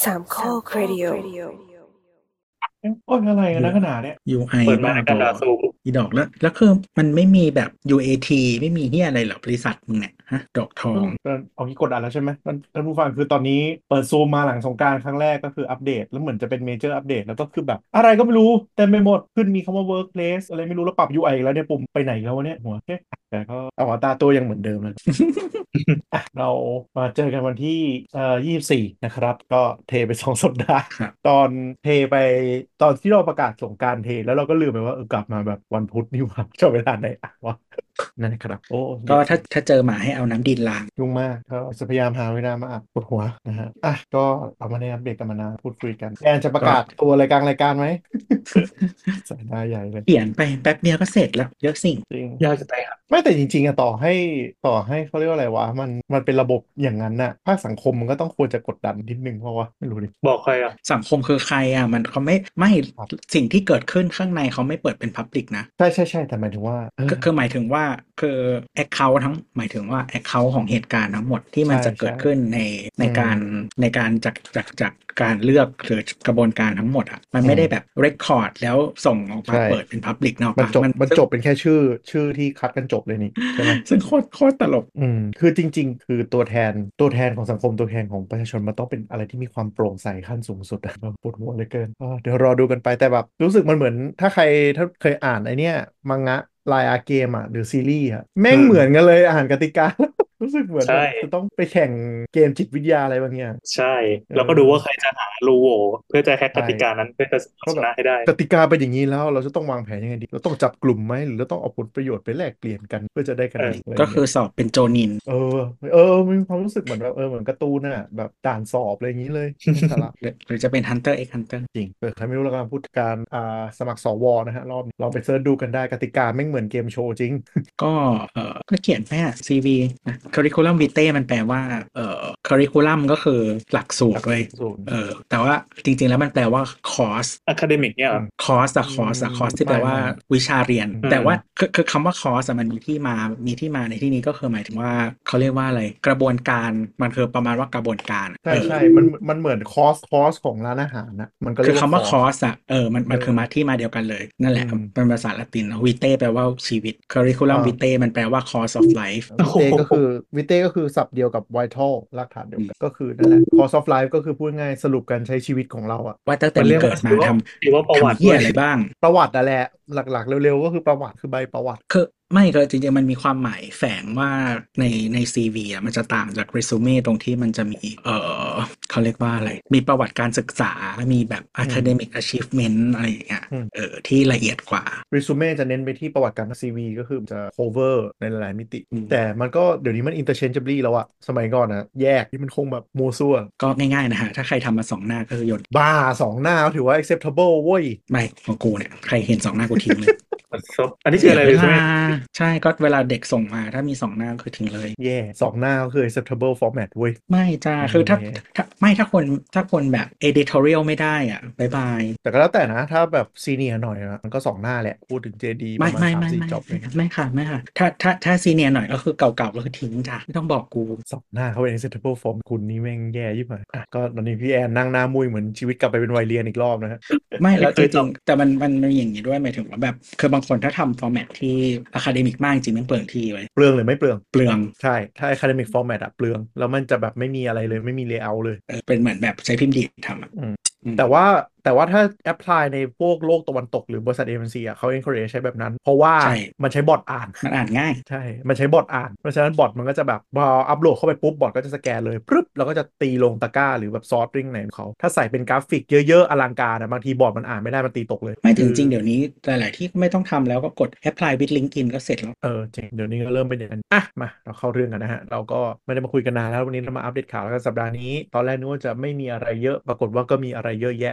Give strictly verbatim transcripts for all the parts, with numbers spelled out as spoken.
สามข้อครดิโอโอ้ยอะไรกันนะขนาดเนี้ยยู ไอเปิดมาบ้าในบกระอดาษซูมอีดอกแล้วแล้วคือมันไม่มีแบบ ยู เอ ที ไม่มีเหี้ยอะไรเหรอบริษัทมึงเนี่ยฮะดอกทออืงมก็เอางี้กดอัดแล้วใช่ไหมท่านท่านผู้ฟังคือตอนนี้เปิดซูมมาหลังสงกรานต์ครั้งแรกก็คืออัปเดตแล้วเหมือนจะเป็นเมเจอร์อัปเดตแล้วก็คือแบบอะไรก็ไม่รู้เต็มไปหมดขึ้นมีคำว่า workplace อะไรไม่รู้แล้วปรับ ยู ไอ อีกแล้วเนี่ยปุ่มไปไหนแล้ววะเนี่ยหัวเอ๊ะแต่ก็อวตารตัวยังเหมือนเดิมเลย อ่ะเรามาเจอกันวันที่เอ่อยี่สิบสี่นะครับก็เทไปสองสัปดาห์ครับตอนเทไปตอนที่เราประกาศสงกรานต์เทแล้วเราก็ลืมไปว่าเออกลับมาแบบวันพุธนี่หว่าจะเวลาไหนอ่ะวะนั่นนะครับโอ้ก็ถ้าถ้าเจอหมาให้เอาน้ำดินล้างยุ่งมากก็จะพยายามหาเวลามาอัดปวดหัวนะฮะอ่ะก็เอามาในอัปเดตกันมานาพูดคุยกันแอนจะประกาศตัวรายการรายการไหม สายหน้าใหญ่เลยเขียนไปแป๊บเดียวก็เสร็จแล้วเยอะสิ่งจริงยากจะตายครับไม่แต่จริงๆอะต่อให้ต่อให้เขาเรียกว่าอะไรวะมันมันเป็นระบบอย่างนั้นน่ะภาคสังคมมันก็ต้องควรจะกดดันนิดนึงเพราะว่าไม่รู้ดิบอกใครอ่ะสังคมคือใครอ่ะมันเขาไม่ไม่ครับสิ่งที่เกิดขึ้นข้างในเขาไม่เปิดเป็นพับลิกนะใช่ใช่ใช่แต่หมายถึงว่าเออก็คือหมายถึงว่าคือแอคเคาท์ทั้งหมายถึงว่าแอคเคาท์ของเหตุการณ์ทั้งหมดที่มันใช่จะเกิดใช่ขึ้นในในอืมการในการจากจากจากการเลือกหรือกระบวนการทั้งหมดอ่ะมันไม่ได้แบบเรคคอร์ดแล้วส่งออกมาใช่เปิดเป็นพับลิกเนาะมันจบปะมันจบเป็นแค่ชื่อชื่อที่คัดกันจบเลยนี่ใช่ไหมซึ่งโคตรโคตรตลกอืมคือจริงๆ คือตัวแทนตัวแทนของสังคมตัวแทนของประชาชนมันต้องเป็นอะไรที่มีความโปร่งใสขั้นสูงสุดอะปวดหัวเหลยเกินก็เดี๋ยวรอดูกันไปแต่แบบรู้สึกมันเหมือนถ้าใครถ้าเคยอ่านไอเนี้ยมังงะไลน์อาร์เกมอะหรือซีรีส์อะแม่งอืมเหมือนกันเลยอ่านกติกา รู้สึกเหมือนใช่แบบจะต้องไปแข่งเกมจิตวิทยาอะไรบางอย่างใช่เออแล้วก็ดูว่าใครจะหารูโหว่เพื่อจะแฮกใช่กติกานั้นเพื่อจะเอาก็ชแบบนะให้ได้กติกาเป็นอย่างนี้แล้วเราจะต้องวางแผนยังไงดีเราต้องจับกลุ่มไหมหรือเราต้องเอาผลประโยชน์ไปแลกเปลี่ยนกันเพื่อจะได้คะแนนอะไรก็ย่างคืเงี้อย สอบเป็นโจนินเออเออมีความรู้สึกเหมือนแบบเออเหมือนการ์ตูนน่ะแบบด่านสอบอะไรอย่างนี้เลยไม่สาระหรือหรือจะเป็น Hunter x Hunter จริงเปิดใครไม่รู้แล้วกันพูดการอ่าสมัครสวนะฮะรอบนี้ลองไปเสิร์ชดูกันได้กติกาไม่งเหมือนเกมโชว์จริงก็เออก็เขียนไปอะ ซี วี นะ curriculum vitae มันแปลว่าเอ่อ curriculum ก็คือหลักสูตรเลยสูตรเออแต่ว่าจริงๆแล้วมันแปลว่า course academic เนี่ยเหรอ course อะ course อะ course ที่แปลว่าไม่ไม่วิชาเรียนอืมแต่ว่าคือคือคำว่า course อะมันมีที่มามีที่มาในที่นี้ก็คือหมายถึงว่าเขาเรียกว่าอะไรกระบวนการมันคือประมาณว่ากระบวนการใช่เออใช่มันมันเหมือนคอร์สคอร์สของร้านอาหารนะมันก็คืเรียอกว่าคำว่าคคออร์ร์สสอะเออมันมันเออคือมาที่มาเดียวกันเลย นั่นแหละอืมเป็นภาษาละตินวิเต้แปลว่าชีวิต curriculum อ่า vitae มันแปลว่า course of life วิเต้ก็คือวิเต้ก็คือศัพท์เดียวกับ vital รากฐานเดียวกันก็คือนั่นแหละ course of life ก็คือพูดง่ายสรุปการใช้ชีวิตของเราอะว่าตั้งแต่มันมีเรียกเกิดหมารือว่าทหรือว่าประำวัติทำเหี้ยด้วยอะไรบ้างประวัติอะแหละหลักๆ เร็วๆ ก็คือประวัติคือใบประวัติคือไม่ก็จริงๆ มันมีความหมายแฝงว่าในใน ซี วี อ่ะมันจะต่างจากเรซูเม่ตรงที่มันจะมีเออเขาเรียกว่าอะไร มีประวัติการศึกษา มีแบบ academic achievement อะไรอย่างเงี้ยอืมเออที่ละเอียดกว่า resume จะเน้นไปที่ประวัติการ ซี วี ก็คือจะ cover ในหลายๆมิติอืมแต่มันก็เดี๋ยวนี้มัน interchangeably แล้วอะสมัยก่อนนะแยกที่มันคงแบบมัวซั่วก็ง่ายๆนะฮะ ถ้าใครทำมาสองหน้าก็คือโยนบ้าสองหน้าถือว่า acceptable เว้ยไม่ของกูเนี่ย ใครเห็นสองหน้ากูทิ้งเลยอันนี้คืออะไรเวเลยใช่ลาไหมใช่ก็เวลาเด็กส่งมาถ้ามีสองหน้าคือทิ้งเลยแย่สองหน้าก็คือ acceptable format เว้ยไม่จ้าแย่คือถ้าถ้าไม่ถ้าคนถ้าคนแบบ editorial ไม่ได้อ่ะบายบายแต่ก็แล้วแต่นะถ้าแบบซีเนียร์หน่อยนะมันก็สองหน้าแหละ พูดถึง เจ ดี ปไม่ระมาณไม่สามไม่สี่ไม่จอบเลยนะไม่ค่ะไม่ค่ะ ถ้าถ้าถ้าซีเนียร์หน่อยก็คือเก่าๆก็คือทิ้งจ้ะไม่ต้องบอกกูสองหน้าเขาเป็น acceptable form คุณนี่แม่งแย่ยิ่งไปอ่ะก็ตอนนี้พี่แอนนั่งหน้ามุ้ยเหมือนชีวิตกลับไปเป็นวัยเรียนอีกรอบนะฮะไม่แล้วไม่จเคยริงทำๆแต่มันมันมันมีอย่างนี้ด้วยหมายถึงว่าแบบคือบางคนถ้าทำฟอร์แมตที่อะคาเดมิกมากจริงมันเปลืองที่ไว้เปลืองหรือไม่เปลืองเปลืองใช่ ถ้า academic format อะเปลือง แล้วมันจะแบบไม่มีอะไรเลย ไม่มี layout เลยเออเป็นเหมือนแบบใช้พิมพ์ดีดทำอ่ะอืมอืมแต่ว่าแต่ว่าถ้า apply ในพวกโลกตะวันตกหรือบริษัท เอ เอ็ม ซี อ่ะเขา encourage ใช้แบบนั้น เพราะว่าใช่มันใช้บอทอ่านมันอ่านง่ายใช่ มันใช้บอทอ่าน เพราะฉะนั้นบอทมันก็จะแบบพออัปโหลดเข้าไปปุ๊บบอทก็จะสแกนเลยปึ๊บแล้วก็จะตีลงตะกร้าหรือแบบซอร์ตริงในของเขา ถ้าใส่เป็นกราฟิกเยอะๆอลังการอะบางทีบอทมันอ่านไม่ได้มันตีตกเลยไม่ถึงคือจริงเดี๋ยวนี้หลายๆที่ไม่ต้องทำแล้วก็กด apply with LinkedIn ก็เสร็จแล้วเออจริงเดี๋ยวนี้ก็เริ่มเป็นอย่างนั้นอ่ะมาเราเข้าเรื่องกันนะฮะเราก็ไม่ได้มาคุยกันนานแล้ววันนี้เรามาอัปเดตข่าวแล้วกันสัปดาห์นี้ตอนแรกนึกว่าจะไม่มีอะไรเยอะปรากฏว่าก็มีอะไรเยอะแยะขึ้นมา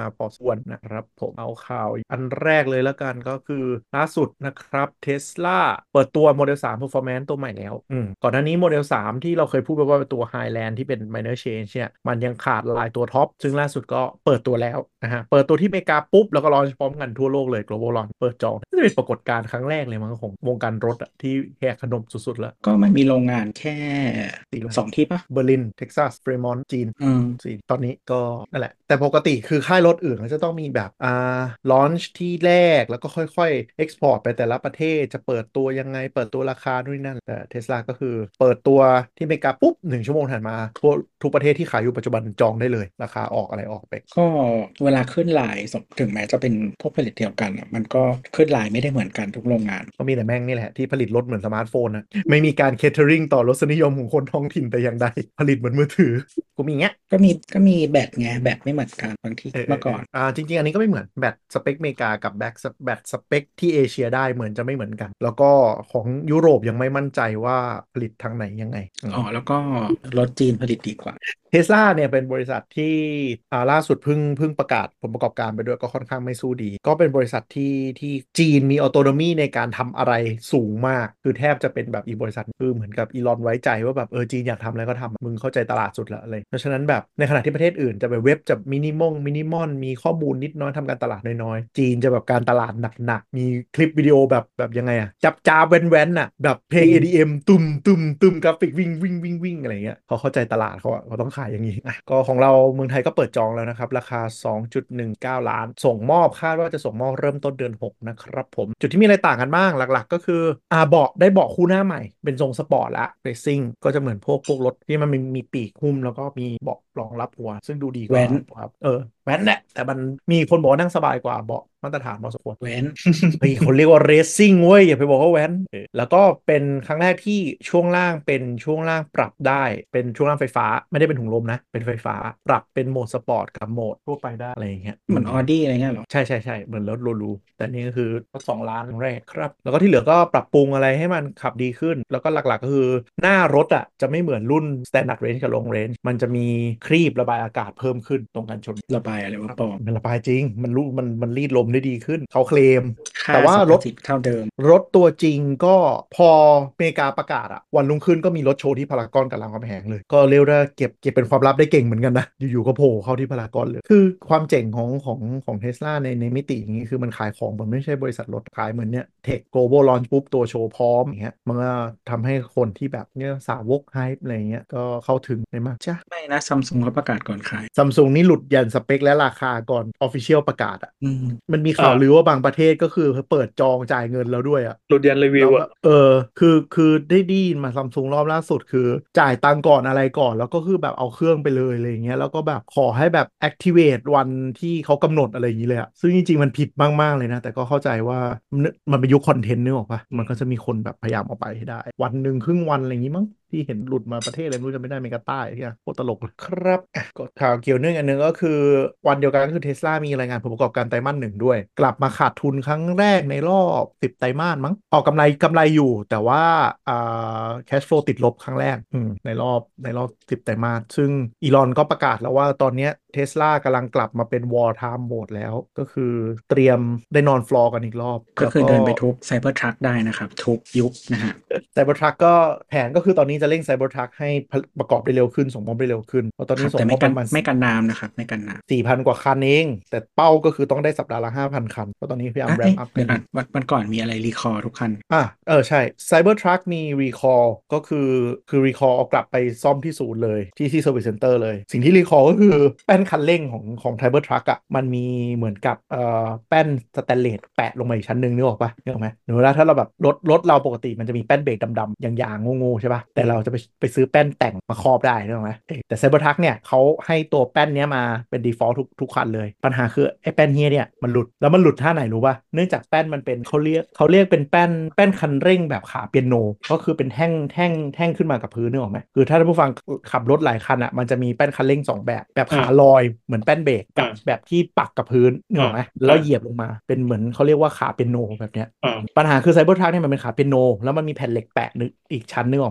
พอสมควรนะครับผมเอาข่าวอันแรกเลยแล้วกันก็คือล่าสุดนะครับ Tesla เปิดตัว Model สาม Performance ตัวใหม่แล้วอืมก่อนหน้านี้ Model สามที่เราเคยพูดไปว่าเป็นตัว Highland ที่เป็น minor change เนี่ยมันยังขาดลายตัวท็อปซึ่งล่าสุดก็เปิดตัวแล้วนะฮะเปิดตัวที่อเมริกาปุ๊บแล้วก็ลอนช์พร้อมกันทั่วโลกเลย global launch เปิดจองนี่จะเป็นปรากฏการณ์ครั้งแรกเลยมั้งของวงการรถอะที่แหกขนมสุดๆแล้วก็มันมีโรงงานแค่สี่โรงสองที่ปะเบอร์ลินเท็กซัสเฟรมอนต์จีนอืมสี่ตอนนี้ก็นั่นแหละแต่ปกติคือค่ายรถอื่นเขาจะต้องมีแบบอ่าลอนช์ที่แรกแล้วก็ค่อยๆเอ็กซ์พอร์ตไปแต่ละประเทศจะเปิดตัวยังไงเปิดตัวราคาด้วยนั่นแต่เทสลาก็คือเปิดตัวที่อเมริกาปุ๊บหนึ่งชั่วโมงถัดมาทั่วทุกประเทศที่ขายอยู่ปัจจุบันจองได้เลยราคาออกอะไรออกไปก็เวลาขึ้นไลน์สมถึงแม้จะเป็นพวกผลิตเดียวกันอะมันก็ขึ้นไลน์ไม่ได้เหมือนกันทุกโรงงานก็มีแต่แม่งนี่แหละที่ผลิตรถเหมือนสมาร์ทโฟนนะไม่มีการเคเทอริงต่อรสนิยมของคนท้องถิ่นแต่อย่างใดผลิตเหมือนมือถือกูมีเงี้ยก็มีก็มีแบตไงแบตไม่เหมือนกันบางที่เออเออเออเมื่อก่อนอ่าจริงๆอันนี้ก็ไม่เหมือนแบตสเปคอเมริกากับแบตแบตสเปคที่เอเชียได้เหมือนจะไม่เหมือนกันแล้วก็ของยุโรปยังไม่มั่นใจว่าผลิตทางไหนยังไงอืมอ๋อแล้วก็รถจีนผลิตดีกว่าเทสลาเนี่ยเป็นบริษัทที่อ่าล่าสุดเพิ่งเพิ่งประกาศผลประกอบการไปด้วยก็ค่อนข้างไม่สู้ดีก็เป็นบริษัทที่ที่จีนมีออโตโนมีในการทำอะไรสูงมากคือแทบจะเป็นแบบอีกบริษัทคือเหมือนกับอีลอนไว้ใจว่าแบบเออจีนอยากทำอะไรก็ทำมึงเข้าใจตลาดสุดแล้วอะไรเพราะฉะนั้นแบบในขณะที่ประเทศอื่นจะไปเว็บจะมินิมอลมินิมอลมีข้อมูลนิดน้อยทำการตลาดน้อยๆจีนจะแบบการตลาดหนักๆมีคลิปวิดีโอแบบแบบยังไงอะจับจ้าแว้นๆน่ะแบบเพลง เอ ดี เอ็ม ตุมตุมตุมกราฟิกวิ่งวิ่งวิ่งวิ่งอะไรเงี้ยเขาเข้าใจตลาดเขาอะเขาต้องขายอย่างนี้อ่ะก็ของเราเมืองไทยก็เปิดจองแล้วนะครับราคา สองจุดหนึ่งเก้า ล้านส่งมอบคาดว่าจะส่งมอบเริ่มต้นเดือนหกนะครับผมจุดที่มีอะไรต่างกันบ้างหลักๆก็คืออ่าเบาะได้เบาะคู่หน้าใหม่เป็นทรงสปอร์ตละเรซิ่งก็จะเหมือนพวกพวกรถที่มันมีมีปีกหุ้มแล้วก็มีเบาะรองรับหัวซึ่งดูดีกว่าแว้นครับเออแว้นแหละแต่มันมีคนบอกว่านั่งสบายกว่าเบาะมาตรฐานพอสมควรแว้นเฮ้ยคนเรียกว่าเรซซิ่งเว้ยอย่าไปบอกว่าแว้นเออแล้วก็เป็นครั้งแรกที่ช่วงล่างเป็นช่วงล่างปรับได้เป็นช่วงล่างไฟฟ้าไม่ได้เป็นถุงลมนะเป็นไฟฟ้าปรับเป็นโหมดสปอร์ตกับโหมดทั่วไปได้อะไรอย่างเงี้ยอืมเหมือนออดี้อะไรเงี้ยเหรอใช่ใช่ใช่เหมือนรถหรูๆแต่นี่ก็คือรถสองล้านแรกครับแล้วก็ที่เหลือก็ปรับปรุงอะไรให้มันขับดีขึ้นแล้วก็หลักๆก็คือหน้ารถอ่ะจะไม่เหมือนรุ่น Standard Range กับ Long Range มันจะมีครีบระบายอากาศเพิ่มขึ้นตรงกันชนระบายอะไรว่าปลอมมันระบายจริงมันรู้มันมันรีดลมได้ดีขึ้นเขาเคลมค่าแต่ว่าสรรพรถสิทธิ์เท่าเดิมรถตัวจริงก็พออเมริกาประกาศอะวันรุ่งขึ้นก็มีรถโชว์ที่พารากอนกับรามคำแหงเลยก็เรียกว่าเก็บเก็บเป็นความลับได้เก่งเหมือนกันนะอยู่ๆก็โผล่เข้าที่พารากอนเลยคือความเจ๋งของของของเทสลาในในมิติอย่างนี้คือมันขายของมันไม่ใช่บริษัทรถขายเหมือนเนี่ยเทคโกลบอลลอนปุ๊บตัวโชว์พร้อมอย่างเงี้ยมันก็ทำให้คนที่แบบเนี่ยสาวกไฮป์อะไรเงี้ยก็เข้าถึงได้มากจ้ะไม่นะซัมซุงเขาประกาศก่อนขายซัมซุงนี่หลุดยันสเปคและราคาก่อนออฟฟิเชียลประกาศอะอืมมันมีอ่าข่าวลือว่าบางประเทศก็คือเปิดจองจ่ายเงินแล้วด้วยอะหลุดยันรีวิแล้ววอ่ะแบบเออคือคือได้ไดีนมาซัมซุงรอบล่าสุดคือจ่ายตังค์ก่อนอะไรก่อนแล้วก็คือแบบเอาเครื่องไปเลยอะไรอย่างเงี้ยแล้วก็แบบขอให้แบบ activate วันที่เขากำหนดอะไรอย่างนี้เลยอะซึ่งจริงๆมันผิดมากๆเลยนะแต่ก็เข้าใจว่ามันมันเป็นยุคคอนเทนต์นึกออกปะมันก็จะมีคนแบบพยายามเอาไปให้ได้วันหนึ่งครึ่งวันอะไรอย่างงี้มั้งที่เห็นหลุดมาประเทศอะไรไม่รู้จะไม่ได้อเมริกาใต้ที่โคตรตลกเลยครับอ่ะก็ข่าวเกี่ยวเนื่องอันนึงก็คือวันเดียวกันก็คือเทสลามีรายงานผลประกอบการไตรมาสหนึ่งด้วยกลับมาขาดทุนครั้งแรกในรอบสิบไตรมาสมั้งออกกำไรกำไรอยู่แต่ว่าอ่า cash flow ติดลบครั้งแรกอืมในรอบในรอบสิบไตรมาสซึ่งอีลอนก็ประกาศแล้วว่าตอนเนี้ยเทสลากำลังกลับมาเป็น war time mode แล้วก็คือเตรียมได้นอนฟลอร์กันอีกรอบก็แล้วก็คือเดินไปทุบไซเบอร์ทรัคได้นะครับทุบยุบนะฮะไซเบอร์ทรัคก็แผนก็คือตอนนี้จะเร่งไซเบอร์ทรัคให้ประกอบได้เร็วขึ้นส่งมอบได้เร็วขึ้นเพราะตอนครับนี้ส่งแต่ไม่กันมอบประมาณไม่กันน้ำนะครับไม่กันน้สี่พันกว่าคันเองแต่เป้าก็คือต้องได้สัปดาห์ละห้าพันคันเพราะตอนนี้พยาำยามอ่ะแรมเอ้ยอัพกันอยู่เดี๋ยวก่อนวันวันก่อนมีอะไรรีคอร์ทุกคันอ่ะเออใช่ Cybertruck มี recall ก็คือคือ recall เอากลับไปซ่อมที่ศูนย์เลยที่ที่ service center เลยสิ่งที่ recall ก็คือแป้นคันเร่งของของ Cybertruck อ่ะมันมีเหมือนกับเอ่อแป้นสแตนเลสแปะลงมาอีกชั้นหนึ่งนึกออกปะนึกออกไหมหรือว่าถ้าเราแบบรถรถเราปกติมันจะมีแป้นเบรกดำๆอย่างๆโง่ๆใช่ปะแต่เราจะไปไปซื้อแป้นแต่งมาครอบได้นึกออกไหมเออแต่ Cybertruck เนี่ยเขาให้ตัวแป้นเนี้ยมาเป็น default ทุกทุกคันเลยปัญหาคือไอ้แป้นเฮียเนี่ยมันหลุดแล้วมันหลุดท่าไหนรู้ปะเนื่องจากแป้นมันเป็นเขาเรียกเขาเรียกเป็นแป้นแป้นคันเร่งแบบขาเปียโนก็คือเป็นแท่งแท่งแท่งขึ้นมากับพื้นนึกออกไหมคือถ้าท่านผู้ฟังขับรถหลายคันอ่ะมันจะมีแป้นคันเร่งสองแบบแบบขาอ่าลอยเหมือนแป้นเบรกกับอ่าแบบที่ปักกับพื้นนึกออ่าอกไหมแล้วเหยียบลงมาเป็นเหมือนเขาเรียกว่าขาเปียโนแบบเนี้ยอ่าปัญหาคือไซเบอร์ทรัคเนี่ยมันเป็นขาเปียโนแล้วมันมีแผ่นเหล็กแปะนึกอีกชั้นนึงออกไหมครอบ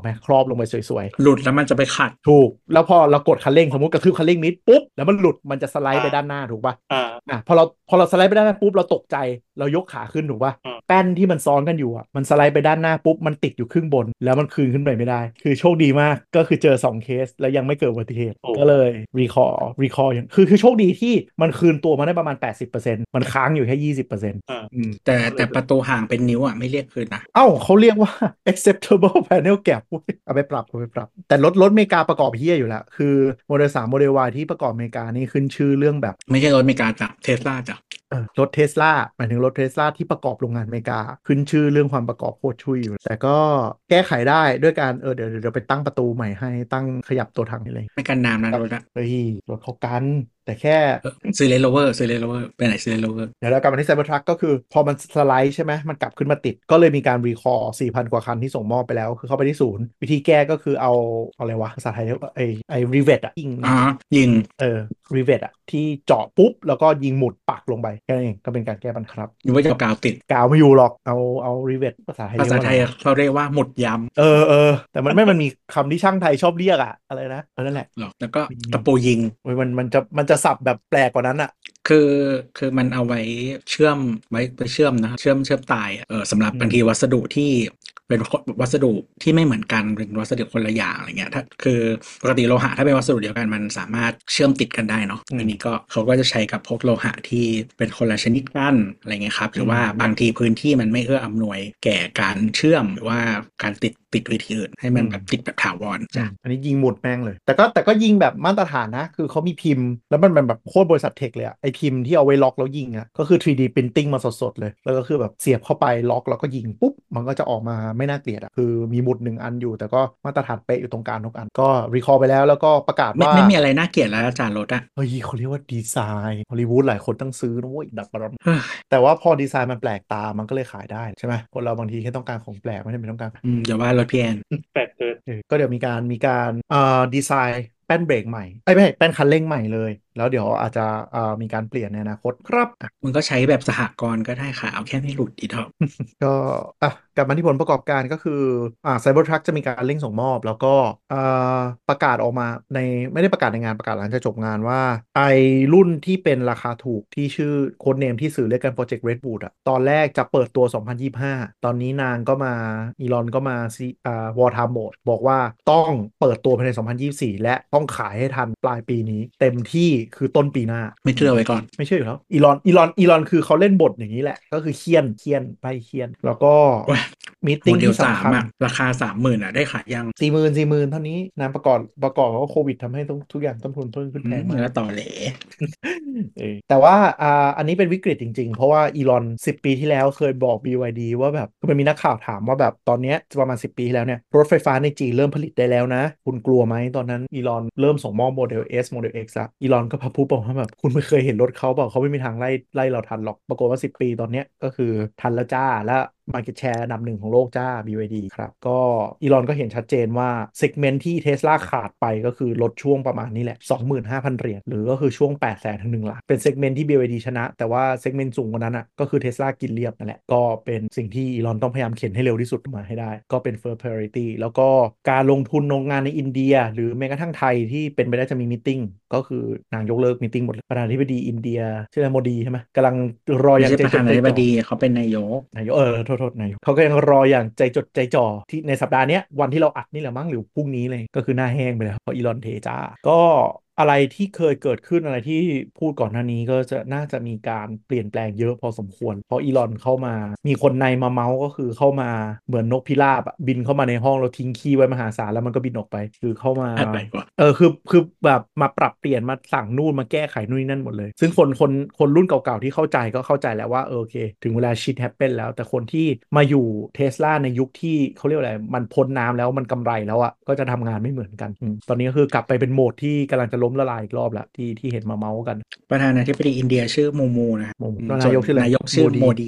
ลงไปสวยหลุดแล้วมันจะไปขัดๆถูกแล้วพอเรากดคันเร่งสมมติกระทืบคันเร่งนิดปุ๊บแล้วมันหลุดมันจะสไลด์ไปด้านหน้าถูกป่ะอ่าอ่ะพอเราพอเราสไลด์ไปด้านหน้าปุ๊บเราตกใจเรายกขาขึ้นถูกป่ะอืมแป้นที่มันซ้อนกันอยู่อ่ะมันสไลด์ไปด้านหน้าปุ๊บมันติดอยู่ครึ่งบนแล้วมันคืนขึ้นไปไม่ได้คือโชคดีมากก็คือเจอสองเคสแล้วยังไม่เกิดอุบัติเหตุโอ้ก็เลยรีคอร์รีคอร์อย่างคือคือโชคดีที่มันคืนตัวมาได้ประมาณแปดสิบเปอร์เซ็นต์มันค้างอยู่แค่ยี่สิบเปอร์เซ็นต์อ่าอืมแต่แต่ประตูห่างเป็นนิ้วอ่ะไม่เรียกคืนนะเอ้าเขาเรียกว่า acceptable panel gap เว้ยเอาไปปรับเอาไปปรับแต่รถรถอเมริกาประกอบเฮี้ยอยู่แล้วคือโมเดลสามโมเดล Y ที่ประกอบอเมริกานี่ขึ้นชื่อเรื่องแบบไม่ใช่รถเมกาจ้ะเทสลาจ้ะเออรถเทสลาหมายถึงรถเทสลาที่ประกอบโรงงานอเมริกาขึ้นชื่อเรื่องความประกอบโคตรชุยอยู่แต่ก็แก้ไขได้ด้วยการเออเดี๋ยวเดี๋ยวไปตั้งประตูใหม่ให้ตั้งขยับตัวถังอะไรไม่กันน้ำนะครับรถอะเฮ้ยรถเขากันแต่แค่เออซื้อเลนโรเวอร์ซื้อเลนโรเวอร์ไปไหนซื้อเลนโรเวอร์เดี๋ยวเรากลับมาที่ไซเบอร์ทรัคก็คือพอมันสไลด์ใช่ไหมมันกลับขึ้นมาติดก็เลยมีการรีคอร์สี่พันกว่าคันที่ส่งมอบไปแล้วคือเข้าไปที่ศูนย์วิธีแก้ก็คือเอาเอาอะไรวะภาษาไทยเรียกว่าไอไอรีเวทอะยิงอ๋อยิงเออรีเวทอะที่เจาะปุ๊บแล้วก็ยิงหมุดปักลงไปแค่นั้นเองก็เป็นการแก้ปัญหาครับอยู่ว่าจะเอากาวติดกาวไม่อยู่หรอกเอาเอารีเวทภาษาไทยภาษาไทยเรียกว่าอะไรวะเขาเรียกว่าหมุดย้เออเออแต่มันไม่มันมีคำที่ช่างไทยชอบเรียกอะอะไรนะเออนั่นแหละำหรอกแล้วก็อืมตะปูยิงโอ้ยมันมันจะมันจะสับแบบแปลกกว่านั้นอะคือคือมันเอาไว้เชื่อมไว้ไปเชื่อมนะเชื่อมเชื่อมตายอะเออสำหรับอืมบางทีวัสดุที่เป็นวัสดุที่ไม่เหมือนกันเป็นวัสดุคนละอย่างอะไรเงี้ยถ้าคือปกติโลหะถ้าเป็นวัสดุเดียวกันมันสามารถเชื่อมติดกันได้เนาะอืมอันนี้ก็เขาก็จะใช้กับพวกโลหะที่เป็นคนละชนิดกันอะไรเงี้ยครับหรือว่าอืมบางทีพื้นที่มันไม่เอื้ออำนวยแก่การเชื่อมหรือว่าการติดติดวิธีอื่นให้มันแบบติดแบบถาวรอืจ้ะมอันนี้ยิงหมุดแม่งเลย แต่ก็แต่ก็ยิงแบบมาตรฐานนะ คือเขามีพิมพ์ แล้วมันเป็นแบบโคตรบริษัทเทคเลยอะไอพิมพ์ที่เอาไว้ล็อกแล้วยิงอะก็คือ ทรี ดี printing มาสดๆเลย แล้วก็คือแบบเสียบเข้าไปล็อกแล้วก็ยิงปุ๊บ มันก็จะออกมาไม่น่าเกลียดอะคือมีหมุดหนึ่งอันอยู่ แต่ก็มาตรฐานเป๊ะอยู่ตรงกลางทุกอัน ก็รีคอร์ไปแล้วแล้วก็ประกาศไม่ว่าไม่มีอะไรน่าเกลียดแล้วอาจารย์รถอะเฮ้ยเขาเรียกว่าดีไซน์ฮอลลีวูดหลายคนต้องซื้อนะเว้ยดับบรมเฮ้ยแต่ว่าพอดีไซน์มันแปลกตามันก็เลยขายได้ใช่ไหมคนเราบางทีแค่ต้องการของแปลกไม่ได้เป็นต้องการอืมอย่าว่ารถพี่แอนแปลกเกินเออก็เดี๋ยวมีการมีการเอ่อดีไซน์แป้นเบรกใหม่ไอ้ยไม่ใช่แป้นคันเร่งใหม่เลยแล้วเดี๋ยวอาจจะเอ่อมีการเปลี่ยนในอนาคตครับอ่ะมึงก็ใช้แบบสหกรณ์ก็ได้ค่ะเอาแค่ไม่หลุดดีเถอะก็อ่ะกลับมาที่ผลประกอบการก็คืออ่าไซเบอร์ทรัคจะมีการเร่งส่งมอบแล้วก็อ่าประกาศออกมาในไม่ได้ประกาศในงานประกาศหลังจากจบงานว่าไอรุ่นที่เป็นราคาถูกที่ชื่อโค้ดเนมที่สื่อเรียกกัน Project Redwood อะตอนแรกจะเปิดตัว สองพันยี่สิบห้า ตอนนี้นางก็มาอีลอนก็มาซีอ่าวอร์ทามโหมดบอกว่าต้องเปิดตัวภายใน สองพันยี่สิบสี่ และต้องขายให้ทันปลายปีนี้เต็มที่คือต้นปีหน้าไม่เชื่อไว้ก่อนไม่เชื่ออยู่แล้วอีลอนอีลอนอีลอนคือเขาเล่นบทอย่างนี้แหละก็คือเคียนเคียนไปเคียนแล้วก็ว้ามีโมติ้งเดลสาที่สำคัญมอะราคาสามหมื่นอะได้ขายยังสี่หมื่นสี่หมื่นเท่านี้นานประกอบประกอบเพราะว่าโควิดทำให้ทุกทุกอย่างต้นทุนเพิ่มขึ้นอืมแพงมากแล้วต่อเหลเออแต่ว่าอ่าอันนี้เป็นวิกฤตจริงๆ เพราะว่าอีลอนสิบปีที่แล้วเคยบอก บี วาย ดี ว่าแบบคือมันมีนักข่าวถามว่าแบบตอนเนี้ยประมาณสิบปีที่แล้วเนี่ยรถไฟฟ้าในจีนเริ่มผลิตได้แล้วนะ คุณกลัวไหมตอนนั้นอีลอนเริ่มส่งมอบโมเดล S โมเดล X อะอีลอนก็พะพูดบอกว่าแบบคุณไม่เคยเห็นรถเขาบอกเขาไม่มีทางไล่ไล่เราทันหรอกปรากฏว่าสิบปีตอนเนี้ยก็คือทันแล้วจ้าและ Market Share อันดับหนึ่งของโลกจ้า บี วาย ดี ครับก็อีลอนก็เห็นชัดเจนว่าเซกเมนต์ที่เทสลาขาดไปก็คือลดช่วงประมาณนี้แหละ สองหมื่นห้าพัน เหรียญหรือก็คือช่วงแปดแสนถึงหนึ่งล้านเป็นเซกเมนต์ที่ บี วาย ดี ชนะแต่ว่าเซกเมนต์สูงกว่านั้นอ่ะก็คือเทสลากินเรียบนั่นแหละก็เป็นสิ่งที่อีลอนต้องพยายามเข็นให้เร็วที่สุดมาให้ได้ก็เป็น first priority แล้วก็การลงทุนโรงงานในอินเดียหรือแม้กระทั่งไทยที่เป็นไปได้จะมีมีติ้งก็คือนางยกเลิกมีติ้งหมดเลยประธานาธิบดีอินเดียชื่ออะไรโมดีใช่ไหมกำลังรออย่างใจไม่ใช่ประจดใจจ่อธานาธิบดีเขาเป็นนายกนายกเออโทษโทษนายกเขาก็ยังรออย่างใจจดใจจ่อที่ในสัปดาห์เนี้ยวันที่เราอัดนี่แหละมั้งหรือพรุ่งนี้เลยก็คือหน้าแห้งไปแล้วเพราะอีลอนเทจ้าก็อะไรที่เคยเกิดขึ้นอะไรที่พูดก่อนหน้านี้ก็จะน่าจะมีการเปลี่ยนแปลงเยอะพอสมควรเพราะอีลอนเข้ามามีคนในมาเมาส์ก็คือเข้ามาเหมือนนกพิราบอะบินเข้ามาในห้องแล้วทิ้งขี้ไว้มหาศาลแล้วมันก็บินออกไปคือเข้ามาอะไรวะเออคือคือแบบมาปรับเปลี่ยนมาสั่งนู่นมาแก้ไขนู่นนี่นั่นหมดเลยซึ่งคนคนคนรุ่นเก่าๆที่เข้าใจก็เข้าใจแล้วว่าเออโอเคถึงเวลาชิดแฮปเปนแล้วแต่คนที่มาอยู่เทสลาในยุคที่เขาเรียกอะไรมันพ้นน้ำแล้วมันกำไรแล้วอ่ะก็จะทำงานไม่เหมือนกันอืมตอนนี้ก็คือกลับไปเป็นโหมดที่กำลังจะล้มละลายอีกรอบแล้วที่ที่เห็นมาเมาส์กันประธานาธิบดีอินเดียชื่อมูมูนะโมอืมแล้วส่วนนายกชื่ออะไรนายกชื่อโมดีโมดี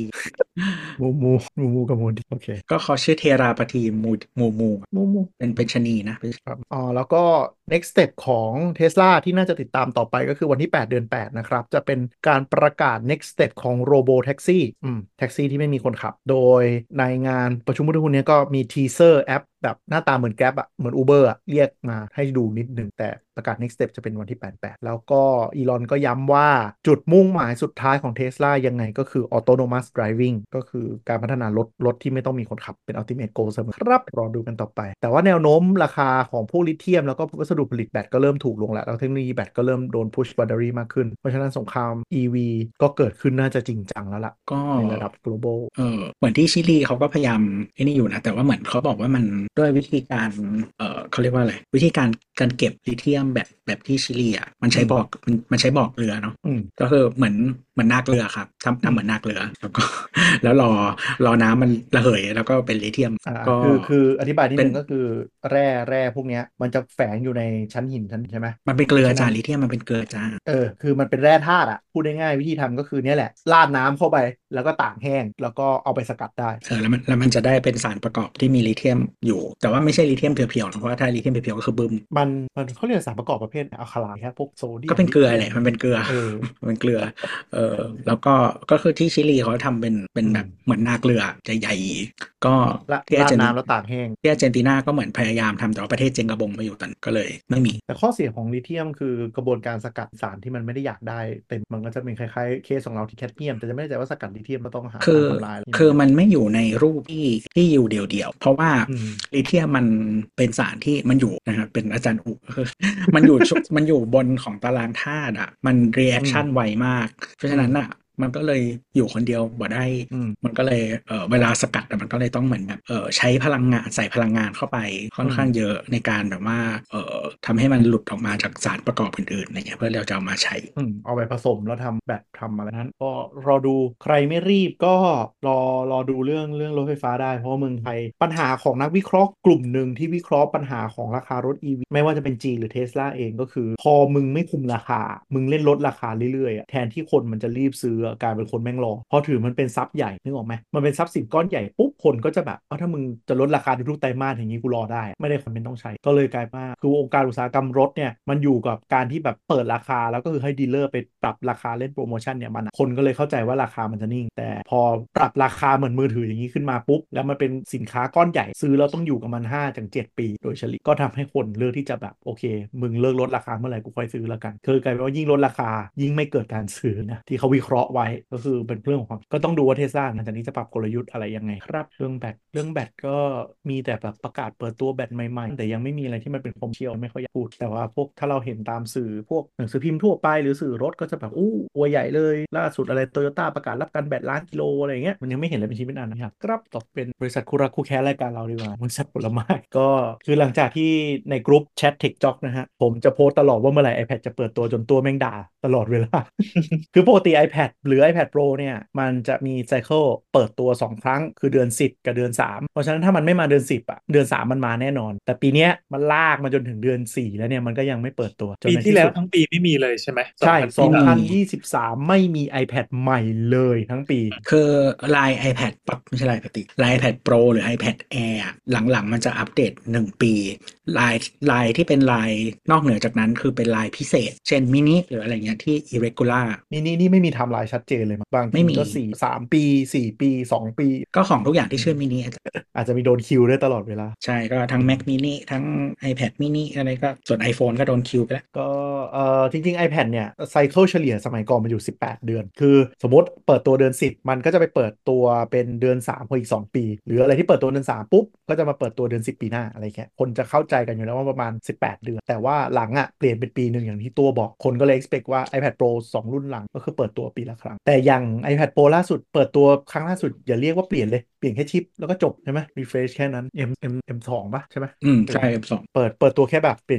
มูมูมูมูกับมูดีโอเคก็เขาชื่อเทราปทีมูมูมูมูมูเป็นเป็นชะนีนะครับอ๋อแล้วก็ next step ของ Tesla ที่น่าจะติดตามต่อไปก็คือวันที่ แปด เดือน แปด นะครับ จะเป็นการประกาศ next step ของ Robo Taxi อืมแท็กซี่ที่ไม่มีคนขับ โดยในงานประชุมผู้ถือหุ้นเนี้ยก็มี teaser แอปแบบหน้าตาเหมือน Grab อะเหมือน Uber อะเรียกมาให้ดูนิดหนึ่งแต่ประกาศ next step จะเป็นวันที่ แปด แปด แล้วก็อีลอนก็ย้ำว่าจุดมุ่งหมายสุดท้ายของ Tesla ยังไงก็คือ autonomous driving ก็คือการพัฒนารถรถที่ไม่ต้องมีคนขับเป็น ultimate goal เสมอครับรอดูกันต่อไปแต่ว่าแนวโน้มราคาของพวกลิเธียมแล้วก็วัสดุผลิตแบตก็เริ่มถูกลงแล้วแล้วเทคโนโลยีแบตก็เริ่มโดน push battery มากขึ้นเพราะฉะนั้นสงคราม อี วี ก็เกิดขึ้นน่าจะจริงจังแล้วล่ะก็ในระดับ global เออเหมือนที่ชิลีเขาก็พยายามไอ้นี่อยู่นะแต่ว่าเหมือนเขาบอกว่ามันด้วยวิธีการเออเขาเรียกว่าอะไรวิธีการการเก็บลิเธียมแบบแบบที่ชิลีอ่ะมันใช้บอกมันมันใช้บอกเรือเนาะอืมก็คือเหมือนเหมือนนาเกลือครับทำทำเหมือนนาเกลือแล้วก็แล้วรอรอน้ำมันระเหยแล้วก็เป็นลิเธียมอ่าก็คือคืออธิบายนิดเป็นนึงก็คือแร่แร่พวกเนี้ยมันจะแฝงอยู่ในชั้นหินชั้นใช่ไหมมันเป็นเกเพราะฉะนั้นลือจ้าลิเธียมมันเป็นเกลือจ้าเออคือมันเป็นแร่ธาตุอะพูดง่ายๆวิธีทำก็คือเนี้ยแหละราดน้ำเข้าไปแล้วก็ตากแห้งแล้วก็เอาไปสกัดได้เออแล้วมันแล้วมันจะได้เป็นสารประกอบที่มีลิเธียมอยู่แต่ว่าไม่ใช่ลิเธียมเพียวๆนะเพราะว่าถ้าลิเธียมเพียวๆก็คือบึมมันมันเขาเรียกสารประกอบประเภทอะคาไลน์ครับพวกโซเดีก็เป็นยมลิเกลือแหละเทียมมันเป็นเกลือเออมันเป็นเกลือเออแล้วก็ก็คือที่ชิลีเขาทำเป็นเป็นอืมแบบเหมือนนาเกลือใหญ่ๆก็ละที่อาร์เจนราดน้ำแล้วตากแห้งที่อาร์เจนตินาก็เหมือนพยายามทำแต่ว่าประเทศเจงกระบงมาอยู่ตอนก็เลยไม่มีแต่ข้อเสียของลิเธียมคือกระบวนการสกัดสารที่มันไม่ได้อยากได้เต็มมันก็จะเป็นคล้ายๆเคสของเราที่แคดเมียมแต่จะไม่แน่ใจว่าสกัดลิเธียมเราต้องหาคือการทำลายอะไรคือยังไงมันไม่อยู่ในรูปที่ที่อยู่เดียวๆเพราะว่าอืมลิเธียมมันเป็นสารที่มันอยู่นะครับเป็นอาจารย์อุก็คือมันอยู่ชุมันอยู่บนของตารางธาตุอ่ะมันรีแอคอืมชั่นไวมากเพราะอืมฉะนั้นอ่ะมันก็เลยอยู่คนเดียวบ่ได้อืมมันก็เลยเออเวลาสกัดอะมันก็เลยต้องเหมือนแบบเออใช้พลังงานใส่พลังงานเข้าไปค่อนอืมข้างเยอะในการแบบว่าเออทำให้มันหลุดออกมาจากสารประกอบอื่นๆอะไรเงี้ยเพื่อเราจะเอามาใช้อืมเอาไปผสมแล้วทำแบบทำอะไรนั้นก็รอดูใครไม่รีบก็รอรอดูเรื่องเรื่องรถไฟฟ้าได้เพราะว่าเมืองไทยปัญหาของนักวิเคราะห์กลุ่มหนึ่งที่วิเคราะห์ปัญหาของราคารถ อี วี ไม่ว่าจะเป็นจีนหรือเทสลาเองก็คือพอมึงไม่คุมราคามึงเล่นลดราคาเรื่อยๆอะแทนที่คนมันจะรีบซื้อกลายเป็นคนแม่งรอพอถือมันเป็นทรัพย์ใหญ่นึกออกไหมมันเป็นทรัพย์สินก้อนใหญ่ปุ๊บคนก็จะแบบเอาถ้ามึงจะลดราคาทุกๆไตรมาสอย่างนี้กูรอได้ไม่ได้คนเป็นต้องใช้ก็เลยกลายมาคือองค์การอุตสาหกรรมรถเนี่ยมันอยู่กับการที่แบบเปิดราคาแล้วก็คือให้ดีลเลอร์ไปปรับราคาเล่นโปรโมชั่นเนี่ยมันคนก็เลยเข้าใจว่าราคามันจะนิ่งแต่พอปรับราคาเหมือนมือถืออย่างนี้ขึ้นมาปุ๊บแล้วมันเป็นสินค้าก้อนใหญ่ซื้อแล้วต้องอยู่กับมันห้าถึงเจ็ดปีโดยเฉลี่ยก็ทำให้คนเลือกที่จะแบบโอเคมึงเลิกลดราคาเมื่อไหร่กูค่อยซื้อแล้วกันคือกลายเป็นว่ายิ่งลดราคายิ่งไม่เกิดการซื้อนะที่เขาวิเคราะห์ไว้ก็คือเป็นเรื่องของความก็ต้องดูว่าเทสลาหลังจากนี้จะปรับกลยุทธ์อะไรยังไงครับเรื่องแบตเรื่องแบตก็มีแต่แบบประกาศเปิดตัวแบตใหม่ๆแต่ยังไม่มีอะไรที่มันเป็นคอมเมอร์เชียลไม่ค่อยอยากพูดแต่ว่าพวกถ้าเราเห็นตามสื่อพวกหนังสือพิมพ์ทั่วไปหรือสื่อรถก็จะแบบอู้ตัวใหญ่เลยล่าสุดอะไรโตโยต้าประกาศรับการแบตล้านกิโลอะไรเงี้ยมันยังไม่เห็นอะไรเป็นชิ้นเป็นอันนะครับครับต่อเป็นบริษัทคู่รักคู่แค้นรายการเราดีกว่าบริษัทผลไม้ก็คือหลังจากที่ในกลุ่มแชท Tech Jock นะฮะผมจะโพสต์ตลอดว่าเมื่อไหร่ iPad จะเปิดตัวจนตัวแม่งด่าตลอดเวลา คือปกติ iPad หรือ iPad Pro เนี่ยมันจะมีไซเคิลเปิดตัวสองครั้งคือเดือนสิบกับเดือนสามเพราะฉะนั้นถ้ามันไม่มาเดือนสิบอะเดือนสามมันมาแน่นอนแต่ปีเนี้ยมันลากมาจนถึงเดือนสี่แล้วเนี่ยมันก็ยังไม่เปิดตัวจนปีที่แล้วในที่สุดทั้งปีไม่มีเลยใช่ไหมสองใช่พันยี่สิบไม่มีสองพันยี่สิบสามไม่มี iPad ใหม่เลยทั้งปีคือลาย iPad ปรับไม่ใช่ลายปกติลาย iPad Pro หรือ iPad Air อะหลังๆ มันจะอัปเดตหนึ่งปีลายลายที่เป็นลายนอกเหนือจากนั้นคือเป็นลายพิเศษ เช่นมินิหรืออะไรเงี้ยที่ irregular นี่นี่นี่ไม่มีไทม์ไลน์ชัดเจนเลยมั้งบางไม่มีทีก็สี่สามปีสี่ปีสองปีก็ของทุกอย่างที่อืมชื่อมินิอาจจะมีโดนคิวได้ตลอดเวลาใช่ก็ทั้งอืม Mac mini ทั้ง iPad mini อะไรก็ส่วน iPhone ก็โดนคิวไปแล้วก็เอ่อจริงๆ iPad เนี่ยไซเคิลเฉลี่ยสมัยก่อนมันอยู่สิบแปดเดือนคือสมมติเปิดตัวเดือนสิบมันก็จะไปเปิดตัวเป็นเดือนสามพออีกสองปีหรืออะไรที่เปิดตัวเดือนสามปุ๊บก็จะมาเปิดตัวเดือนสิบปีหน้าอะไรแค่คนจะเข้าใจกันอยู่แล้วว่าประมาณสิบแปดเดือนแต่ว่าหลังอ่ะเปลี่ยนเป็นปีหนึ่งอย่างที่ตัวบอกคนก็เลย expect ว่า iPad Pro สองรุ่นหลังก็คือเปิดตัวปีละครั้งแต่อย่าง iPad Pro ล่าสุดเปิดตัวครั้งล่าสุดอย่าเรียกว่าเปลี่ยนเลยเปลี่ยนแค่ชิปแล้วก็จบใช่ไหม refresh แค่นั้น M M M สองป่ะใช่ไหมอืมใช่เออเอฟ สองเปิดเปิดตัวแค่แบบเปลี่ยนชิป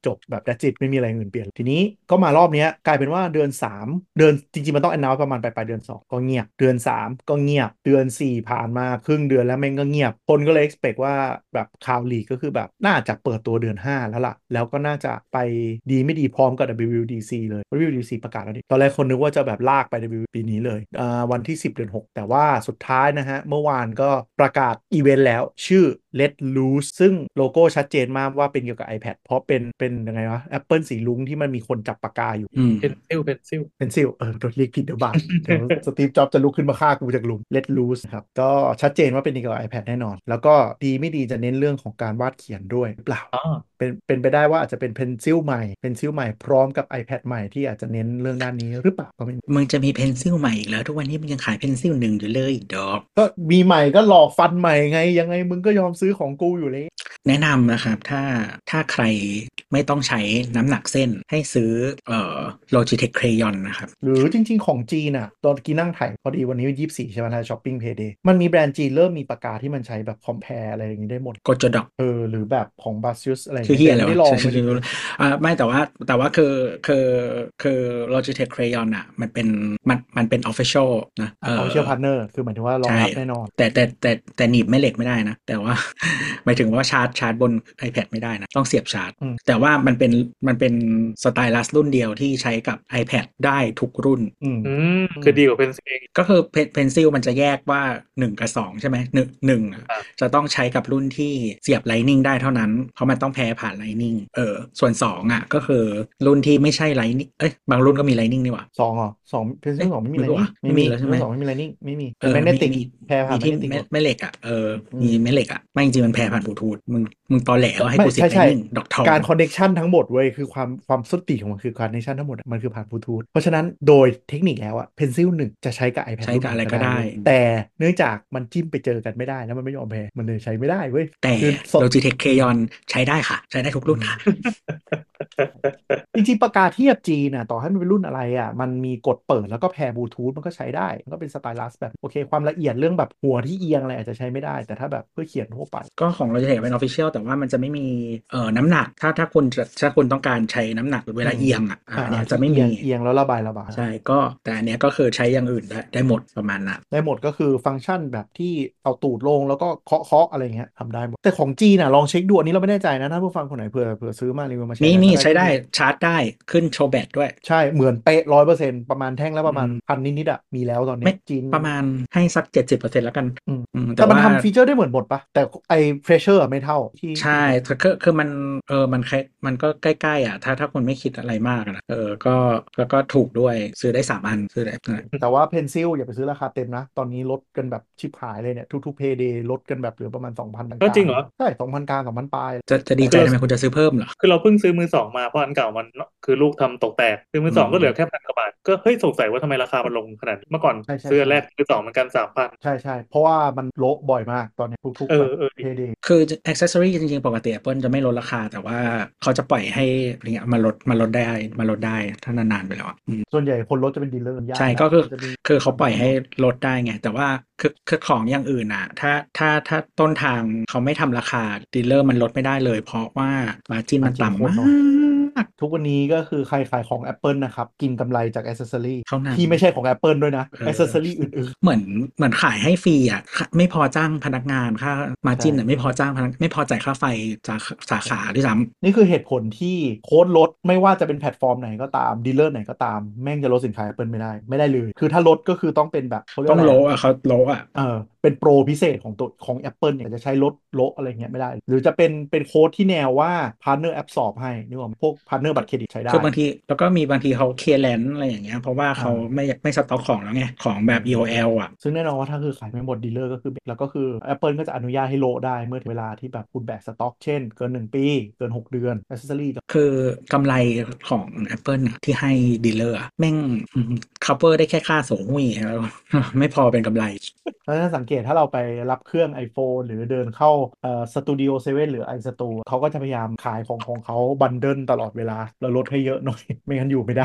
จบแบบ that's it ไม่มีอะไรอื่นเปลี่ยนทีนี้ก็มารอบเนี้ยกลายเป็นว่าเดือนสามเดือนจริงๆมันต้อง announce ประมาณปลายๆเดือนสองก็เงียบเดือนสามก็เงียบเดือนสี่ผ่านมาครึ่งเดือนแล้วแม่งก็เงียบคนก็เลย expect ว่าแบบข่าวลีกก็คือแบบน่าจะเปิดตัวเดือนห้าแล้วล่ะแล้วก็น่าจะไปดีไม่ดีพร้อมกับ ดับเบิลยู ดับเบิลยู ดี ซี เลย ดับเบิลยู ดับเบิลยู ดี ซี ประกาศแล้วดิตอนแรกคนนึกว่าจะแบบลากไป ดับเบิลยู ปีนี้เลยอ่าวันที่สิบเดือนหกแต่ว่าสุดท้ายนะฮะเมื่อวานก็ประกาศอีเวนต์แล้วชื่อ Let Loose ซึ่งโลโก้ชัดเจนมากว่าเป็นเกี่ยวกับ iPad เพราะเป็นเป็นยังไงวะ Apple สีลุ้งที่มันมีคนจับปากกาอยู่อืมเพนซิลเพนซิลเป็นซิลเออโดนเรียกผิดเดี๋ยวบาป เดี๋ยวสตีฟจ็อบจะลุกขึ้นมาฆ่ากูจากหลุม Let Loose ครับก็ชัดเจนว่าเป็นเกี่ยวกับ iPad แน่นอน แล้วก็ดีไม่ดีจะเน้นเรื่องของการวาดเขียนด้วยหรือเปล่าอ๋อเป็นเป็นไปได้ว่าอาจจะเป็นเพนซิลใหม่เพนซิลใหม่พร้อมกับ iPad ใหม่ที่อาจจะเน้นเรื่องด้านนี้หรือเปล่าก็ไม่รู้มึงจะมีเพนซิลใหม่อีกแล้วทุกวันนี้มึงยังขายเพนซิลหนึ่งอยู่เลยดอกก็มีใหม่ก็หลอกฟันใหม่ไงยังไงมึงก็ยอมซื้อของกูอยู่เลยแนะนำนะครับถ้าถ้าใครไม่ต้องใช้น้ำหนักเส้นให้ซื้อเอ่อ Logitech Crayon นะครับหรือจริงๆของจีนน่ะตอนกี้นั่งถ่ายพอดีวันนี้ยี่สิบสี่ใช่ไหมนะช้อปปิ้งเพย์เดย์มันมีแบรนด์จีนเริ่มมีปากกาที่มันใช้แบบคอม p พ r e อะไรอย่างนี้ได้หมดโกโจดอกเออหรือแบบของ Basus อะไรอย่างคือเงี้ยเฮียแต่อะไรไม่วะได้ลองใช่ไม่ใช่ได้ใช่อ่าไม่แต่ว่าแต่ว่าคือคือคือ Logitech Crayon อ่ะมันเป็นมันมันเป็น official นะเออ official partner คือหมายถึงว่ารองใช่รับแน่นอนแต่แต่แต่แต่หนีบแม่เหล็กไม่ได้นะ แต่ว่า หมายถึงว่าชาร์จชาร์จบน iPad ไม่ได้นะ ต้องเสียบชาร์จอืมแต่ว่ามันเป็นมันเป็นสไตลัสรุ่นเดียวที่ใช้กับ iPad ได้ทุกรุ่นอืมอืมคือดีกว่าเพนซิลเองก็คือเพนซิลมันจะแยกว่าหนึ่งกับสองใช่ไหมหนึ่งหนึ่งอะครับจะต้องใช้กับรุ่นที่เสียบ Lightning ได้เท่านั้น เพราะมันต้องแพ้ผ่าน Lightning เออส่วนสองอ่ะก็คือรุ่นที่ไม่ใช่ Lightning เอ้ยบางรุ่นก็มี Lightning นี่หว่าสองเหรอสองเพนซิลเอ๊ะสองไม่มีมีอะไรปะวะนี่ไม่มีแล้วใช่ไหมสองไม่มีอะไรนี่ไม่มีเอเป็นอแมกเนมีติกมีแพ้ผ่านมีแมกที่เนติกแม่หมดแม่เหล็กอ่ะเอออมมีแม่เหล็กอ่ะไม่จริงๆมันแพ้ผ่านบลูทูธมึงมึงตอแหลว่าให้ไม่กูเสียบใช่ใช่ Lightning ดอกทองการคอนเน c ชันทั้งหมดเว้ยคือความความส้นตีนของมันคือการคอนเน c ชันทั้งหมดอะมันคือผ่านบลูทูธเพราะฉะนั้นโดยเทคนิคแล้วอะเพนซิลหนึ่งจะใช้กับ iPad ใช้กับอะไรก็ได้เว้ยแต่เนื่องจากมันจิ้มไปเจอกันไม่ได้แล้วมันไม่ยอมแพ้มันเลยใช้ไม่ได้เว้ยแต่คือสด Logitech Crayon ใช้ได้ค่ะ ใช้ได้ทุกรุ่นค่ะจริงๆปากกาเทียบจีนน่ะต่อให้มันเป็นรุ่นอะไรอ่ะมันมีกดเปิดแล้วก็แพร์บลูทูธมันก็ใช้ได้มันก็เป็นสไตลัสแบบโอเคความละเอียดเรื่องแบบหัวที่เอียงอะไรอาจจะใช้ไม่ได้แต่ถ้าแบบเพื่อเขียนทั่วไปก็ของ Logitech เป็น Official แต่ว่ามันจะไม่มีเอ่อน้ำหนักถ้าถ้าคุณจะถ้าคุณต้องการใช้น้ำหนักเวลาอืมเอียงอ่ะอ่าอ่าอันเนี้ยที่จะไม่เอียมีงเอียงแล้วระบายระบายใช่ก็แต่อันเนี้ยก็คือใช้อย่างอื่นได้ได้หมดประมาณนั้นได้หมดก็คือฟังก์ชันแบบที่เอาตูดลงแล้วก็เคาะเคาะอะไรเงี้ยทำได้หมดแต่ของจีนน่ะลองเช็คดูอันนี้เราไม่แน่ใจนะถ้าผู้ฟังคนไหนเผื่อเผื่อซื้อมารีวิวมาใช้มีนะมีถ้าใช้ได้ก็ชาร์จได้ขึ้นโชว์แบตด้วยใช่เหมือนเป๊ะร้อยเปอร์เซ็นต์ประมาณแท่งแล้วประมาณอืมพันนิดๆอ่ะมีแล้วตอนนี้ไม่จีนประมาณให้สัก เจ็ดสิบเปอร์เซ็นต์ แล้วกันอืมอืมแต่แต่มันว่าทำฟีเจอร์ได้เหมือนหมดปะแต่ไอ้เฟรชเชอร์ไม่เท่าที่ใช่คือคือมันเออมันคล้ายมันก็ใกล้ๆอ่ะถ้าถ้าคุณไม่คิดอะไรมากอะนะเออก็ก็ก็ถูกด้วยซื้อได้สามอันซื้อได้แต่ว่าเพนซิลอย่าไปซื้อราคาเต็มนะ ตอนนี้ลดกันแบบชิบหายเลยเนี่ยทุกๆเพย์เดย์ลดกันแบบเหลือประมาณ สองพันก็จริงเหรอใช่สองพันกลางสองพันปลายจะจะดีใจทำไมคุณจะซื้อเพิ่มเหรอคือเราเพิ่งซื้อมือสองมาเพราะอันเก่ามันคือลูกทำตกแตกคือมือสองก็เหลือแค่พันกว่าบาทก็เฮ้ยสงสัยว่าทำไมราคามันลงขนาดนี้เมื่อก่อนใช่ใช่ซื้อใช่แรกมือสองมันกันสามพันใช่ใช่เพราะว่ามันโละบ่อยมากตอนนี้ทุกเอๆแบอบ เออเพย์เดย์คือ accessory จริงๆ ปกติ Apple จะไม่ลดราคา แต่ว่าเขาจะปล่อยให้อะไรเงี้ยมาลดมาลดได้มาลดได้ถ้านานๆไปแล้วอะอืมส่วนใหญ่คนรถจะเป็นดีลเลอร์ยากใช่นะก็คือจะมีคือเขาปล่อยให้ลดได้ไง แต่ว่าคือคือของอย่างอื่นอ่ะ ถ้าถ้าถ้าต้นทางเขาไม่ทำราคาดีลเลอร์มันลดไม่ได้เลย เพราะว่ามาจินมัน margin โคต่ำตรมาน้อยกทุกวันนี้ก็คือใครขายของ Apple นะครับ กินกำไรจากอ c เซสซอรีเท่านั้นที่ไม่ใช่ของ Apple ด้วยนะเอออ c เซสซอรีอื่นเหมือนเหมือนขายให้ฟรีอ่ะค่าไม่พอจ้างพนักงานค่ามาจินอ่ะใช่ไม่พอจ้างพนักไม่พอจ่ายค่าไฟจากสาขาด้วยซ้ๆ นี่คือเหตุผลที่โค้ดลดไม่ว่าจะเป็นแพลตฟอร์มไหนก็ตามดีลเลอร์ไหนก็ตาม แม่งจะลดสินค้า Apple ไม่ได้ไม่ได้เลย คือถ้าลดก็คือต้องเป็นแบบเขาเรียำต้องกว่าอะไรโลอะอ่ะเขาโลอ่ะเออเป็นโปรพิเศษของตัวของ Apple เนี่ยจะใช้ลดโละอะไรเงี้ยไม่ได้ หรือจะเป็นเป็นโค้ดที่แนวว่า Partner Absorb ให้นึกออกไหมพวก Partner บัตรเครดิตใช้ได้คือบางทีแล้วก็มีบางทีเขาเคลียร์แลนซ์อะไรอย่างเงี้ยเพราะว่าเขาอ่าไม่ไม่สต็อกของแล้วไงของแบบ อี โอ แอล อ่ะซึ่งแน่นอนว่าถ้าคือขายไม่หมดดีลเลอร์ก็คือแล้วก็คือ Apple ก็จะอนุญาตให้โละได้เมื่อถึงเวลาที่แบบคุณแบกสต็อกเช่นเกินหนึ่งปีเกินหกเดือน Accessory ก็คือกำไรของ Apple อะที่ให้ดีลเลอร์อะแม่ง cover ได้แค่ค่าส่งหุ้ยแล้ว ไม่พอเป็นกำไรเพราะฉะนั้นสังเกตถ้าเราไปรับเครื่อง iPhone หรือเดินเข้าเอ่อ Studio เซเว่นหรือ iStore เขาก็จะพยายามขายของของเขาบันเดิลตลอดเวลาแล้วลดให้เยอะหน่อย ไม่งั้นอยู่ไม่ได้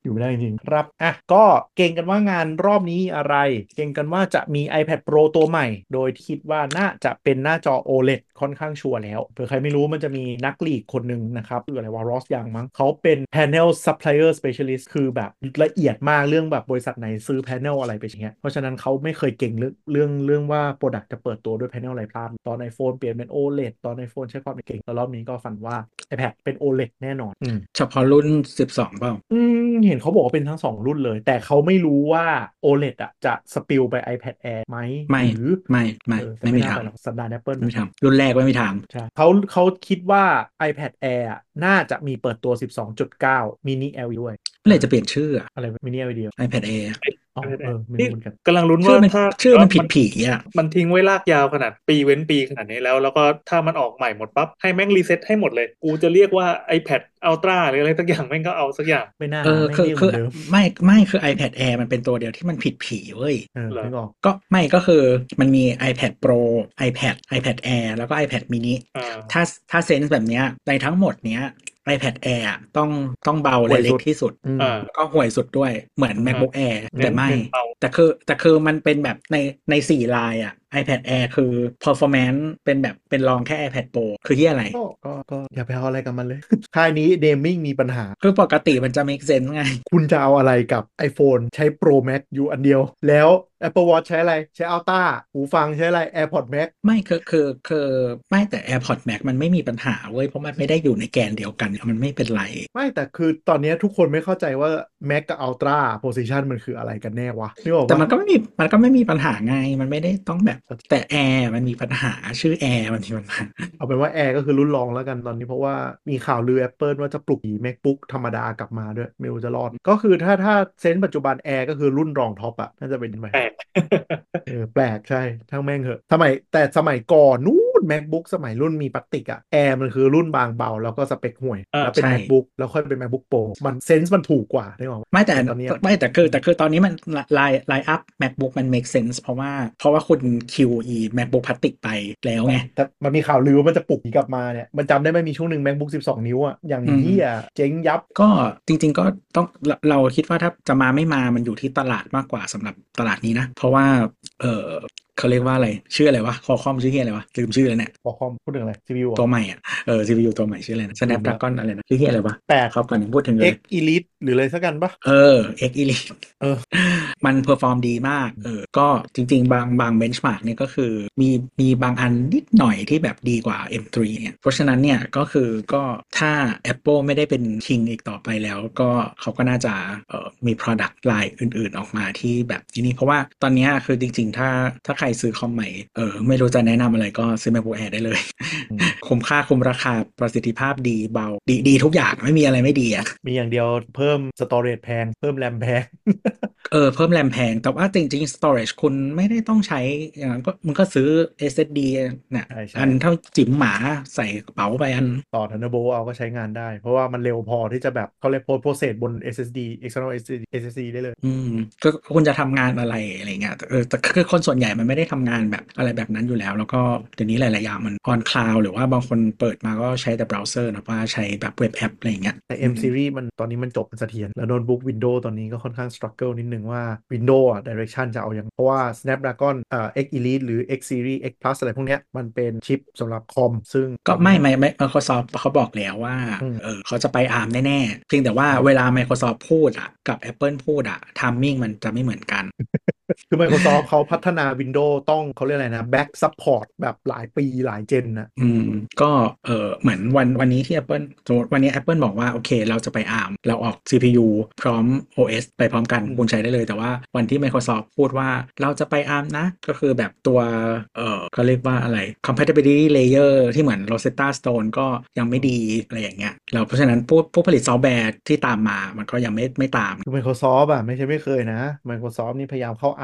อยู่ไม่ได้จริงๆครับอ่ะก็เก่งกันว่างานรอบนี้อะไรเก่งกันว่าจะมี iPad Pro ตัวใหม่โดยคิดว่าน่าจะเป็นหน้าจอ โอ แอล อี ดี ค่อนข้างชัวร์แล้วเผื่อใครไม่รู้มันจะมีนักลีกคนหนึ่งนะครับคืออะไรวะรอสยังมั้งเขาเป็น Panel Supplier Specialist คือแบบละเอียดมากเรื่องแบบบริษัทไหนซื้อ panel อะไรไปอย่างเงี้ยเพราะฉะนั้นเขาไม่เคยเก่งเรื่องเรื่องเรื่องว่า Product จะเปิดตัวด้วย panel อะไรพลาดตอน iPhone เปลี่ยนเป็น โอ แอล อี ดี ตอน iPhone ใช้ความเก่งแล้วรอบนี้ก็ฝันว่า iPad เป็น โอ แอล อี ดี แน่นอนอืมเฉพาะรุ่นสิบสองเปล่าอืมเห็นเขาบอกว่าเป็นทั้งสองรุ่นเลยแต่เขาไม่รู้ว่า โอ แอล อี ดี อ่ะจะสปิลไป iPad Air ไหมไม่หรือไม่ไม่เออแต่ไม่มีทางไม่น่าไปหรอกสันดาน Apple ไม่มีนะทางรุ่นแรกไม่มีทางใช่เขาเขาคิดว่า iPad Air อะน่าจะมีเปิดตัว สิบสองจุดเก้า mini แอล อี ดี ด้วยเมื่อไหอ่าร่จะเปลี่ยนชื่ออะอะไร mini แอล อี ดี iPad Air อ๋อเออไม่นี่รู้เหมือนกันกำลังลุ้นชื่อมันว่าถ้าชื่อมันผิดมันผีอ่ะมันทิ้งไว้ลากยาวขนาดปีเว้นปีขนาดนี้แล้วแล้วก็ถ้ามันออกใหม่หมดปั๊บให้แม่งรีเซ็ตให้หมดเลยกูจะเรียกว่า iPad Ultra หรืออะไรสักอย่างแม่งก็เอาสักอย่างไม่น่าเออแม่งคือคือเรียกเหมือนเดิมไม่ไม่คือ iPad Air มันเป็นตัวเดียวที่มันผิดผีเว้ยเออเหรอนึกออกก็ไม่ก็คือมันมี iPad Pro iPad iPad Air แล้วก็ iPad mini อ่ถ้าาถ้าเซนส์แบบเนี้ยในทั้งหมดเนี้ย iPad Air อะต้องต้องเบาและเล็ห่วยสุดกที่สุดอืมอ่าแล้วก็ห่วยสุดด้วยเหมือนอ่า MacBook Air อืมแต่ไม่เน้นเบาแต่คือแต่คือมันเป็นแบบในในสี่ลายอ่ะ iPad Air คือ performance เป็นแบบเป็นรองแค่ iPad Pro คือที่อะไรก็ก็ก็อย่าไปเอาอะไรกับมันเลยค่ายนี้เดมมิ่งมีปัญหาคือปกติมันจะ make sense ไงคุณจะเอาอะไรกับ iPhone ใช้ Pro Max อยู่อันเดียวแล้ว Apple Watch ใช้อะไรใช้ Ultra หูฟังใช้อะไร AirPods Max ไม่คือคือคือไม่แต่ AirPods Max มันไม่มีปัญหาเว้ยเพราะมันไม่ได้อยู่ในแกนเดียวกันมันไม่เป็นไรไม่แต่คือตอนนี้ทุกคนไม่เข้าใจว่า Max กับ Ultra Position มันคืออะไรกันแน่วะนึกออกแต่ปะมันก็ไม่มีมันก็ไม่มีปัญหาไงมันไม่ได้ต้องแบบแต่ Air มันมีปัญหาชื่อ Air มันมีปัญหาเอาเป็นว่า Air ก็คือรุ่นรองแล้วกันตอนนี้เพราะว่ามีข่าวลือ Apple ว่าจะปลุก MacBook ธรรมดากลับมาด้วยไม่รู้จะรอดก็คือถ้าถ้าเซนส์ปัจจุบัน Air ก็คือรุ่นรองท็อปอะน่าจะเป็นไปแปลกเออแปลกใช่ทั้งแม่งเหอะสมัยแต่สมัยก่อนนู้น MacBook สมัยรุ่นมีพลาสติกอะแอร์มันคือรุ่นบางเบาแล้วก็สเปคห่วยอ่าแล้วเป็นใช่ MacBook แล้วค่อยเป็น MacBook Pro มันเซนส์มันถูกกว่าได้หรอไม่แต่แต่ตอนเนี้ยไม่แต่คือแต่คือตอนนี้มันไลน์ไลน์อัพ MacBook มัน make sense เพราะว่าเพราะว่าคุณ คิว อี MacBook พลาสติกไปแล้วไงแต่มันมีข่าวลือว่ามันจะปลุกอีกกลับมาเนี่ยมันจำได้ไหมมีช่วงหนึ่ง MacBook สิบสอง นิ้วอะอย่างอืมเหี้ยเจ๊งยับก็จริงๆก็ต้องเราเราคิดว่าถ้าจะมาไม่มามันอยู่ที่ตลาดมากกว่าสำหรับตลาดนี้นะ เพราะว่าเออเขาเรียกว่าอะไรชื่ออะไรวะคอคอมชื่อเฮียอะไรวะลืมชื่อแล้วเนี่ยพอคอมพูดถึงอะไร ซี พี ยู เหรอตัวใหม่อ่ะเออ ซี พี ยู ตัวใหม่ชื่ออะไรนะลืมละ Snapdragon อะไรนะชื่อเฮียอะไรวะแปดครับก่อนถึงพูดถึงเลย X Elite หรืออะไรสักกันปะเออ X Elite เออมันเพอร์ฟอร์มดีมากเออก็จริงๆบางบางเบนช์มาร์กเนี่ยก็คือมีมีบางอันนิดหน่อยที่แบบดีกว่า เอ็ม ทรี เนี่ยเพราะฉะนั้นเนี่ยก็คือก็ถ้า Apple ไม่ได้เป็น King อีกต่อไปแล้วก็เขาก็น่าจะเอ่อมี Product line อื่นๆออกมาที่แบบที่นี่เพราะว่าตอนนี้คือจริงๆถ้าถ้าใครซื้อคอมใหม่เออไม่รู้จะแนะนำอะไรก็ซื้อ MacBook Air ได้เลยอืมคุ้มค่าคุ้มราคาประสิทธิภาพดีเบาดีดีทุกอย่างไม่มีอะไรไม่ดีอ่ะมีอย่างเดียวเพิ่ม storage แพงเพิ่มแรมแพงเออเพิ่มแรมแพงแต่ว่าจริงๆ storage คุณไม่ได้ต้องใช้อย่างนั้นก็มึงก็ซื้อ เอส เอส ดี เนี่ยใช่ใช่อันเท่าจิ๋มหมาใส่กระเป๋าไปอันต่อ Thunderbolt เอาก็ใช้งานได้ เพราะว่ามันเร็วพอที่จะแบบเขาเรียก process บน เอส เอส ดี external เอส เอส ดี ได้เลยอืมก็คุณจะทำงานอะไรอะไรเงี้ยแต่เออแต่คือคนส่วนใหญ่มันไม่ได้ทำงานแบบอะไรแบบนั้นอยู่แล้ว แล้วก็เดี๋ยวนี้หลายๆอย่างมัน on cloud หรือว่าบางคนเปิดมาก็ใช้แต่เบราว์เซอร์นะว่าใช้แบบเว็บแอปอะไรเงี้ยแต่อื M ม series มันตอนนี้มันจบมันเสถียรแล้วโน้ตบุ๊ก Windows ตอนนี้ก็ค่อนข้าง struggle นิดนึงว่า Windows อ่ะ direction จะเอาอย่างเพราะว่า Snapdragon เอ่อ X Elite หรือ X Series X Plus อะไรพวกเนี้ยมันเป็นชิปสำหรับคอมซึ่งตก็อนเนี้ยไม่ไม่ไม่ Microsoft เขาบอกแล้วว่าอืมเออเขาจะไป อาร์ม แน่ๆเพียงแต่ว่าเวลา Microsoft พูดอ่ะกับ Apple พูดอ่ะ timing มันจะไม่เหมือนกันคือ Microsoft เขาพัฒนา Windows ต้องเขาเรียกอะไรนะ back support แบบหลายปีหลายเจนนะอืมก็เออเหมือนวันวันนี้ที่ Apple สมมติวันนี้ Apple บอกว่าโอเคเราจะไป อาร์ม เราออก ซี พี ยู พร้อม โอ เอส ไปพร้อมกันอืมคุณใช้ได้เลยแต่ว่าวันที่ Microsoft พูดว่าเราจะไป อาร์ม นะก็คือแบบตัวเออเขาเรียกว่าอะไร compatibility layer ที่เหมือน Rosetta Stone ก็ยังไม่ดีอะไรอย่างเงี้ยเราเพราะฉะนั้นผู้ผู้ผลิตซอฟต์แวร์ที่ตามมามันก็ยังไม่ไม่ตามคือ Microsoft อ่ะไม่ใช่ไม่เคยนะ Microsoft นี่พยายามเข้า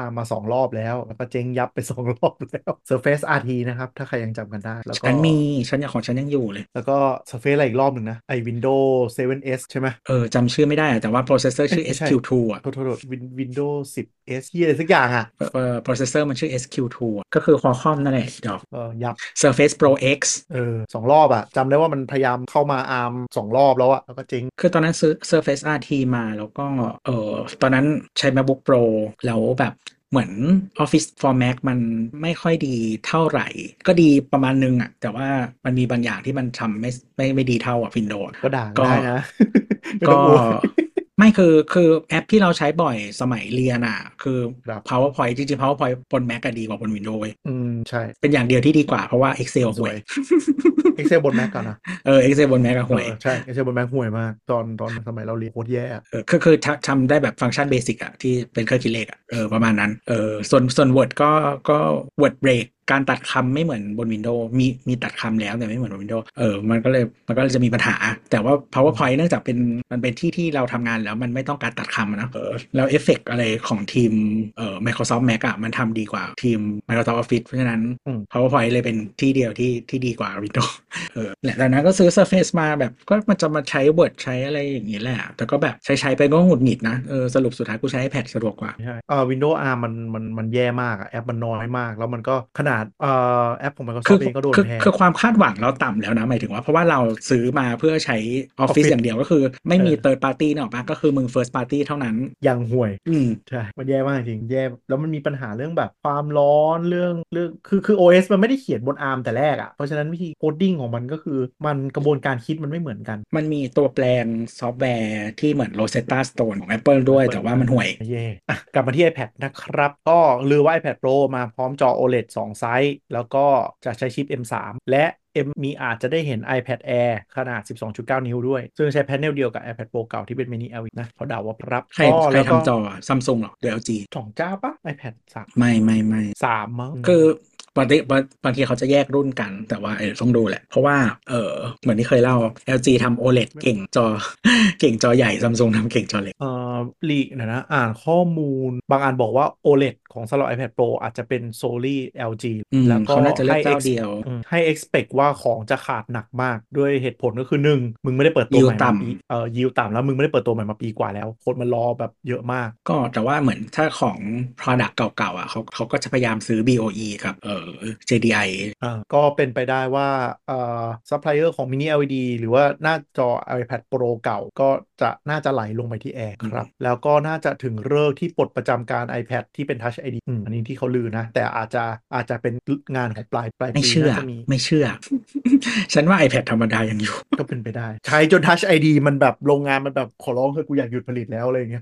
อาร์มมาสองรอบแล้วแล้วก็เจ๊งยับไปสองรอบแล้ว Surface อาร์ ที นะครับถ้าใครยังจำกันได้แล้วก็ฉันมีฉันยังของฉันยังอยู่เลยแล้วก็ Surface อะไรอีกรอบหนึ่งนะไอ้ Windows เซเว่น เอส ใช่ไหมเออจำชื่อไม่ได้อะแต่ว่า processor ชื่อเอ้ยไม่ใช่เอส คิว ทู อ่ะโทษโทษโทษ Win- Windows สิบ เอส ที่อะไรสักอย่างอ่ะเออเออ processor มันชื่อ เอส คิว ทู อะก็คือ Qualcomm นั่นแหละดอกเออยับ Surface Pro X เออสองรอบอะจำได้ว่ามันพยายามเข้ามาอาร์มสองรอบแล้วอะแล้วก็เจ๊งคือตอนนั้นซื้อ Surface อาร์ ที มาแล้วก็เออตอนนั้นใช้ MacBook Pro แล้วแบบเหมือน Office for Mac มันไม่ค่อยดีเท่าไหร่ ก็ดีประมาณนึงอ่ะแต่ว่ามันมีบางอย่างที่มันทำไม่ไม่ไม่ดีเท่าอ่ะ Windows ก็ด่าก็ก็ได้นะ ไม่ต้ก็องอวยไม่คือคือแอปที่เราใช้บ่อยสมัยเรียนอ่ะ คือครับ PowerPoint จริงๆ PowerPoint บน Mac ก็ดีกว่าบน Windows เว้ยอืมใช่เป็นอย่างเดียวที่ดีกว่าเพราะว่า Excel ห่วยสวย Excel บน Mac ก่อนนะเออ Excel บน Mac ก็เอห่วยอใช่ Excel บน Mac ห่วยมากตอนตอนสมัยเราเรียนโคตรแย่อะเออคือคือทำทำได้แบบฟังก์ชันเบสิกอะที่เป็นเครื่องคิดเลขอะเออประมาณนั้นเออส่วนส่วน Word ก็ก็ Word Break การตัดคำไม่เหมือนบน Windows มีมีตัดคำแล้วแต่ไม่เหมือนบน Windows เออมันก็เลยมันก็เลยจะมีปัญหา แต่ว่า PowerPoint เนื่องจากเป็นมันเป็นที่ที่เราทำงานแล้วมันไม่ต้องการตัดคำอะนะเออแล้วเอฟเฟกต์อะไรของทีมเอ่อ Microsoft Mac อะมันทำดีกว่าทีม Microsoft Office เพราะฉะนั้นอืม PowerPoint เลยเป็นที่เดียวที่ที่ดีกว่า Windows เออแหละแต่นั้นก็ซื้อ Surface มาแบบก็มันจะมาใช้ Word ใช้อะไรอย่างนี้แหละแต่ก็แบบใช้ใช้ไปก็หงุดหงิดนะเออสรุปสุดท้ายกูใช้ iPad สะดวกกว่าใช่เอ่อ Windows อาร์ มันมันมันแย่มากอะแอปมันน้อยมากแล้วมันก็ขนาดเอ่อแอปของคือ Microsoft เองก็โดนคือแพงคือความคาดหวังเราต่ำแล้วนะหมายถึงว่าเพราะว่าเราซื้อมาเพื่อใช้ Office อ Office ย่างเดียวก็คือไม่มีเออ Third Party เนกอะปะก็คือมึง First Party เท่านั้นยังห่วยอืมใช่มันแย่มากจริงแย่แล้วมันมีปัญหาเรื่องแบบความร้อนเรื่องเรื่องคือคือ โอ เอส มันไม่ได้เขียนบน อาร์ม แต่แรกอะเพราะฉะนั้นวิธีโคดดิ้งของมันก็คือมันกระบวนการคิดมันไม่เหมือนกันมันมีตัวแปลนซอฟต์แวร์ที่เหมือน Rosetta Stone ของ Apple ด้วยแต่ว่ามันห่วยเย่อ่ะกลับมาที่ iPad นะครับ ก็ลือว่า iPad Pro มาพร้อมจอ โอ แอล อี ดี สอง ไซส์ แล้วก็จะใช้ชิป เอ็ม สาม และ M มีอาจจะได้เห็น iPad Air ขนาด สิบสองจุดเก้า นิ้วด้วย ซึ่งใช้แพนเนลเดียวกับ iPad Pro เก่าที่เป็น Mini แอล อี ดี นะเขาเดาว่าครับใครก็ใครแล้วก็ทำจอซัมซุงหรอหรือ แอล จีสองเจ้าปะ iPad สามไม่ไม่ไม่สามมั้งคือบางทีบางบางทีเขาจะแยกรุ่นกันแต่ว่าเออต้องดูแหละ เพราะว่าเออเหมือนที่เคยเล่า แอล จี ทำ โอ แอล อี ดี เก่งจอ เก่งจอใหญ่ซัมซุงทำเก่งจอเล็กเอ่อลีกนะนะอ่านข้อมูลบางอันบอกว่า โอ แอล อี ดี ของสำหรับ iPad Pro อาจจะเป็น solely แอล จีอืมแล้วก็เขาน่าจะเลืให้อกเจ้า ex เดียวอืมให้ expect ว่าของจะขาดหนักมากด้วยเหตุผลก็คือหนึ่งมึงไม่ได้เปิดตัวยิวใหม่มาต่ปีเอ่อยิวต่ำแล้วมึงไม่ได้เปิดตัวใหม่มาปีกว่าแล้วคนมันรอแบบเยอะมากำก็แต่ว่าเหมือนถ้าของ Product เก่าๆอ่ะเขาเขาก็จะพยายามซื้อ บี โอ อี กับเอ่อ เจ ดี ไออ่าก็เป็นไปได้ว่าเอ่อซัพพลายเออร์ของ Mini แอล อี ดี หรือว่าหน้าจอ iPad Pro เก่าก็จะน่าจะไหลลงไปที่ Air ครับ แล้วก็น่าจะถึงฤกษ์ที่ปลดประจำการ iPad ที่เป็น Touch ไอ ดี อืมอันนี้ที่เขาลือนะ แต่อาจจะอาจจะเป็นงานของปลายปลายไม่ปีเชื่อน่าจะมีไม่เชื่อ ฉันว่า iPad ธรรมดายังอยู่ก็เป็นไปได้ ใช้จน Touch ไอ ดี มันแบบโรงงานมันแบบขอร้องเถอะกูอยากหยุดผลิตแล้วอะไรอย่างเงี้ย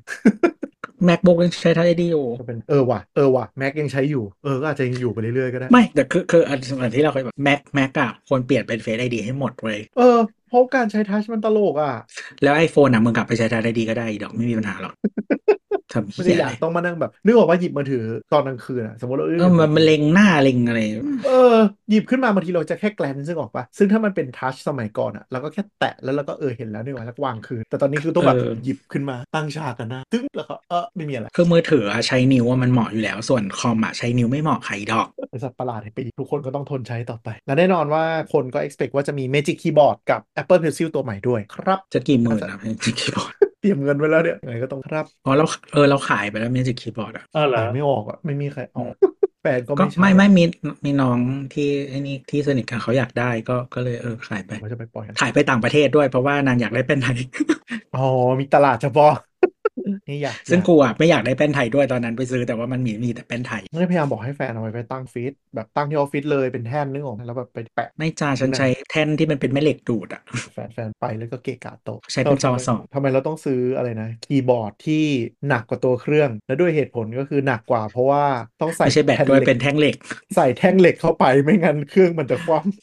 MacBook ยังใช้ Touch ไอ ดี อยู่ก็เป็นเออว่ะเออว่ะ Mac ยังใช้อยู่เออก็อาจจะยังอยู่ไปเรื่อยๆก็ได้ไม่แต่คือคืออันอันที่เราเคยแบบ Mac Mac อะควรเปลี่ยนเป็น Face ไอ ดี ให้หมดเลยเออเพราะการใช้ Touch มันตลกอ่ะแล้ว iPhone อะมึงกลับไปใช้ Touch ไอ ดี ก็ได้อีดอกไม่มีปัญหาหรอกทำไม่ได้เหี้ยอะไรอยากต้องมานั่งแบบนึกออกว่าหยิบมือถือตอนกลางคืนอะสมมติเราเล่เออนมือถือมันมันเล็งหน้าเล็งอะไรเออหยิบขึ้นมาบางทีเราจะแค่แกลนซึ่งออกปะซึ่งถ้ามันเป็นทัชสมัยก่อนอะเราก็แค่แตะแล้วเราก็เออเห็นแล้วนี่หว่าแล้วก็วางคืนแต่ตอนนี้คือต้องแบบเออหยิบขึ้นมาตั้งฉากกันนะตึ้งแล้วก็เออไม่มีอะไรคือมือถืออะใช้นิ้วว่ามันเหมาะอยู่แล้วส่วนคอมอะใช้นิ้วไม่เหมาะใครดอกเป็นสัตว์ประหลาดให้ไปอีกทุกคนก็ต้องทนใช้ต่อไปและแน่นอนว่าคนก็ expect ว่าจะมี Magic Keyboard กับ Apple Pencil ตัวใหม่ด้วยครับจะกี่หมื่นน่าจะนะจริงคีย์บอร์ดเตรียมเงินไว้แล้วเนี่ยยังไงก็ต้องครับอ๋อเราเออเราขายไปแล้ว Magic Keyboard อะอ้าวเหรอขายไม่ออกอะไม่มีใครออกแฟนก็ก็ไม่ใช่ไม่ไม่มีมีน้องที่ไอ้นี่ที่สนิทกันเขาอยากได้ก็ก็เลยเออขายไปเขาจะไปปล่อยกันขายไปต่างประเทศด้วยเพราะว่านางอยากได้แป้นไทยอ๋อมีตลาดเฉพาะ นี่อยากอซึ่งยากกูอ่ะไม่อยากได้แป้นไทยด้วยตอนนั้นไปซื้อแต่ว่ามันมีมีแต่แป้นไทยไม่ได้พยายามบอกให้แฟนเอาไว้ไปตั้งฟีดแบบตั้งที่ออฟฟิศเลยเป็นแท่นนึกออกไหมแล้วแบบไปแปะไม่จ้าฉัข้างในนใช้แท่นที่มันเป็นแม่เหล็กดูดอ่ะแฟนแฟนไปแล้วก็เกะกะโต๊ะใช้เราเป็นจอทำไมสองทำไมเราต้องซื้ออะไรนะคีย์บอร์ดที่หนักกว่าตัวเครื่อง และด้วยเหตุผลก็คือหนักกว่าเพราะว่าต้องใส่ไม่ใช่แบตแผ่นเหล็กด้วยเป็นแท่งเหล็กใส่แท่งเหล็กเข้าไปไม่งั้นเครื่องมันจะคว่ำ เหี้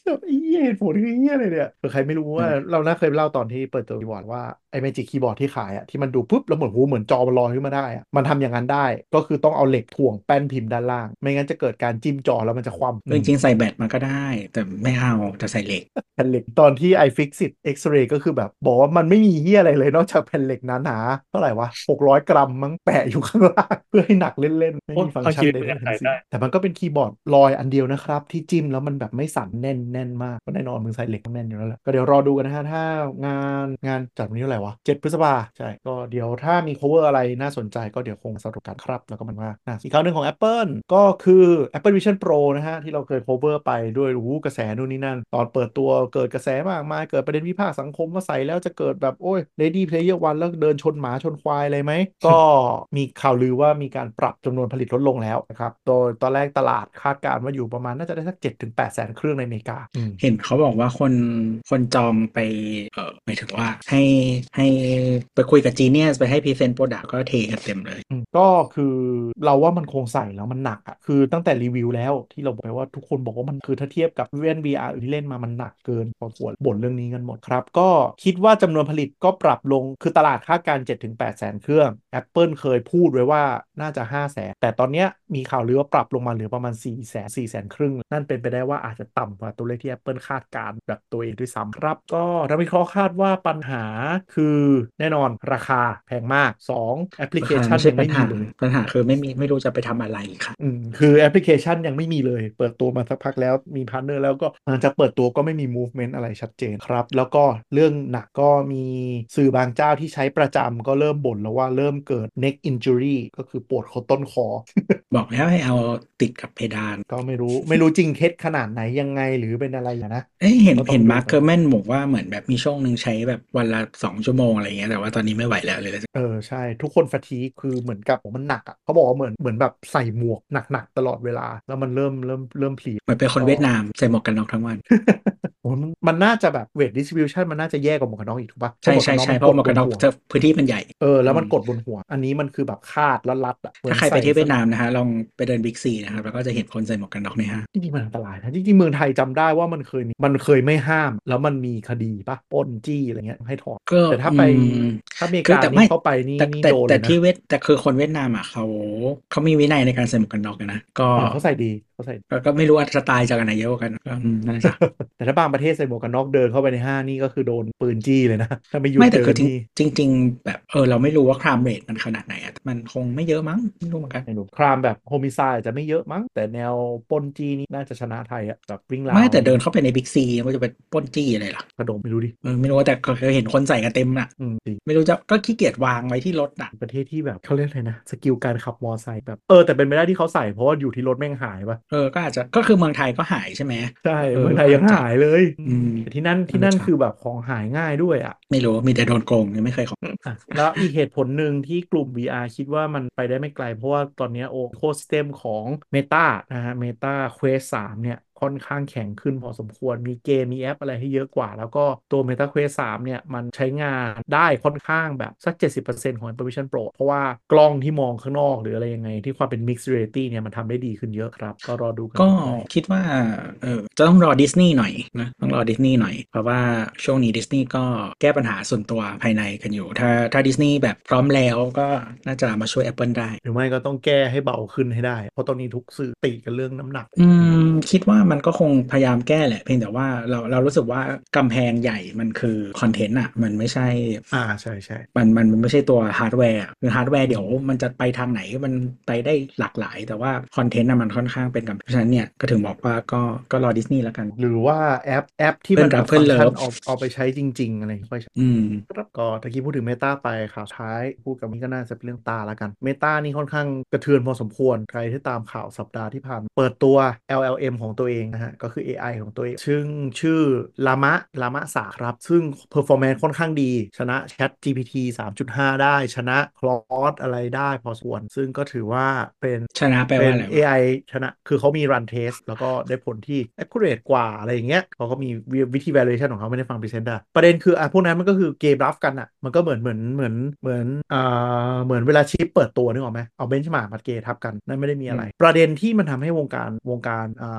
เหตุผลคือเฮียอะไรเนี่ยเผื่อใครไม่รู้ว่าเราน่าเคยเล่าตอนที่เปิดตัวคีย์บอร์ดว่าไอ้เมจิกคีย์บอร์ดที่ขายอ่ะที่มันดูปุ๊บแล้วเหมือนหูเหมือนจอมันลอยขึ้นมาได้อ่ะมันทำอย่างนั้นได้ก็คือต้องเอาเหล็กถ่วงแป้นพิมพ์ด้านล่างไม่งั้นจะเกิดการจิ้มจอแล้วมันจะคว่ำอืมจริงๆใส่แบตมันก็ได้แต่ไม่เอาจะใส่เหล็กแผ่นเหล็กตอนที่ iFixit X-ray ก็คือแบบบอกว่ามันไม่มีเฮียอะไรเลยนอกจากแผ่นเหล็กหนาๆเท่าไหร่วะหกร้อยกรัมมั้งแปะอยู่ข้างล่างเพื่อให้หนักเล่นๆไม่โอ้มีฟังก์ชันใดบางทีมันอยากๆทั้งสิ้นขายได้แต่มันก็เป็นคีย์บอร์ดลอยอันเดียวนะครับที่จิ้มแล้วมันแบบไม่สั่นแน่นแน่นมากก็แน่นอนมึงใส่เหล็กต้องแน่นอยู่แล้วแหละก็เดี๋ยวรอดูกันนะฮะถ้างานงานจัดวันนี้เท่าไหร่วะเจ็ดพฤษภาใช่ก็เดี๋ยวถ้ามี cover อะไรน่าสนใจก็เดี๋ยวคงสรุปกันครับแล้วก็มันว่าอ่ะอีกครั้งหนึ่งของ Apple ก็คือ Apple Vision Pro นะฮะที่เราเคย cover ไปด้วยรู้กระแสนู่นนี่นั่นตอนเปิดตัวเกิดกระแสมากมายเกิดประเด็นวิพากษ์สังคมว่าใส่แล้วจะเกิดแบบโอ้ย Ready Player One แล้วเดินชนหมาชนควายอะไรไหมก็มีข่าวลือว่ามีการปรับจำนวนผลิตลดลงแล้วนะครับโดยตอนแรกตลาดคาดการณ์ว่าอยู่ประมาณน่าจะได้สักเจ็ดถึงแปดแสนเครื่องในอเมริกาอืมเห็นเขาบอกว่าคนคนจองไปเออหมายถึงว่าให้ให้ไปคุยกับ Genius ไปให้พรีเซนต์โปรดักต์ก็เทกันเต็มเลยอืมก็คือเราว่ามันคงใส่แล้วมันหนักอ่ะคือตั้งแต่รีวิวแล้วที่เราบอกไปว่าทุกคนบอกว่ามันคือถ้าเทียบกับเว่น วี อาร์ อื่นที่เล่นมามันหนักเกินพอสมควรบ่นเรื่องนี้กันหมดครับก็คิดว่าจำนวนผลิตก็ปรับลงคือตลาดคาดการณ์เจ็ดถึงแปดแสนเครื่อง Apple เคยพูดไว้ว่าน่าจะห้าแสนแต่ตอนเนี้ยมีข่าวลือว่าปรับลงมาเหลือประมาณสี่แสนสี่แสนครึ่งนั่นเป็นไปได้ว่าอาจจะต่ำกว่าตัวเลขที่ Apple คาดการณ์แบบตัวเองด้วยซ้ำครับก็นักวิเคราะห์คาดว่าปัญหาคือแน่นอนราคาแพงมากสองแอปพลิเคราคาชันยังไม่ใช่ปัญหาไม่มีเลยปัญหาคือไม่มีไม่รู้จะไปทำอะไรค่ะอืมคือแอปพลิเคชันยังไม่มีเลยเปิดตัวมาสักพักแล้วมีพาร์ทเนอร์แล้วก็หลังจากเปิดตัวก็ไม่มี movement อะไรชัดเจนครับแล้วก็เรื่องหนักก็มีสื่อบางเจ้าที่ใช้ประจำก็เริ่มบ่นแล้วว่าเริ่มเกิด neck injury ก็คือปวดคอต้นคอบอกแล้วให้เอาติดกับเพดานก็ไม่รู้ไม่รู้จริงเท็จขนาดไหนยังไงหรือเป็นอะไรอย่างนะเอ้ยเห็นก็ต้อเห็นงดูกันมาร์คเคอร์แมนบอกว่าเหมือนแบบมีช่วงหนึ่งใช้แบบวันละสองชั่วโมงอะไรเงี้ยแต่ว่าตอนนี้ไม่ไหวแล้วเลยเออใช่ทุกคนฟาทีคือเหมือนกับมันหนักอ่ะเขาบอกว่าเหมือนเหมือนแบบใส่หมวกหนักๆตลอดเวลาแล้วมันเริ่มเริ่มเริ่มเพลียเหมือนเป็นคนก็เวียดนามใส่หมวกกันน็อกทั้งวันโอ้มันมันน่าจะแบบเวทดิส t r ิ b ิ t ชันมันน่าจะแย่กว่าหมวกกันน็อกอีกถูกปะเพราะใช่หมวกกัใช่ใช่เพนน็อกมันกราะหมวกกันน็อกดบนหัวจะพื้นที่มันใหญ่เออแล้อืมวมันกดบนหัวอันนี้มันคือแบบคาดแล้วรัดอ่ะเหมือถ้าใครไปนใส่สที่เวียดนามนะฮะลองไปเดินบิ๊กซีนะครับแล้วก็จะเห็นคนใส่หมวกกันน็อกในห้างจริงๆมันอันตรายนะจริงๆเมืองไทยจำได้ว่ามันเคยมีมันเคยไม่ห้ามแล้วมันมีคดีปะปล้นจี้อะไรเงี้ยให้ถอนก็อืแต่ถ้าไปมถ้าอเมริกาคือแต่ไม่นี่เข้าไปนี่แต่นี่แต่โดนเลยนะแต่ที่เวียดแต่คือคนเวียดนามอ่ะเขาเขามีวินัยในการใส่หมวกกันน็อกนะก็เออเขาใส่ดีเขาใส่ก็ก็ไม่รู้ว่าสไตล์จากอันไหนเยอะกว่ากันก็อืมนั่นแหละจ้ะแต่ถ้าบางประเทศใส่หมวกกันน็อกเดินเข้าไปในห้างนี่ก็คือโดนปืนจี้เลยนะถ้าไม่หยุดไม่แต่คือจริงเดินนี่จริงๆแบบเออเราไม่รู้ว่าครามเรทมันขนาดไหนอ่ะมันคงไม่เยอะมั้งไม่รู้เหมือนกันไม่รู้ครามแบบโฮมิไซด์จะไม่เยอะมั้งแต่แนวปล้นจี้นี่น่าจะชนะไทยอะแบบวิ่งราไม่แต่วอะไรเงี้ยเดินเข้าไปในบิ๊กซีมันจะไปปล้นจี้อะไรล่ะกระโดดไม่รู้ดิเออไม่รู้ว่าแต่ก็เคยเห็นคนใส่กันเต็มน่ะอืมจริงไม่รู้จะก็ขี้เกียจวางไว้ที่รถน่ะประเทศที่แบบเขาเรียกอะไรนะสกิลการขับมอไซค์แบบเออแต่เป็นไปได้ที่เขาใส่เพราะว่าอยู่ที่รถแม่งหายปะเออก็อาจจะก็คือเมืองไทยก็หายใช่ไหมใช่เออเมืองไทยยังก็อาจจะหายเลยอืมแต่ที่นั่นนั่นแหละจ้ะที่นั่นคือแบบของหายง่ายด้วยอ่ะไม่รู้มีแต่โดนโกงยังไม่เคยของอ่ะแล้วอีกเหตุผลหนึ่งที่กลุ่ม วี อาร์ คิดว่ามันไปได้ไม่ไกลเพราะว่าตอนนี้โอโคสเต็มของ Meta นะฮะ Meta Quest สามเนี่ยค่อนข้างแข็งขึ้นพอสมควรมีเกมมีแอปอะไรให้เยอะกว่า แล้วก็ตัว Meta Quest สามเนี่ยมันใช้งานได้ค่อนข้างแบบสักเจ็ดสิบเปอร์เซ็นต์ของ Apple Vision Pro เพราะว่ากล้องที่มองข้างนอกหรืออะไรยังไงที่ความเป็น Mixed Reality เนี่ยมันทำได้ดีขึ้นเยอะครับก็รอดูกันก็ต่อไปคิดว่าเออจะต้องรอดิสนีย์หน่อยนะต้องรอดิสนีย์หน่อยเพราะว่าช่วงนี้ดิสนีย์ก็แก้ปัญหาส่วนตัวภายในกันอยู่ถ้าถ้าดิสนีย์แบบพร้อมแล้วก็น่าจะมาช่วย Apple ได้หรือไม่ก็ต้องแก้ให้เบาขึ้นให้ได้เพราะตอนนี้ทุกสื่อติกันเรื่องน้ำหนักอืมคิดว่ามันก็คงพยายามแก้แหละเพียงแต่ว่าเราเรารู้สึกว่ากำแพงใหญ่มันคือคอนเทนต์อ่ะมันไม่ใช่อ่าใช่ใช่มันมันมันไม่ใช่ตัวฮาร์ดแวร์อะคือฮาร์ดแวร์อืมเดี๋ยวมันจะไปทางไหนมันไปได้หลากหลายแต่ว่าคอนเทนต์น่ะมันค่อนข้างเป็นกำแพงเพราะฉะนั้นเนี่ยก็ถึงบอกว่าก็ก็รอดิสนีย์แล้วกันหรือว่าแอปแอปที่เพื่อนรัมันแบบฟังก์ชันกเพื่อนเลิฟเอาเอาไปใช้จริงๆอะไรอย่างเงี้ยค่อยใช้อืมครับก็ตะกี้พูดถึง Meta ไปข่าวท้ายพูดกับนี้ก็น่าจะเป็นเรื่องตาแล้วกัน Meta นี่ค่อนข้างกระเทือนพอสมควรใครที่ตามข่าวสัปดาห์ที่ผ่านเปิดตัว แอล แอล เอ็ม ของตัวเองนะฮะก็คือ เอ ไอ ของตัวเองซึ่งชื่อ Llama Llama สามครับซึ่ง performance ค่อนข้างดีชนะ Chat จี พี ที สามจุดห้า ได้ชนะ Claude อะไรได้พอสมควรซึ่งก็ถือว่าเป็นชนะแปลเป็นว่าอะไรเอวะไอ ชนะ คือเขามี run test แล้วก็ได้ผลที่ accurate กว่าอะไรอย่างเงี้ยเขาก็มีวิธี valuation ของเขาไม่ได้ฟัง presenter ประเด็นคืออ่ะพวกนั้นมันก็คือเกมรับกันอ่ะมันก็เหมือนเหมือนเหมือนเหมือนอ่าเหมือนเวลาชิปเปิดตัวนึกออกไหมเอา benchmark มาเกทับกันนั่นไม่ได้มีอะไรอืมประเด็นที่มันทำให้วงการวงการอ่าเทค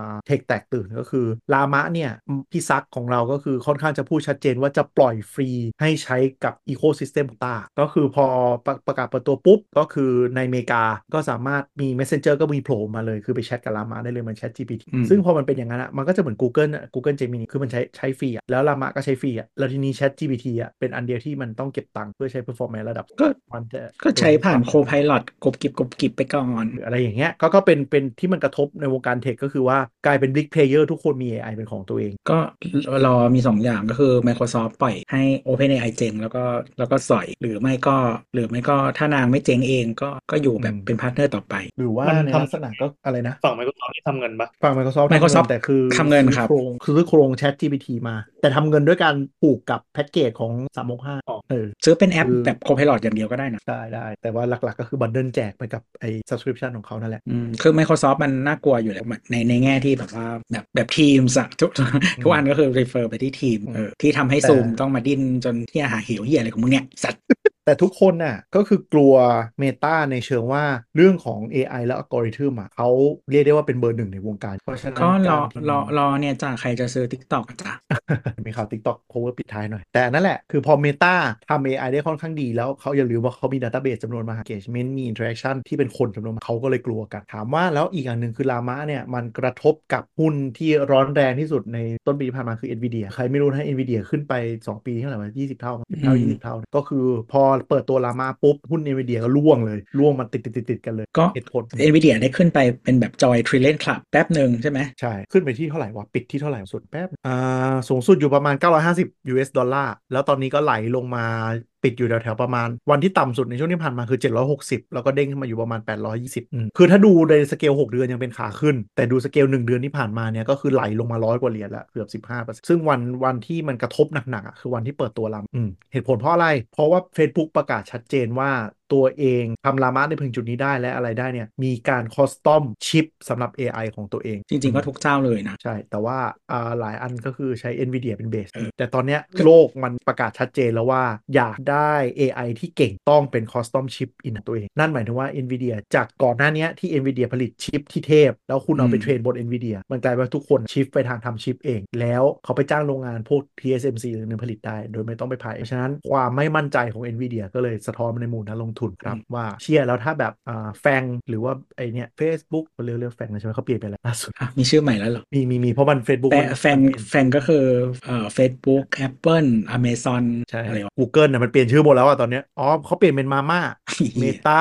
แตกตื่นก็คือลามะเนี่ยพี่ซักของเราก็คือค่อนข้างจะพูดชัดเจนว่าจะปล่อยฟรีให้ใช้กับอีโคซิสเต็มตาก็คือพอประประกาศเปิดตัวปุ๊บก็คือในอเมริกาก็สามารถมี Messenger ก็มีโผล่มาเลยคือไปแชทกับลามะได้เลยมัน Chat จี พี ทีอืมซึ่งพอมันเป็นอย่างนั้นอะมันก็จะเหมือน Google อะ Google Gemini คือมันใช้ใช้ฟรีอะแล้วลามะก็ใช้ฟรีอะแล้วทีนี้ Chat จี พี ที อะเป็นอันเดียวที่มันต้องเก็บตังค์เพื่อใช้ performance ระดับก็มันจะก็โดนปรับใช้ผ่านโคไพลอตกบกิบกบกิบไปก่อนหรืออะไรอย่างเงี้ยก็ก็เป็นเป็นที่มันกระทบในวงการเทคก็คือว่ากลายเป็น big player ทุกคนมี เอ ไอ เป็นของตัวเองก็รอมีสองอย่างก็คือ Microsoft ปล่อยให้ OpenAI เจ๊งแล้วก็แล้วก็สอยหรือไม่ก็หรือไม่ก็ถ้านางไม่เจ๊งเองก็ก็อยู่แบบเป็นพาร์ทเนอร์ต่อไปหรือว่ามันในลักษณะก็อะไรนะฝั่ง Microsoft นี่ทำเงินปะฝั่ง Microsoft ทำเงิน Microsoft แต่คือทำเงินซื้อครับโครงซื้อโครง Chat จี พี ที มา แต่ทำเงินด้วยการผูกกับแพ็กเกจของสามหกห้าอ๋อเออซื้อเป็นแอปคือแบบ Copilot อย่างเดียวก็ได้นะได้ได้แต่ว่าหลักๆก็คือบันเดิลแจกไปกับไอ้ subscription ของเขานั่นแหละอืมคือ Microsoft มันน่ากลัวอยู่แล้วในในแง่ที่แบบว่าแบบแบบ Teams อะทุกทุกอันก็คือ refer ไปที่ทีมเออที่ทำให้แต่ Zoom ต้องมาดิ้นจนที่อาหารหิวเหี้ยอะไรของมึงเนี่ยสัตว์แต่ทุกคนน่ะก็คือกลัว Meta ในเชิงว่าเรื่องของ เอ ไอ และอัลกอริทึมอ่ะเขาเรียกได้ว่าเป็นเบอร์หนึ่งในวงการเพราะฉะนั้นก็รอการที่รอรอเนี่ยจ้ะใครจะซื้อ TikTok อะจ้ะมีข่าว TikTok cover ปิดท้ายหน่อย แต่นั่นแหละ คือพอ Meta ทำ เอ ไอ ได้ค่อนข้างดีแล้วเขาอย่าลืมว่าเขามี database จำนวนมหา engagement มี interaction ที่เป็นคนจำนวนมากเขาก็เลยกลัวกัน ถามว่าแล้วอีกอย่างหนึ่งคือ Llama เนี่ยมันกระทบกับหุ้นที่ร้อนแรงที่สุดในต้นปีที่ผ่านมาคือ Nvidia ใครไม่รู้นะ Nvidia ขึ้นไป สอง ปีเท่าไหร่วะยี่สิบ เท่าสิบเท่าอืมยี่สิบ เท่า ก็คือพอเปิดตัว Llama ปุ๊บหุ้น Nvidia ก็ร่วงเลยร่วงมันติดติดติดติดกันเลยก็เหตุผล Nvidia ได้ขึ้นไปเป็นแบบจอย Trillion Club แป๊บหนึ่งใช่ไหมใช่ ขึ้นไปที่เท่าไหร่วะ ปิดที่เท่าไหร่สุดแป๊บอ่าสูงสุดอยู่ประมาณ เก้าร้อยห้าสิบ ยู เอส ดอลลาร์ แล้วตอนนี้ก็ไหลลงมาปิดอยู่แถวๆประมาณวันที่ต่ำสุดในช่วงที่ผ่านมาคือ เจ็ดร้อยหกสิบ แล้วก็เด้งขึ้นมาอยู่ประมาณ แปดร้อยยี่สิบอืมคือถ้าดูในสเกล หก เดือนยังเป็นขาขึ้น แต่ดูสเกล หนึ่ง เดือนที่ผ่านมาเนี่ยก็คือไหลลงมาร้อยกว่าเหรียญละเกือบ สิบห้าเปอร์เซ็นต์ ซึ่งวันวันที่มันกระทบหนักๆอ่ะคือวันที่เปิดตัวลำอืมเหตุผลเพราะอะไร เพราะว่า Facebook ประกาศชัดเจนว่าตัวเองทำลามะในพึงจุดนี้ได้และอะไรได้เนี่ยมีการคอสตอมชิปสำหรับ เอ ไอ ของตัวเองจริงๆก็ทุกเจ้าเลยนะใช่ แต่ว่าอ่าหลายอันก็คือใช้ Nvidia เป็นเบสเออแต่ตอนเนี้ยโลกมันประกาศชัดเจนแล้วว่าอยากได้ เอ ไอ ที่เก่งต้องเป็นคอสตอมชิปอินตัวเอง นั่นหมายถึงว่า Nvidia จากก่อนหน้านี้ที่ Nvidia ผลิตชิปที่เทพ แล้วคุณเอาไปเทรนบน Nvidia มันกลายเป็นว่าทุกคนชิฟไปทางทำชิปเอง แล้วเขาไปจ้างโรงงานพวก ที เอส เอ็ม ซี หรือหนึ่งผลิตได้ โดยไม่ต้องไปพายเพราะฉะนั้นความไม่มั่นใจของ Nvidia ก็เลยสะท้อนมาในหมู่นักลงทุนครับว่าเชื่อแล้วถ้าแบบอ่าแฟงหรือว่าไอเนี้ย Facebook เรียกเรียกแฟงนะใช่ไหมเขาเปลี่ยนไปแล้วล่าสุดอ่ะมีชื่อใหม่แล้วเหรอมีมีมีเพราะมัน Facebook แฟมันแฟนมันเปลี่ยนแฟนก็คือเอ่อ Facebook Apple Amazon ใช่อะไรวะ Google นะมันเปลี่ยนชื่อหมดแล้วอะตอนเนี้ยอ๋อเขาเปลี่ยนเป็นมาม่า Meta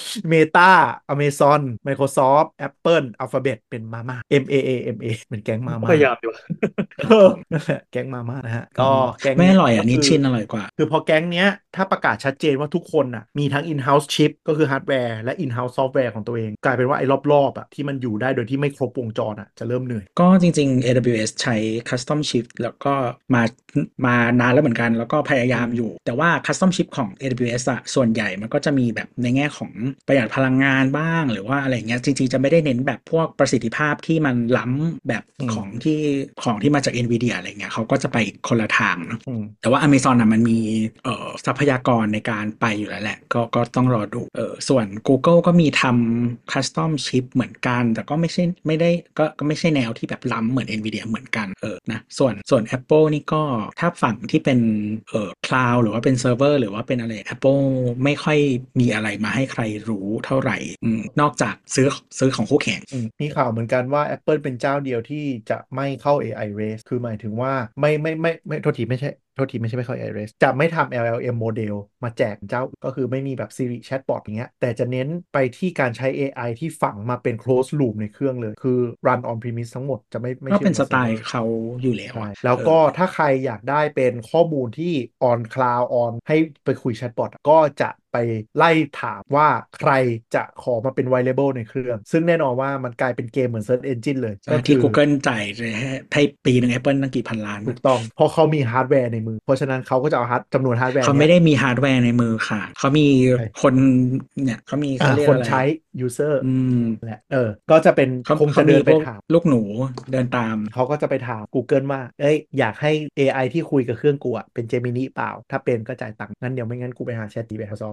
Meta Amazon Microsoft Apple Alphabet เป็นมาม่า M A A M A เป็นแก๊งมาม่าพยายามอยู่เออนั่นแหละแก๊งมาม่านะฮะก็แก๊งไม่อเนี้ยร่อยอ่ะนิชก็คือชินอร่อยกว่าคือพอแก๊งเนี้ยถ้าประกาศชัดเจนว่าทุกคนน่ะมีทั้ง in-house chip ก็คือฮาร์ดแวร์และ in-house ซอฟต์แวร์ของตัวเอง กลายเป็นว่าไอ้รอบๆอ่ะที่มันอยู่ได้โดยที่ไม่ครบวงจรอ่ะจะเริ่มเหนื่อยก็จริงๆ เอ ดับเบิลยู เอส ใช้ Custom Chip แล้วก็มามานานแล้วเหมือนกันแล้วก็พยายามอยู่ แต่ว่า Custom Chip ของ เอ ดับเบิลยู เอส อะส่วนใหญ่มันก็จะมีแบบในแง่ของประหยัดพลังงานบ้างหรือว่าอะไรเงี้ยจริงๆจะไม่ได้เน้นแบบพวกประสิทธิภาพที่มันล้ำแบบอืมของที่ของที่มาจาก Nvidia อะไรเงี้ยเขาก็จะไปคนละทางเนอะอืมแต่ว่า Amazon อ่ะมันมีเอ่อทรัพยากรในการไปอยู่แล้วแหละก็ก็ต้องรอดูเออส่วน Google ก็มีทำ Custom Chip เหมือนกัน แต่ก็ไม่ใช่ไม่ได้ก็ก็ไม่ใช่แนวที่แบบล้ำเหมือน Nvidia เหมือนกันเออนะส่วนส่วน Apple นี่ก็ถ้าฝั่งที่เป็นเอ่อ Cloud หรือว่าเป็นเซิร์ฟเวอร์หรือว่าเป็นอะไร Apple ไม่ค่อยมีอะไรมาให้ใครรู้เท่าไหร่อืมนอกจากซื้อซื้อของคู่แข่งอืมมีข่าวเหมือนกันว่า Apple เป็นเจ้าเดียวที่จะไม่เข้า เอ ไอ Race คือหมายถึงว่าไม่ไม่ไม่ไม่โทษทีไม่ใช่โทษทีไม่ใช่ไม่เข้า เอ ไอ Race จะไม่ทำ แอล แอล เอ็ม โมเดลมาแจกเจ้าก็คือไม่มีแบบ Siri Chatbot อย่างเงี้ยแต่จะเน้นไปที่การใช้ เอ ไอ ที่ฝังมาเป็น closed loop ในเครื่องเลย คือ run on premise ทั้งหมดจะไม่ไม่ก็เชื่อเป็มนสกับไตล์ server เขาอยู่แล้วใช่อะแล้วก็เออถ้าใครอยากได้เป็นข้อมูลที่ on cloud on ให้ไปคุยแชทบอทก็จะไปไล่ถามว่าใครจะขอมาเป็น available ในเครื่อง ซึ่งแน่นอนว่ามันกลายเป็นเกมเหมือน Search Engine เลยก็คืที่อ Google จ่ายให้ให้ปีหนึ่ง Apple ตั้งกี่พันล้านถูกต้องเพราะเขามีฮาร์ดแวร์ในมือ เพราะฉะนั้นเขาก็จะเอาฮาร์ดจำนวนฮาร์ดแวร์เขาเนี้ไม่ยได้มีฮาร์ดแวร์ในมือค่ะ เขามีใช่คนเนี่ยเขามีเขาอ่าเรียกคนอะไรใช้ user อืมแหละเออก็จะเป็นเขาคงเขาจะเดิมีนพไปวกถามลูกหนูเดินตามเขาก็จะไปถาม Google ว่า เอ้ย อยากให้ เอ ไอ ที่คุยกับเครื่องกูอะเป็น Gemini เปล่า ถ้าเป็นก็จ่ายตังค์งั้นเดี๋ยวไม่งั้นกูไปหา ChatGPT ไปซอม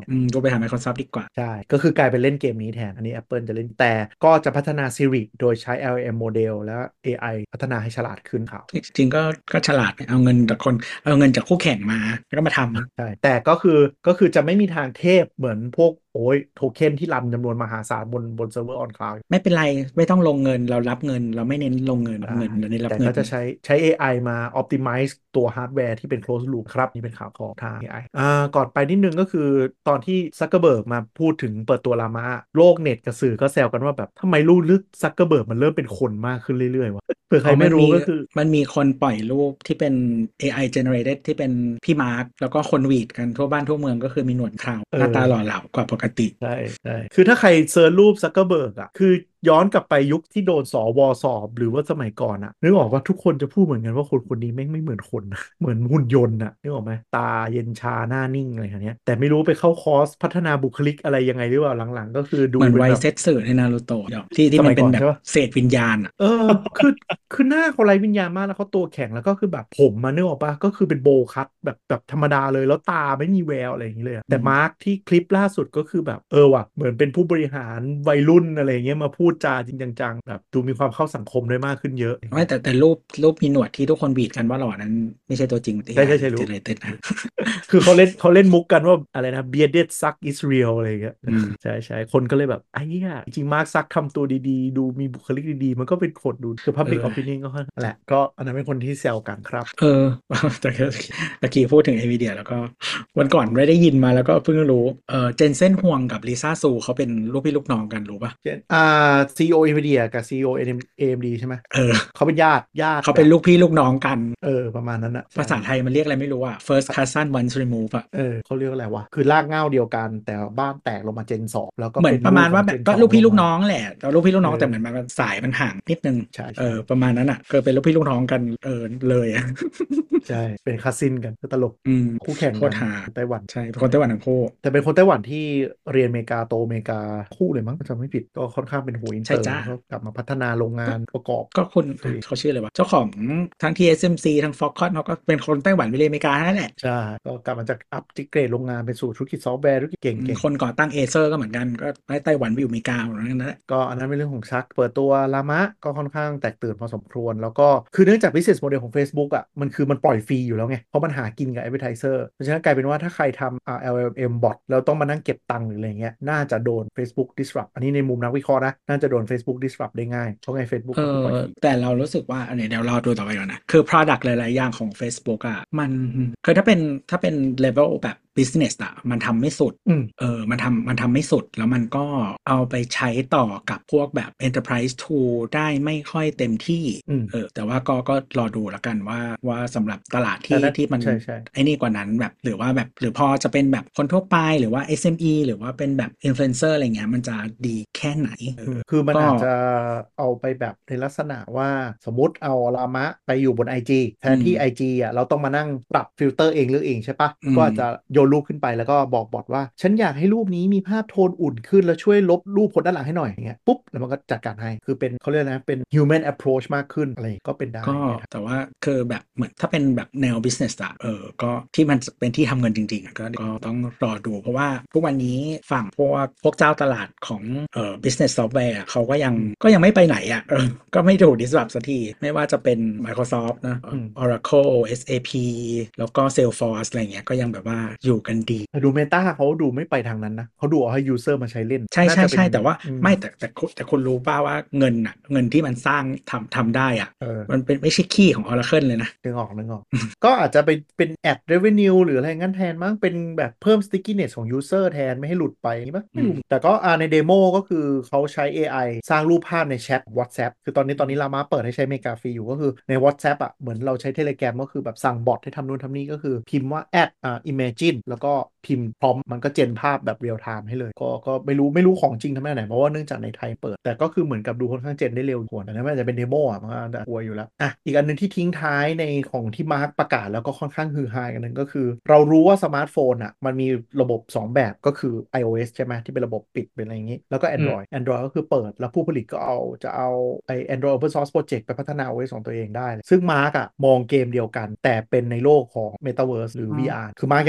อืมกูไปหา Microsoft ดีกว่าใช่ก็คือกลายเป็นเล่นเกมนี้แทนอันนี้ Apple จะเล่นแต่ก็จะพัฒนา Siri โดยใช้ แอล แอล เอ็ม โมเดลแล้ว เอ ไอ พัฒนาให้ฉลาดขึ้นเขาจริงๆก็ก็ฉลาดเอาเงินจากคนเอาเงินจากคู่แข่งมาแล้วก็มาทำใช่แต่ก็คือก็คือจะไม่มีทางเทพเหมือนพวกโอ้ยโทเค็นที่รันจำนวนมหาศาลบนบนเซิร์ฟเวอร์ออนคลาวด์ไม่เป็นไรไม่ต้องลงเงินเรารับเงินเราไม่เน้นลงเงินได้เงินเราเน้นรับแต่เงินก็จะใช้ใช้ เอ ไอ มา optimize ตัวฮาร์ดแวร์ที่เป็น closed loop ครับนี่เป็นข่าวของทาง เอ ไอ อ่าก่อนไปนิดนึงก็คือตอนที่ซักเกอร์เบิร์กมาพูดถึงเปิดตัวลามาโลกเน็ตกับสื่อก็แซวกันว่าแบบทำไมรู้ลึกซักเกอร์เบิร์กมันเริ่มเป็นคนมากขึ้นเรื่อยๆวะเผื่อใครไม่อ๋อมันมีรู้ก็คือมันมีคนปล่อยรูปที่เป็น เอ ไอ generated ที่เป็นพี่มาร์คแล้วก็คนหวีดกันทั่วบ้านทั่วเมืองก็คือมีหนวดเคราเออหน้าตาหล่อเหลากว่าปกติใช่ใช่คือถ้าใครเซิร์ชรูปซักเกอร์เบิร์กอ่ะคือย้อนกลับไปยุคที่โดนสวสอบหรือว่าสมัยก่อนอ่ะนึกออกว่าทุกคนจะพูดเหมือนกันว่าคนคนนี้แม่งไม่เหมือนคนนะเหมือนหุ่นยนต์อ่ะนึกออกไหมตาเย็นชาหน้านิ่งอะไรอย่างเงี้ยแต่ไม่รู้ไปเข้าคอร์สพัฒนาบุคลิกอะไรยังไงหรือเปล่าหลังๆก็คือดูเหมือนเป็นแบบไวเซตสึในนารูโตะที่ที่สมันเป็นแบบมัยก่อนใช่ปะเศษวิญญาณอ่ะเออคือคือหน้าเขาไร้วิญญาณมากแล้วเขาตัวแข็งแล้วก็คือแบบผมมาเนื้อออกปะก็คือเป็นโบว์คัตแบบแบบธรรมดาเลยแล้วตาไม่มีแววอะไรอย่างเงี้ยเลยอะแต่อืมมาร์คที่คลิปล่าสุดก็คือแบบเออว่ะเหมือนเป็นผู้บริหารวัยรุ่นอะไรอย่างเงี้ยมาพูดจาจริงจังๆแบบดูมีความเข้าสังคมได้มากขึ้นเยอะอย่างเงี้ยไม่แต่แต่รูปรูปมีหนวดที่ทุกคนหวีดกันว่าหล่อนั้นไม่ใช่ตัวจริงใช่เอ ไอใช่ใช่รู้ generated นะคือเขาเล่นเขาเล่นมุกกันว่าอะไรนะ bearded suck is real อะไรอย่างเงี้ยอืมใช่ใช่คนก็เลยแบบไอ้เนี่ยจริงมาร์คซักทำตัวดีๆ ดูมีบุคลิกดีๆ มันก็เป็นคนดูคือเอ public อ opinion ก็ค่อนข้างแหละก็อันนั้นเป็นคนที่แซวกันครับเออแต่ก็ตะกี้พูดถึง NVIDIA แล้วก็วันก่อนไม่ได้ยินมาแล้วก็เพิ่งรู้เออเจนเซ่นฮวงกับลิซ่าซูเขาเป็นลูกพี่ลูกน้องกันรู้ป่ะเช่นอ่า ซี อี โอ NVIDIA กับ ซี อี โอ เอ เอ็ม ดี ใช่ไหมเออเขาเป็นญาติญาติเขาแบบเป็นลูกพี่ลูกน้องกันเออประมาณนั้นอะใช่ภาษาไทยมันเรียกอะไรไม่รู้อะ first cousin once remove อะเออเขาเรียกว่าอะไรวะคือรากเหง้าเดียวกันแต่บ้านแตกลงมาเจนสองแล้วก็เหมือนประมาณเป็นลูกของว่าแบบเจนสองก็ลูกพี่ลูกลงมาน้องแหละแต่ลูกพี่ลูกเอน้องแต่เหมือนอมันสายมันห่างนิดนึงใช่เอใช่อประมาณนั้นอะก็เป็นลูกพี่ลูกน้องกันเออเลยอะใช่เป็นคัสซินกันก็ตลกอืมคู่แข่งกันโคตรหาไต้หวันใช่เป็นคนไต้หวันทั้งคู่แต่เป็นคนไต้หวันที่เรียนอเมริกาโตอเมริกาคู่เลยมั้งถ้าจำไม่ผิดก็ค่อนข้างเป็นหัวอินเตอร์ใช่จ้าเขากลับมาพัฒนาโรงงานประกอบก็คุณตัวเองเขาชื่ออะไรวะเจ้าของทั้ง ที เอส เอ็ม ซี ทั้ง Foxconn เขาก็เป็นคนไต้หวันไปเรียนอเมริกานั่นแหละใช่ก็กลับมาจากอัพเกรดโรงงานเป็นสู่ธุรกิจซอฟต์แวร์ธุรกิจเอืมก่งคนก่อตั้งเอเซอร์ก็เหมือนกันก็ได้ไต้หวันไปอยู่อเมริกาเหมือนกันนั่นแหละๆก็อันนั้นเป็นเรื่องของชักเปิดตัวลามะก็ค่อนข้างแตกตื่นพอสมควรแล้วก็คือเนื่องจาก business model ของ Facebook อ่ะมันคือมันปล่อยฟรีอยู่แล้วไงเพราะมันหากินกับ advertiser เพราะฉะนั้นกลายเป็นว่าถ้าใครทำอ่า แอล แอล เอ็ม bot แล้วต้องมานั่งเก็บตังค์หรืออะไรเงี้ยน่าจะโดน Facebook disrupt อันนี้ในมุมนักวิเคราะห์นะน่าจะโดน Facebook disrupt ได้ง่ายเพราะไง Facebook เอก็คือปล่อยอฟรีแต่เรารู้สึกว่าอันนี้เดี๋ยวรอดูต่อไปก่อนนะคือ Product หลายๆอย่างของ Facebook อ่ะมันคือถ้าเป็นถ้าเป็น level แบบ business อ่ะมันทำไม่สุดอืมเออมันทำมันทำไม่สุดแล้วมันก็เอาไปใช้ต่อกับพวกแบบ enterprise tool ได้ไม่ค่อยเต็มที่อืมเออแต่ว่าก็ก็รอดูแล้วกันว่าว่าสำหรับตลาดแต่ที่นั้นที่มันใช่ใช่ไอ้นี่กว่านั้นแบบหรือว่าแบบหรือพอจะเป็นแบบคนทั่วไปหรือว่า เอส เอ็ม อี หรือว่าเป็นแบบ influencer อะไรเงี้ยมันจะดีแค่ไหนเออคือมันก็อาจจะเอาไปแบบในลักษณะว่าสมมติเอาลามะไปอยู่บน ไอ จี แทนที่อืมไอ จี อ่ะเราต้องมานั่งปรับฟิลเตอร์เองเลือกเองใช่ปะอืมก็อาจจะโยนรูปขึ้นไปแล้วก็บอกบอทว่า ฉันอยากให้รูปนี้มีภาพโทนอุ่นขึ้นแล้วช่วยลบรูปคนด้านหลังให้หน่อยอย่างเงี้ยปุ๊บแล้วมันก็จัดการให้คือเป็นเขาเรียกนะเป็น human approach มากขึ้นอะไรก็เป็นได้ก็นะครับแต่ว่าคือแบบเหมือนถ้าเป็นแบบแนว business อะเออก็ที่มันเป็นที่ทำเงินจริงๆอะก็ก็ต้องรอดูเพราะว่าทุกวันนี้ฝั่งพวกพวกเจ้าตลาดของเอ่อ business software อะเขาก็ยังก็ยังไม่ไปไหนอะเออก็ไม่ถูก disrupt สักทีไม่ว่าจะเป็น Microsoft นะอืม Oracle เอส เอ พี แล้วก็ Salesforce อะไรเงี้ยก็ยังแบบว่าอยู่กันดีแต่ดูเมตาเขาดูไม่ไปทางนั้นนะเขาดูเอาให้ user มาใช้เล่นใช่น่าจะเป็นใช่ใช่แต่ว่าอืมไม่แต่แต่คุณแต่คุณรู้ป่าว่าเงินอ่ะเงินที่มันสร้างทำทำได้อ่ะเออมันเป็นไม่ใช่ขี้ของ Oracle เลยนะนึกออกนึกออก ก็อาจจะไปเป็นแอด revenue หรืออะไรงั้นแทนมั้งเป็นแบบเพิ่ม stickiness ของ user แทนไม่ให้หลุดไปอย่างงี้ปะไม่รู้อืมแต่ก็อ่าในเดโมก็คือเขาใช้ เอ ไอ สร้างรูปภาพในแชท WhatsApp คือตอนนี้ตอนนี้ลามาเปิดให้ใช้เมกาฟรีอยู่ก็คือใน WhatsApp อ่ะเหมือนเราใช้ Telegram ก็คือแบบสั่งบอทให้ทำนู่นทำนี่ก็คือพิมพ์ว่า add อ่า imagine แล้วก็พิมพ์พร้อมมันก็เจนภาพแบบเรียลไทม์ให้เลยก็ก็ไม่รู้ไม่รู้ของจริงทำไมไหนเพราะว่าเนื่องจากในไทยเปิดแต่ก็คือเหมือนกับดูค่อนข้างเจนได้เร็วกว่าแต่นั้นมันอาจจะเป็นเดโมอ่ะมันก็จะกลัวอยู่แล้วอ่ะอีกอันหนึงที่ทิ้งท้ายในของที่มาร์คประกาศแล้วก็ค่อนข้างฮือฮากันหนึงก็คือเรารู้ว่าสมาร์ทโฟนอ่ะมันมีระบบสองแบบก็คือ iOS ใช่ไหมที่เป็นระบบปิดเป็นอะไรอย่างนี้แล้วก็อืม Android Android ก็คือเปิดแล้วผู้ผลิตก็เอาจะเอาไอ Android Open Source Project ไปพัฒนา โอ เอส ของตัวเองได้ซึ่งมาร์กอ่ะมองเกมเดียวกันแต่เป็นในโลกของ Metaverse หรืออ๋อวี อาร์ คือมาร์กยังไม่ทิ้งนะ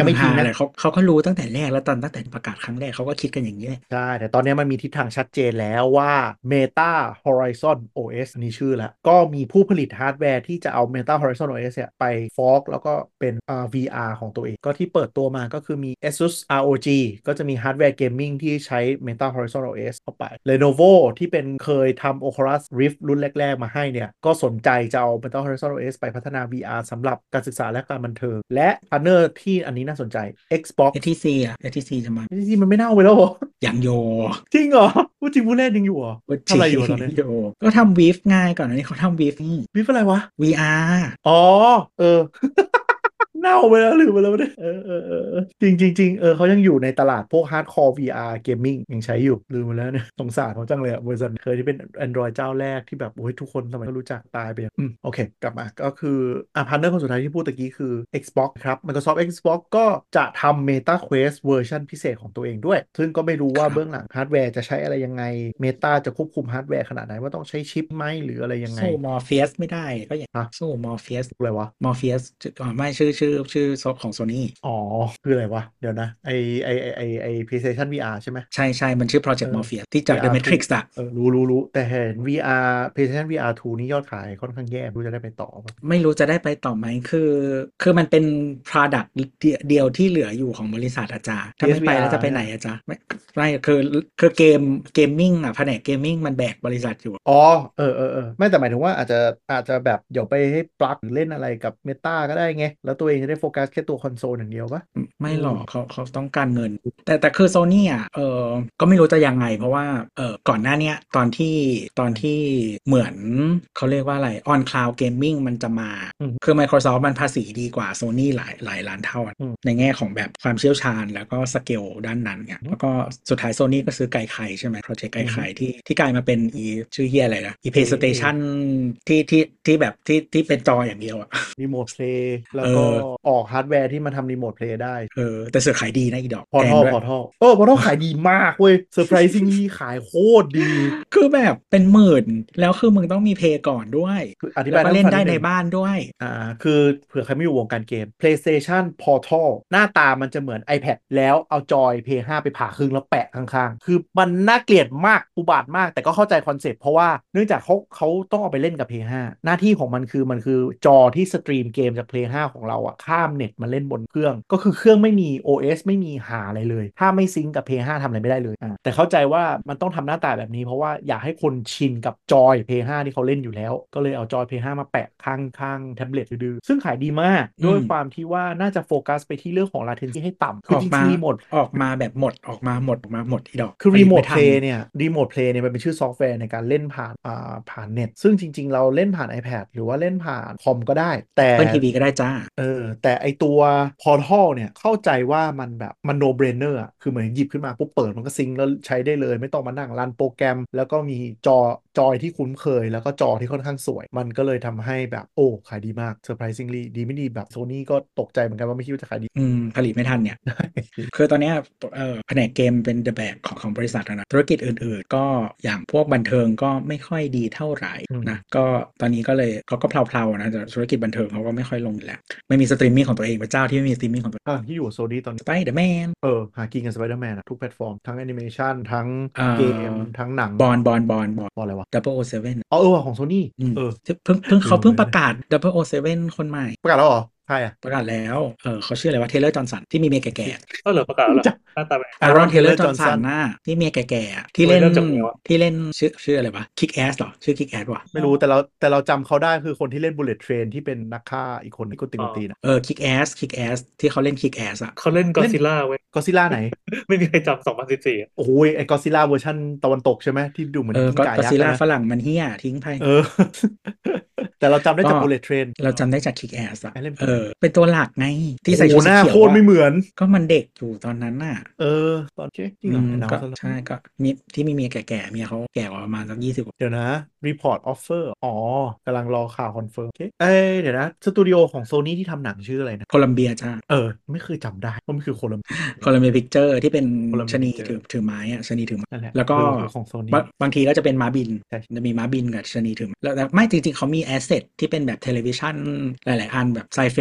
อะไรเขาเขาก็รู้ตั้งแต่แรกแล้วตอนตั้งแต่ประกาศครั้งแรกเขาก็คิดกันอย่างนี้แหละใช่แต่ตอนนี้มันมีทิศทางชัดเจนแล้วว่า Meta Horizon โอ เอส นี่ชื่อแล้วก็มีผู้ผลิตฮาร์ดแวร์ที่จะเอา Meta Horizon โอ เอส เนี่ยไปฟอกแล้วก็เป็นอ่า วี อาร์ ของตัวเองก็ที่เปิดตัวมาก็คือมี ASUS อาร์ โอ จี ก็จะมีฮาร์ดแวร์เกมมิ่งที่ใช้ Meta Horizon โอ เอส เข้าไป Lenovo ที่เป็นเคยทำ Oculus Rift รุ่นแรกๆมาให้เนี่ยก็สนใจจะเอา Meta Horizon โอ เอส ไปพัฒนา วี อาร์ สำหรับการศึกษาและการบันเทิงและพาร์ทเนอร์ที่อันนี้น่าสนใจ Xbox เอ ที ซี อ่ะ เอ ที ซี จะมาเอ ที ซี มันไม่เน่าไปแล้วเหรออย่างโยจริงเหรอพูดจริงพูดเล่นยังอยู่เหรอว่าจทำริอะไรอยู่งอะตอนนี้โยก็ทำวีฟง่ายก่อนอันนี้เขาทำวีฟวิฟอะไรวะวี อาร์อ๋อ เออ เน่าไปแล้วลืมไปแล้วเนี่ยเออเออเออเออจริงจริงจริงเออเขายังอยู่ในตลาดพวกฮาร์ดคอร์ วี อาร์ Gaming ยังใช้อยู่ลืมไปแล้วเนี่ยสงสารเขาจังเลยอะบริษัทเคยที่เป็น Android เจ้าแรกที่แบบโอ้ยทุกคนสมัยก็รู้จักตายไปอืมโอเค กลับมาก็คืออ่ะพาร์ทเนอร์คนสุดท้ายที่พูดตะกี้คือ Xbox ครับ Microsoft Xbox ก็จะทำ Meta Quest เวอร์ชันพิเศษของตัวเองด้วย ซึ่งก็ไม่รู้ว่าเบื้องหลังฮาร์ดแวร์จะใช้อะไรยังไง Meta จะควบคุมฮาร์ดแวร์ขนาดไหนว่าต้องใช้ชิปไหมหรืออะไรยังไงสู้มอร์เฟียสไม่ได้ก็อย่างฮะสู้มอร์เฟียสอะไรวะมอร์เฟียสไม่ชื่อชื่อชื่อของโซนี่อ๋อ คืออะไรวะ เดี๋ยวนะ ไอไอไอไอไอ PlayStation วี อาร์ ใช่ไหมใช่ใช่มันชื่อเออ Project Morpheus ที่จาก The วี อาร์ ทู Matrix อะเออ รู้รู้รู้แต่เห็น วี อาร์ PlayStation วี อาร์ ทู นี่ยอดขายค่อนข้างแย่ไม่รู้จะได้ไปต่อปะไม่รู้จะได้ไปต่อไหมคือคือมันเป็น Product เดียวที่เหลืออยู่ของบริษัทอาจารย์ถ้าไม่ไปแล้วพี เอส วี อาร์จะไปไหนอาจารย์ไม่ไม่คือคือเกมเกมมิ่งอะแผนกเกมมิ่งมันแบกบริษัทอยู่อ๋อ เออเออเออไม่แต่หมายถึงว่าอาจจะอาจจะแบบเดี๋ยวไปให้ปลั๊กหรือเล่นอะไรกับ Meta ก็ได้ไง แล้วตัวเองจะได้โฟกัสแค่ตัวคอนโซลอย่างเดียวปะไม่อืมหรอกเขาเขาต้องการเงิน แต่แต่คือโซนี่อ่ะเออก็ไม่รู้จะยังไงเพราะว่าเออก่อนหน้าเนี้ยตอนที่ตอนที่เหมือนเขาเรียกว่าอะไร on cloud gaming มันจะมาอืมคือ Microsoft มันภาษีดีกว่า Sony หลายหลายล้านเท่าอะอืมในแง่ของแบบความเชี่ยวชาญแล้วก็สเกลด้านนั้นเนี่ยแล้วก็สุดท้าย Sony ก็ซื้อไก่ไข่ใช่ไหมโปรเจกต์ไก่อืมไข่ที่ที่กลายมาเป็นอีชื่อเฮียอะไรนะอีเอเอ PlayStation ที่ที่ที่แบบที่ที่เป็นจออย่างเดียวอะรีโมทเพลย์แล้เอวก็อออกฮาร์ดแวร์ที่มาทำรีโมทเพลย์ได้เออแต่เสือขายดีนะอีดอกพอทัลแพงด้วยพอทัลเออพอทัลขายดีมากเว้ยเซอร์ไพรซิ่งลี่ขายโคตรดีคือแบบเป็นหมื่นแล้วคือมึงต้องมีเพย์ก่อนด้วยคืออธิแล้วก็บายท่านเล่นได้ในผู้ฟังนิดนึงบ้านด้วยอ่าคือเผื่อใครไม่อยู่วงการเกม PlayStation Portal หน้าตามันจะเหมือน iPad แล้วเอาจอย พี เอส ไฟว์ ไปผ่าครึ่งแล้วแปะข้างๆ คือมันน่าเกลียดมากอุบาทมาก แต่ก็เข้าใจคอนเซปต์เพราะว่าเนื่องจากเขาเขาต้องเอาไปเล่นกับ พี เอส ไฟว์ หน้าที่ของมันคือมันคือจอที่สตรีมเกมจาก Play ไฟว์ ของเราอะข้ามเน็ตมาเล่นบนเครื่อง ก็คือเครื่องไม่มี โอ เอส ไม่มีหาอะไรเลย ถ้าไม่ซิงก์กับ Play ไฟว์ ทำอะไรไม่ได้เลยอ่าแต่เข้าใจว่ามันต้องทำหน้าตาแบบนี้เพราะว่าอยากให้คนชินกับจอย Play ไฟว์ ที่เขาเล่นอยู่แล้วก็เลยเอาจอย Play ไฟว์ มาแปะข้างข้างแท็บเล็ตดื้อๆซึ่งขายดีมากอืมด้วยความที่ว่าน่าจะโฟกัสไปที่เรื่องของ latency ให้ต่ำคือจออกมาริงๆรีโมทออกมาแบบหมดออกมาหมดออกมาหมดที่ดอกคือผลิตไม่รีโมทเพทันลย์เนี่ยรีโมทเพลย์เนี่ยมันเป็นชื่อซอฟต์แวร์ในการเล่นผ่านอ่าผ่านเน็ตซึ่งจริงๆเราเล่นผ่าน iPad หรือว่าเล่นผ่านคอมก็ได้แต่เปิดทีวีก็ได้จ้าเออแต่ไอตัว Portal เนี่ยเข้าใจว่ามันแบบมัน no brainer อ่ะคือเหมือนหยิบขึ้นมาปุ๊บเปิดมันก็ซิงค์แล้วใช้ได้เลยไม่ต้องมานั่งรันโปรแกรมแล้วก็มีจอจอยที่คุ้นเคยแล้วก็จอที่ค่อนข้างสวยมันก็เลยทำให้แบบโอ้ขายดีมาก surprisingly ดีไม่ดีแบบโซนี่ก็ตกใจเหมือนกันว่าไม่คิดว่าจะขายดีอืมผลิตไม่ทันเนี่ย คือตอนเนี้ยเอ่อแผนกเกมเป็น the back ของของบริษัทอะนะธุรกิจอื่นๆ ก็อย่างพวกบันเทิงก็ไม่ค่อยดีเท่าไหร่อืมนะก็ตอนนี้ก็เลยเขาก็เพลาๆนะแต่ธุรกิจบันเทิงเขาก็ไม่ค่อยลงอยู่แล้วไม่มีสตรีมมิ่งของตัวเองเป็นเจ้าที่ไม่มีสตรีมมิ่งของตัวเองอ่าที่อยู่โซนี่ตอนนี้ไปเดอะแมนเออหากินกับสไปเดอร์แมนอะทุกแพลตฟอร์มทั้งแอนิเมชันทั้งเอ่เกมอทั้งหนังบอลบอลบอลบอลบอลอะไรวะดับเบิลโอเซเว่นอ๋อเออว่ะของโซนี่อืมเออเพิ่งเพิ่งเขาเพิ่งลืมไปเลยประกาศ ดับเบิล โอ เซเว่น คนใหม่ประกาศแล้วเหรอใครอะประกาศแล้วเออเขาชื่ออะไรว่าเทเลอร์จอห์นสันที่มีเมียแก่ๆก็เหลือประกาศแล้วเหรอจ้ะหน้าตาเป็นไงอารอนอารอนเทเทเลอร์จอห์เลอร์จอห์นสันนสันน่ะที่เมียแก่ๆอะทำไมที่เล่นเริ่มจากเมียวะที่เล่นชื่อชื่ออะไรวะคิกแอสหรอชื่อคิกแอสวะไม่รู้แต่เราแต่เราจำเขาได้คือคนที่เล่น Bullet Train ที่เป็นนักฆ่าอีกคนที่กติอ๋อกตีนะเออคิกแอสคิกแอสที่เขาเล่นคิกแอสอะเขาเล่นก็เล่นซิล่าเว้ยก็ซิล่าไหนไม่มีใครจำสองพันสิบสี่โอ้ยไอ้ก็ซิล่าเวอร์ชันตะวันตกใช่ไหมที่ดูเหมือนเออก็กิ้งก่าก็ซิล่ายักษ์อะนะฝรั่งมันเฮี้ยทิ้งไปเออ แต่เราจำได้ก็จาก Bullet Train เราจำได้จากคิกแอสอะไอ้เล่นเอเป็นอเป็นตัวหลักไงที่ใส่โอ้โหชุดสีเขียวหน้าโคตรอะไม่เหมือนก็มันเด็กอยู่ตอนนั้นน่ะเออตอนเจ๊จริงอืมเหรอไอ้น้องก็ซะแล้วใช่ก็มีที่มีเมียแก่ๆเมียเขาแก่กว่าประมาณสักยี่สิบเดี๋ยวนะ Report Offer อ๋อกำลังรอข่าวคอนเฟิร์มโอเคเอ้ยเดี๋ยวนะสตูดิโอของโซนี่ที่ทำหนังชื่ออะไรนะโคลัมเบียจ้าเออ ไม่เคยจำได้ว่ามันคือโคลัมเบียโคลัมเบียพิกเจอร์ที่เป็นโคลัมชะนีเบียพิกเจอร์ถือถือไม้อะชะนีถือไม้นั่นแหละแล้วก็เออคือของโซบานี่บางทีก็จะเป็นม้าบินใช่จะมีม้าบินกับชะนีถือไม้แล้วแต่ไม่จริงๆเขามีแอสเซทที่เป็นแบบเทเลวิชันหลายๆอันแบบไซเฟ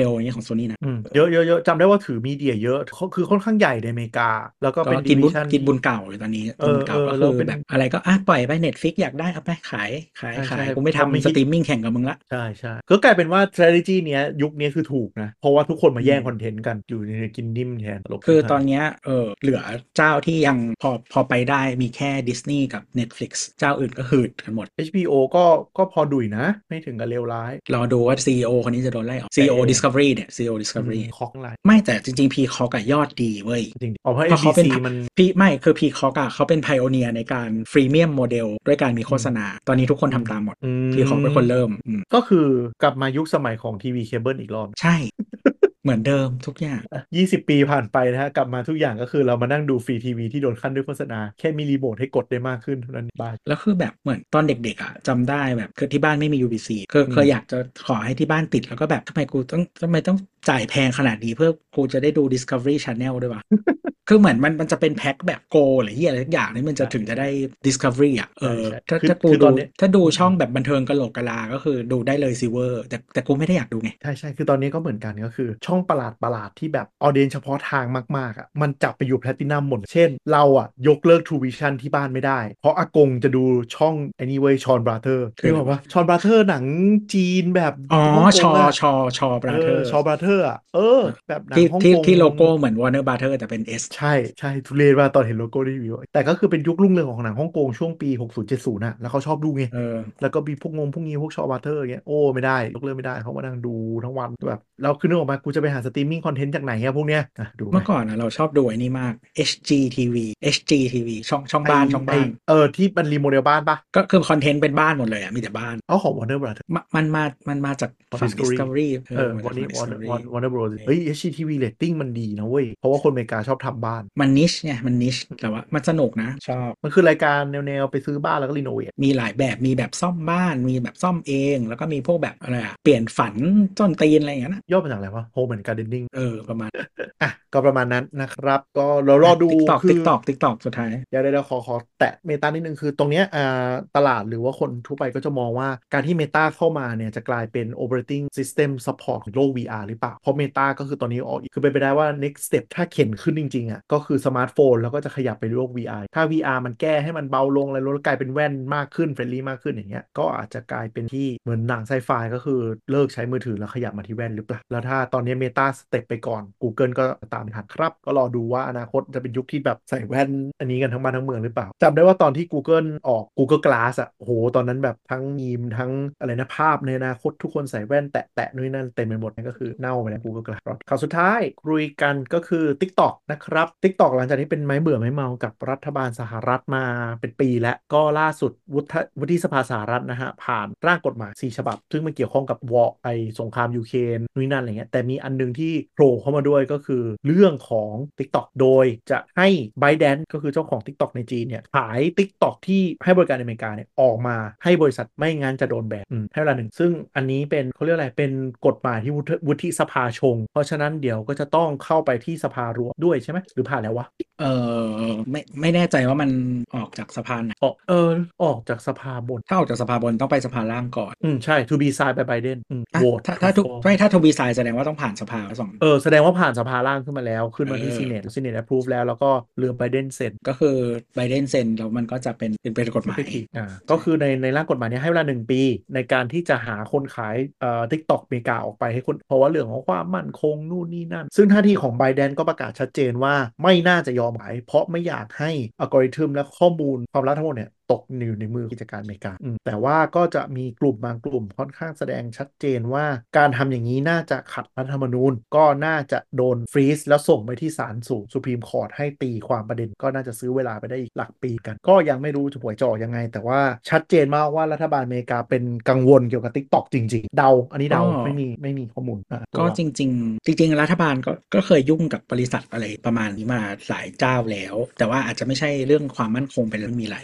ลอย่างเงี้ยของโซนี่นะอืมเยอะเยอะเยอะจำได้ว่าถือมีเดียเยอะเขาคือค่อนข้างใหญ่ในอเมริกาแล้วก็ก็เป็นดิกินบุญวิชันที่กินบุญเก่าอยู่ตอนนี้เอกินบุญอเอเก่าก็คืออแล้วเป็นแบบอะไรก็อ่ะปล่อยไป Netflix อยากได้เอาไปขายขายใช่ใช่ขายกูไม่พอไม่ทำสฮิตตรีมมิ่งแข่งกับมึงละใช่ใช่ก็กลายเป็นว่า strategy เนี้ยยุคนี้คือถูกนะเพราะว่าทุกคนมาอืมแย่งคอนเทนต์กันอยู่ในกินนิ่มแทนตลกคือชิบหายตอนเนี้ยเออเหลือเจ้าที่ยังพอพอไปได้มีแค่ดิสนีย์กับ Netflix เจ้าอื่นก็หืดกันหมดเอช บี โอ ก็ก็พอดุยนะไม่ถึงกับเลวร้ายรอดูว่า ซี อี โอ คนนี้จะโดนไล่ออกแต่ซี อี โอ Discovery เนี่ย ซี อี โออืม Discovery คอกไลน์ไม่แต่จริงๆ Peacock อะยอดดีเว้ยจริงๆอ๋อเพราะเพราะเขาเป็นเอ็น บี ซี มันพี่ไม่คือ Peacock อะเขาเป็นไพโอเนียในการฟรีเมียมโมเดลด้วยการมีโฆอืมษณา ตอนนี้ทุกคนอืมทำตามหมดอื Peacock เป็นมคนเริ่มอืมก็คือกลับมายุคสมัยของทีวีเคเบิลอีกรอบใช่ เหมือนเดิมทุกอย่างยี่สิบปีผ่านไปนะฮะกลับมาทุกอย่างก็คือเรามานั่งดูฟรีทีวีที่โดนขั้นด้วยโฆษณาแค่มีรีโมทให้กดได้มากขึ้นเท่านั้นบ้าแล้วคือแบบเหมือนตอนเด็กๆอ่ะจำได้แบบคือที่บ้านไม่มี ยู บี ซี คืออืมเคยอยากจะขอให้ที่บ้านติดแล้วก็แบบทำไมกูต้องทำไมต้องจ่ายแพงขนาดนี้เพื่อกูจะได้ดู Discovery Channel ด้วยวะ คือเหมือนมันมันจะเป็นแพ็คแบบโกหรือเหี้ยอะไรทุกอย่างนี่มันจะใช่ถึงจะได้ใช่ Discovery อ่ะเอใช่อใช่ถ้าคือถ้ากูดูคือตอนนี้ถ้าดูอืช่องมแบบบันเทิงกะโหลกกะลาก็คือดูได้เลยซิเวอร์แต่แต่กูไม่ได้อยากดูไงใช่ใช่คือตอนนี้ก็เหมือนกันก็คือช่องประหลาดประหลาดที่แบบออเดียนเฉพาะทางมากๆอ่ะมันจับไปอยู่แพลตินัมหมดเช่นเราอ่ะยกเลิก True Vision ที่บ้านไม่ได้เพราะอากงจะดูช่องไอ้นี่เว้ยชอนบราเธอร์คืออะไรวะนึกออกปะชอนบราเธอร์หนังจีนแบบอ๋อฮ่องกชองอ่ะชอชอบเออราเธอร์ชอนบราเธอร์อ่ะเออแบบหนังที่ที่ฮ่องกงที่โลโก้เหมือน Warner Brother แต่เป็น S ใช่ใช่ทุเรศมากตอนเห็นโลโก้รีวิวแต่ก็คือเป็นยุครุ่งเรืองของหนังฮ่องกงช่วงปีหกสิบ เจ็ดสิบน่ะแล้วเขาชอบดูไงเออแล้วก็มีพวกงงพวกนี้พวกชอวาเทอร์อย่างเงี้ยโอ้ไม่ได้ยกเลิกไม่ได้เขามานั่งดูทั้งวันแบบแล้วคือนึกออกมากูจะไปหาสตรีมมิ่งคอนเทนต์จากไหนอะพวกเนี้ยอ่ะดูไปเมื่อก่อนนะเราชอบดูไอ้นี่มาก เอช จี ที วี เอช จี ที วี ช่องช่องไอบ้านช่องไอบ้านเออที่มันรีโมเดลบ้านปะก็คือคอนเทนต์เป็นบ้านหมดเลยอ่ะมีแต่บ้านเอาของ Warner Brothers มะมันมามันมาจากของฝั่ง Discovery Discovery เอเอออมาจากฝั่งวันนี้ Warner Discovery Warner Warner Bros เออเฮ้ย เอช จี ที วี เรตติ้งมันดีนะเว้ยเพราะว่าคนอเมริกาชอบทำบ้านมันนิชไงมันนิชแต่ว่ามันสนุกนะชอบมันคือรายการแนวๆไปซื้อบ้านแล้วก็รีโนเวทมีหลายแบบมีแบบซ่อมบ้านมีแบบซ่อมเองแล้วก็มีพวกแบบอะไรอะเปลี่ยนฝันต้นตีนอะไรอย่างเงี้ยนะย่อมาจากอะไรวะ Home and Gardening เออประมาณอ่ะก็ประมาณนั้นนะครับก็เรารออ่ะดู TikTok คือ TikTok TikTok สุดท้ายเดี๋ยวเดี๋ยวขอขอแตะเมตานิดนึงคือตรงเนี้ยอ่าตลาดหรือว่าคนทั่วไปก็จะมองว่าการที่ Meta เข้ามาเนี่ยจะกลายเป็น Operating System Support ของโลก วี อาร์ หรือเปล่า เพราะ Meta ก็คือตอนนี้ออกคือเป็นไปได้ว่า next step ถ้าเข็นขึ้นจริงๆอ่ะก็คือสมาร์ทโฟนแล้วก็จะขยับไปโลก วี อาร์ ถ้า วี อาร์ มันแก้ให้มันเบาลงอะไรลดกลายเป็นแว่นมากขึ้นเฟรนลี่มากขึ้นอย่างเงี้ยก็อาจจะกลายเป็นที่เหมือนหนังไซไฟก็คือเลิกใช้มือถือแล้วขยับมาที่แว่นหรือเปล่าแล้วถ้าตอนนี้ Meta สเต็ปไปก่อน Google ก็ตามทันครับก็รอดูว่าอนาคตจะเป็นยุคที่แบบใส่แว่นอันนี้กันทั้งบ้านทั้งเมืองหรือเปล่าจำได้ว่าตอนที่ Google ออก Google Glass อ่ะโอ้โหตอนนั้นแบบทั้งมีมทั้งอะไรนะภาพในอนาคตทุกคนใส่แว่นแตะแตะนู่นนั่นเต็มไปหมดนั่นก็คือเน่าไปแล้ว Google Glass ข่าวสุดท้ายคุยกันก็คือ TikTok นะครับ TikTok หลังจากนี้เป็นไม้เบื่อไม้เมากับรัฐบาลสหรัฐมาเป็นปีแล้วก็ล่าสุดวุฒิวุฒิสภาสหรัฐนะฮะผ่านร่างกฎหมายสี่ฉบับซึ่งมันเกี่ยวข้องกับวอร์ไอสงครามยูเครนนู่นนั่นอะไรเงี้ยแต่มีอันนึงที่โผล่เข้ามาด้วยก็คือเรื่องของ TikTok โดยจะให้ ByteDance ก็คือเจ้าของ TikTok ในจีนเนี่ยขาย TikTok ที่ให้บริการในอเมริกาเนี่ยออกมาให้บริษัทไม่งั้นจะโดนแบนอืมให้เวลาหนึ่งซึ่งอันนี้เป็นเขาเรียกอะไรเป็นกฎหมายที่วุฒิวุฒิสภาชง เพราะฉะนั้นเดี๋ยวก็จะต้องเข้าไปที่สภารวมด้วยใช่ไหมหรือผ่านแล้ววะเออไม่ไม่แน่ใจว่ามันออกจากสภาไหนออกเออออกจากสภาบนถ้าออกจากสภาบนต้องไปสภาล่างก่อนอืมใช่ to be signed by Biden อืมอ่ะ vote ถ้า to ถ้าทุก fall ไม่ถ้าทวีไซน์แสดงว่าต้องผ่านสภาสองเออแสดงว่าผ่านสภาล่างขึ้นมาแล้วขึ้นเอมาที่อ Senate Senate approve แล้วแล้วก็เรือ Biden เซ็นก็คือไบเดนเซ็นแล้วมันก็จะเป็นเป็นเป็นกฎหมาย effective อ่าก็ใช่คือในในร่างกฎหมายนี้ให้เวลาหนึ่งปีในการที่จะหาคนขายเอ่อ TikTok อเมริกาออกไปให้คนเพราะว่าเรื่องของความมั่นคงนู่นนี่นั่นซึ่งท่าทีของ Biden ก็ประกาศชัดเจนว่าไม่น่าจะยอมขายเพราะไม่อยากให้อัลกอริทึมและข้อมูลความลับทั้งหมดเนี่ยตกอยู่ในมือกิจการอเมริกาอืมแต่ว่าก็จะมีกลุ่มบางกลุ่มค่อนข้างแสดงชัดเจนว่าการทำอย่างนี้น่าจะขัดรัฐธรรมนูญก็น่าจะโดนฟรีซแล้วส่งไปที่ศาลสูงสุพรีมคอร์ทให้ตีความประเด็นก็น่าจะซื้อเวลาไปได้อีกหลักปีกันก็ยังไม่รู้จะหวยจะออกยังไงแต่ว่าชัดเจนมากว่ารัฐบาลอเมริกาเป็นกังวลเกี่ยวกับ TikTok จริงๆเดาอันนี้ก็เดาไม่มีไม่มีข้อมูลอ่ะตัวก็ว่าจริงๆจริงๆรัฐบาลก็ก็เคยยุ่งกับบริษัทอะไรประมาณนี้มาหลายเจ้าแล้ว แต่ว่าอาจจะไม่ใช่เรื่องความมั่นคงเป็นเรื่องมีหลายเรื่องเช่นเรื่อง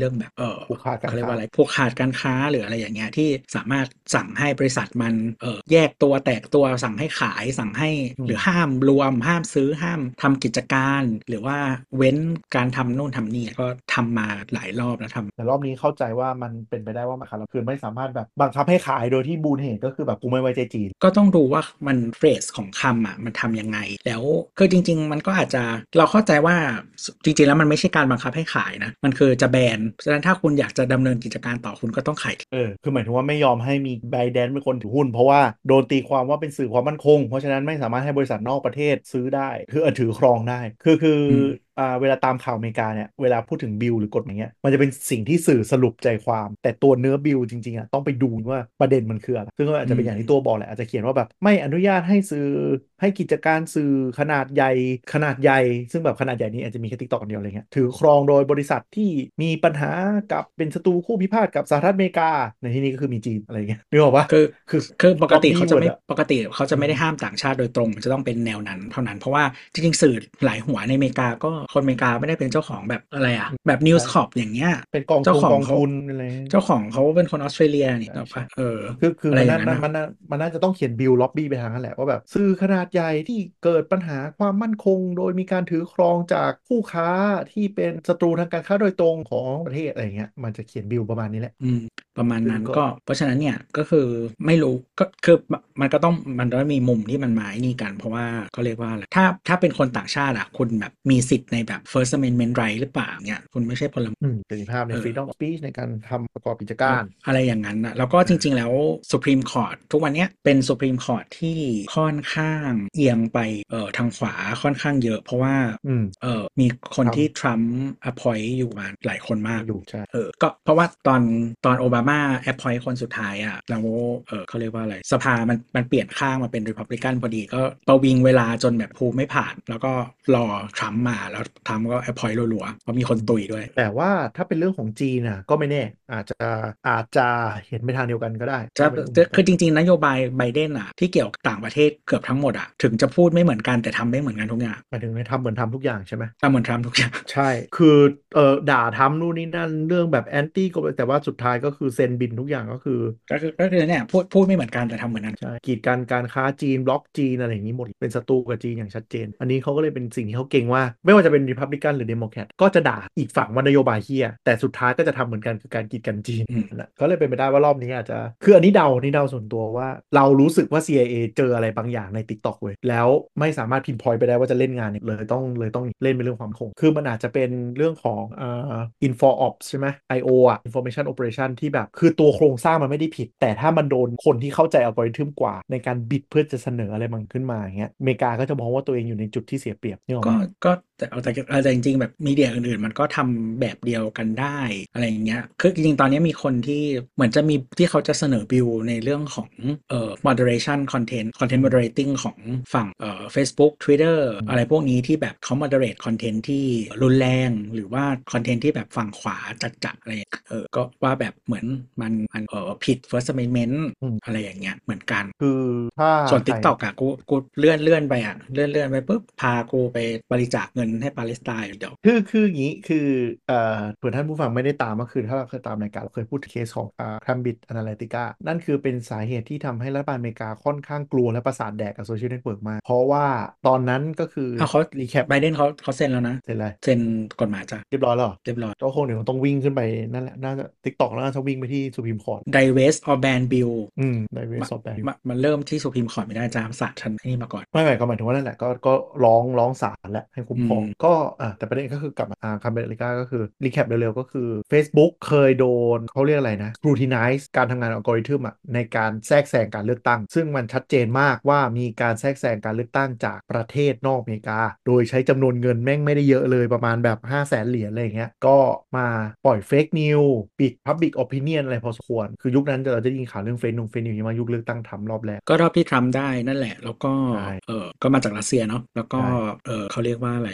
เรื่องแบบเออผูกขาดกาเขารค้าเรียกว่าอะไรผูกขาดการค้าหรืออะไรอย่างเงี้ยที่สามารถสั่งให้บริษัทมันเออแยกตัวแตกตัวสั่งให้ขายสั่งให้อืมหรือห้ามรวมห้ามซื้อห้ามทำกิจการหรือว่าเว้นการทำนู่นทำนี่ก็ทำมาหลายรอบแล้วทำแต่รอบนี้เข้าใจว่ามันเป็นไปได้ว่ามาคาร์คือไม่สามารถแบบบังคับให้ขายโดยที่บูนเหตุก็คือแบบกูไม่ไว้ใจจีนก็ต้องดูว่ามันเฟรสของคำอ่ะมันทำยังไงแล้วคือจริงๆมันก็อาจจะเราเข้าใจว่าจริงๆแล้วมันไม่ใช่การบังคับให้ขายนะมันคือจะแบนฉะนั้นถ้าคุณอยากจะดำเนินกิจการต่อคุณก็ต้องขายเออคือหมายถึงว่าไม่ยอมให้มีไบแดนเป็นคนถือหุ้นเพราะว่าโดนตีความว่าเป็นสื่อความมั่นคงเพราะฉะนั้นไม่สามารถให้บริษัทนอกประเทศซื้อได้คือเออถือครองได้คือคืออืมอ่าเวลาตามข่าวอเมริกาเนี่ยเวลาพูดถึงบิลหรือกฎอย่างเงี้ยมันจะเป็นสิ่งที่สื่อสรุปใจความแต่ตัวเนื้อบิลจริงๆอ่ะต้องไปดูว่าประเด็นมันคืออะไรซึ่งก็อาจอืมจะเป็นอย่างที่ตัวบอกแหละอาจจะเขียนว่าแบบไม่อนุญาตให้สื่อให้กิจการสื่อขนาดใหญ่ขนาดใหญ่ซึ่งแบบขนาดใหญ่นี้อาจจะมีแค่ TikTok อนเดียวอะไรเงี้ยถือครองโดยบริษัทที่มีปัญหากับเป็นศัตรูคู่พิพาทกับสหรัฐอเมริกาในที่นี้ก็คือมีจีนอะไรเงี้ยนึกออกปะคือคือคือปกล็อบติเขาจะไม่บี้หมดอะปกติเขาจะอืมไม่ได้ห้ามต่างชาติโดยตรงมันจะต้องเป็นแนวนั้นเท่านั้นเพราะว่าจริงๆสื่อหลายหัวในอเมริกาก็คนอเมริกาไม่ได้เป็นเจ้าของแบบอะไรอะแบบนิวใช่ส์คอร์ปอย่างเงี้ยเป็นกองเจ้าของเขาทุนกองทุนอะไรเงี้ยเจ้าของเขาเป็นคนออสเตรเลียนี่ใช่ใช่ถูกปะเออคือคืออะไรมันน่าอย่างนั้นนะมันน่ามันน่าจะต้องเขียนบิลล็อบบี้ไปทางนั้นแหละว่าแบบสื่อขนาดใหญ่ที่เกิดปัญหาความมั่นคงโดยมีการถือครองจากคู่ค้าที่เป็นศัตรูทางการค้าโดยตรงของประเทศอะไรเงี้ยมันจะเขียนบิลประมาณนี้แหละอืมประมาณซึ่งก็นั้นก็เพราะฉะนั้นเนี่ยก็คือไม่รู้ก็คือมมันก็ต้องมันต้องมีมุมที่มันมาไอ้นี่กันเพราะว่าเขาเรียกว่าอะไรถ้าถ้าเป็นคนต่างชาติอะคุณแบบมีสิทธิ์ในแบบ First Amendment right หรือเปล่าเนี่ยคุณไม่ใช่พลเมืองอืมเสรีภาพในเออ freedom of speech ในการทำประกอบกิจเออการอะไรอย่างนั้นนะแล้วก็จริงๆแล้ว Supreme Court ทุกวันเนี้ยเป็น Supreme Court ที่ค่อนข้างเอียงไปเอ่อทางขวาค่อนข้างเยอะเพราะว่าอืมเอ่อมีคนทที่ทรัมป์ appoint อยู่มาหลายคนมากำอยู่ใช่เออก็เพราะว่าตอนตอนโอบามาแอปพอยต์คนสุดท้ายอ่ะแล้วเออเขาเรียกว่าอะไรสภามันมันเปลี่ยนข้างมาเป็นรีพับลิกันพอดีก็ประวิงเวลาจนแบบภูไม่ผ่าน แล้วก็รอทรัมป์มาแล้วทรัมป์ก็แอปพอยต์รัวๆเพราะมีคนตุยด้วยแต่ว่าถ้าเป็นเรื่องของจีนน่ะก็ไม่แน่อาจจะอาจจะเห็นไปทางเดียวกันก็ได้จะก็ไม่รู้เหจะมือนกันคือจริงๆนโยบายไบเดนอ่ะที่เกี่ยวกับต่างประเทศเกือบทั้งหมดอ่ะถึงจะพูดไม่เหมือนกันแต่ทำไม่เหมือนกันทุกอย่างหมายถึงในทำเหมือนทำทุกอย่างใช่ไหมทำเหมือนทรัมป์ทุกอย่างใช่ คือเออด่าทำนู่นนี่นั่นเรื่องแบบแอนตี้ก็แต่ว่าสุดท้ายก็คือเซ็นบินทุกอย่างก็คือก็คือก็คือเนี่ยพูดพูดไม่เหมือนกันแต่ทำเหมือนกันใช่กีดกันการค้าจีนบล็อกจีนอะไรอย่างนี้หมดเป็นศัตรูกับจีนอย่างชัดเจนอันนี้เขาก็เลยเป็นสิ่งที่เขาเก่งว่าไม่ว่าจะเป็นริพับลิกันหรือเดโมแครตก็จะด่าอีกฝั่งว่านโยบายเฮียแต่สุดท้ายก็จะทำเหมือนกันคือการกีดกันจีนอืมนั่นแหละก็เลยเป็นไปได้ว่ารอบนี้อาจจะคืออันนี้เดาอันนี้เดาส่วนตัวว่าเรารู้สึกว่า ซี ไอ เอ เจออะไรบางอย่างใน TikTok เว้ยแล้วไม่สามารถพินพอยต์ไปได้ว่าจะเล่นงานเนี่ยเลยต้องเลยต้องเล่นเป็นเรื่องความคงคือมันอาจจะเป็นเรื่องของอ่า info ops ใช่ไหม ไอ โอ อ่ะ information operation ที่แบบคือตัวโครงสร้างมันไม่ได้ผิดแต่ถ้ามันโดนคนที่เข้าใจอัลกอริทึมกว่าในการบิดเพื่อจะเสนออะไรมันขึ้นมาอย่างเงี้ยอเมริกาก็จะมองว่าตัวเองอยู่ในจุดที่เสียเปรียบนี่หรอก็ไหมก็แต่เอาแต่แต่จริงๆแบบมีเดียอื่นๆมันก็ทำแบบเดียวกันได้อะไรอย่างเงี้ยคือจริงๆตอนนี้มีคนที่เหมือนจะมีที่เขาจะเสนอบิลในเรื่องของเอ่อ moderation content อื content ม moderating ของฝั่งเอ่อ Facebook Twitter อืมอะไรพวกนี้ที่แบบเขา moderate content ที่รุนแรงหรือว่า content ที่แบบฝั่งขวาจัดๆอะไรอย่างเงี้ยเออก็ว่าแบบเหมือนมันมันเออผิด First Amendment อืมอะไรอย่างเงี้ยเหมือนกันคือถ้าส่วนใคร TikTok อะกูกูเลื่อนเลื่อนไปอะเลื่อนเลื่อนไปปุ๊บพากูไปบริจาคเงินให้ปาเลสไตน์เดี๋ยวคือคืออย่างนี้คือเอ่อเผื่อท่านผู้ฟังไม่ได้ตามก็คือถ้าเราเคยตามรายการเราเคยพูดถึงเคสของอ่า Cambridge Analytica นั่นคือเป็นสาเหตุที่ทำให้รัฐบาลอเมริกาค่อนข้างกลัวและประสาทแดกกับโซเชียลเน็ตเวิร์กมากเพราะว่าตอนนั้นก็คืออ้าวเขารีแคปไบเดนเขาเขาเซ็นแล้วนะเสร็จเลยเซ็นกฎหมายจ้ะเรียบร้อยแล้วเหรอเรียบร้อยก็คงเดี๋ยวต้องวิ่งขึ้นไปนั่นแหละน่าจะ TikTok แล้วน่าจะวิ่งไปที่สุพรีมคอร์ Divest or Ban Bill อืมในเวมาสอบแบงมามันเริ่มที่สุพรีมคอร์ตไม่ได้จ้าศาลชั้นนี่มาก่อนไม่ไม่ก็หมายถึงว่านั่นแหละก็ก็ร้องร้องศาลแหละให้คุ้มอืมครองก็อ่าแต่ประเด็นก็คือกลับมาอ่าคัมเบริกาก็คือรีแคปเร็วๆก็คือ Facebook เคยโดนเขาเรียกอะไรนะ scrutinize การทำงานอัลกอริทึมอ่ะในการแทรกแซงการเลือกตั้งซึ่งมันชัดเจนมากว่ามีการแทรกแซงการเลือกตั้งจากประเทศนอกอเมริกาโดยใช้จำนวนเงินแม่งไม่ได้เยอะเลยประมาณแบบห้าแสนเหรียญอะไรอย่างเงี้ยก็มาปล่อยเฟกนิวปิด Public Opinion อะไรพอสมควรคือยุคนั้นเราจะได้ยินข่าวเรื่องเฟกนิวเฟกนิวมายุคเลือกตั้งทำรอบแรกก็รอบที่ทรัมป์ได้นั่นแหละแล้วก็ใช่เออก็มาจากรัสเซียเนาะแล้วก็ใช่เออเขาเรียกว่าอะไร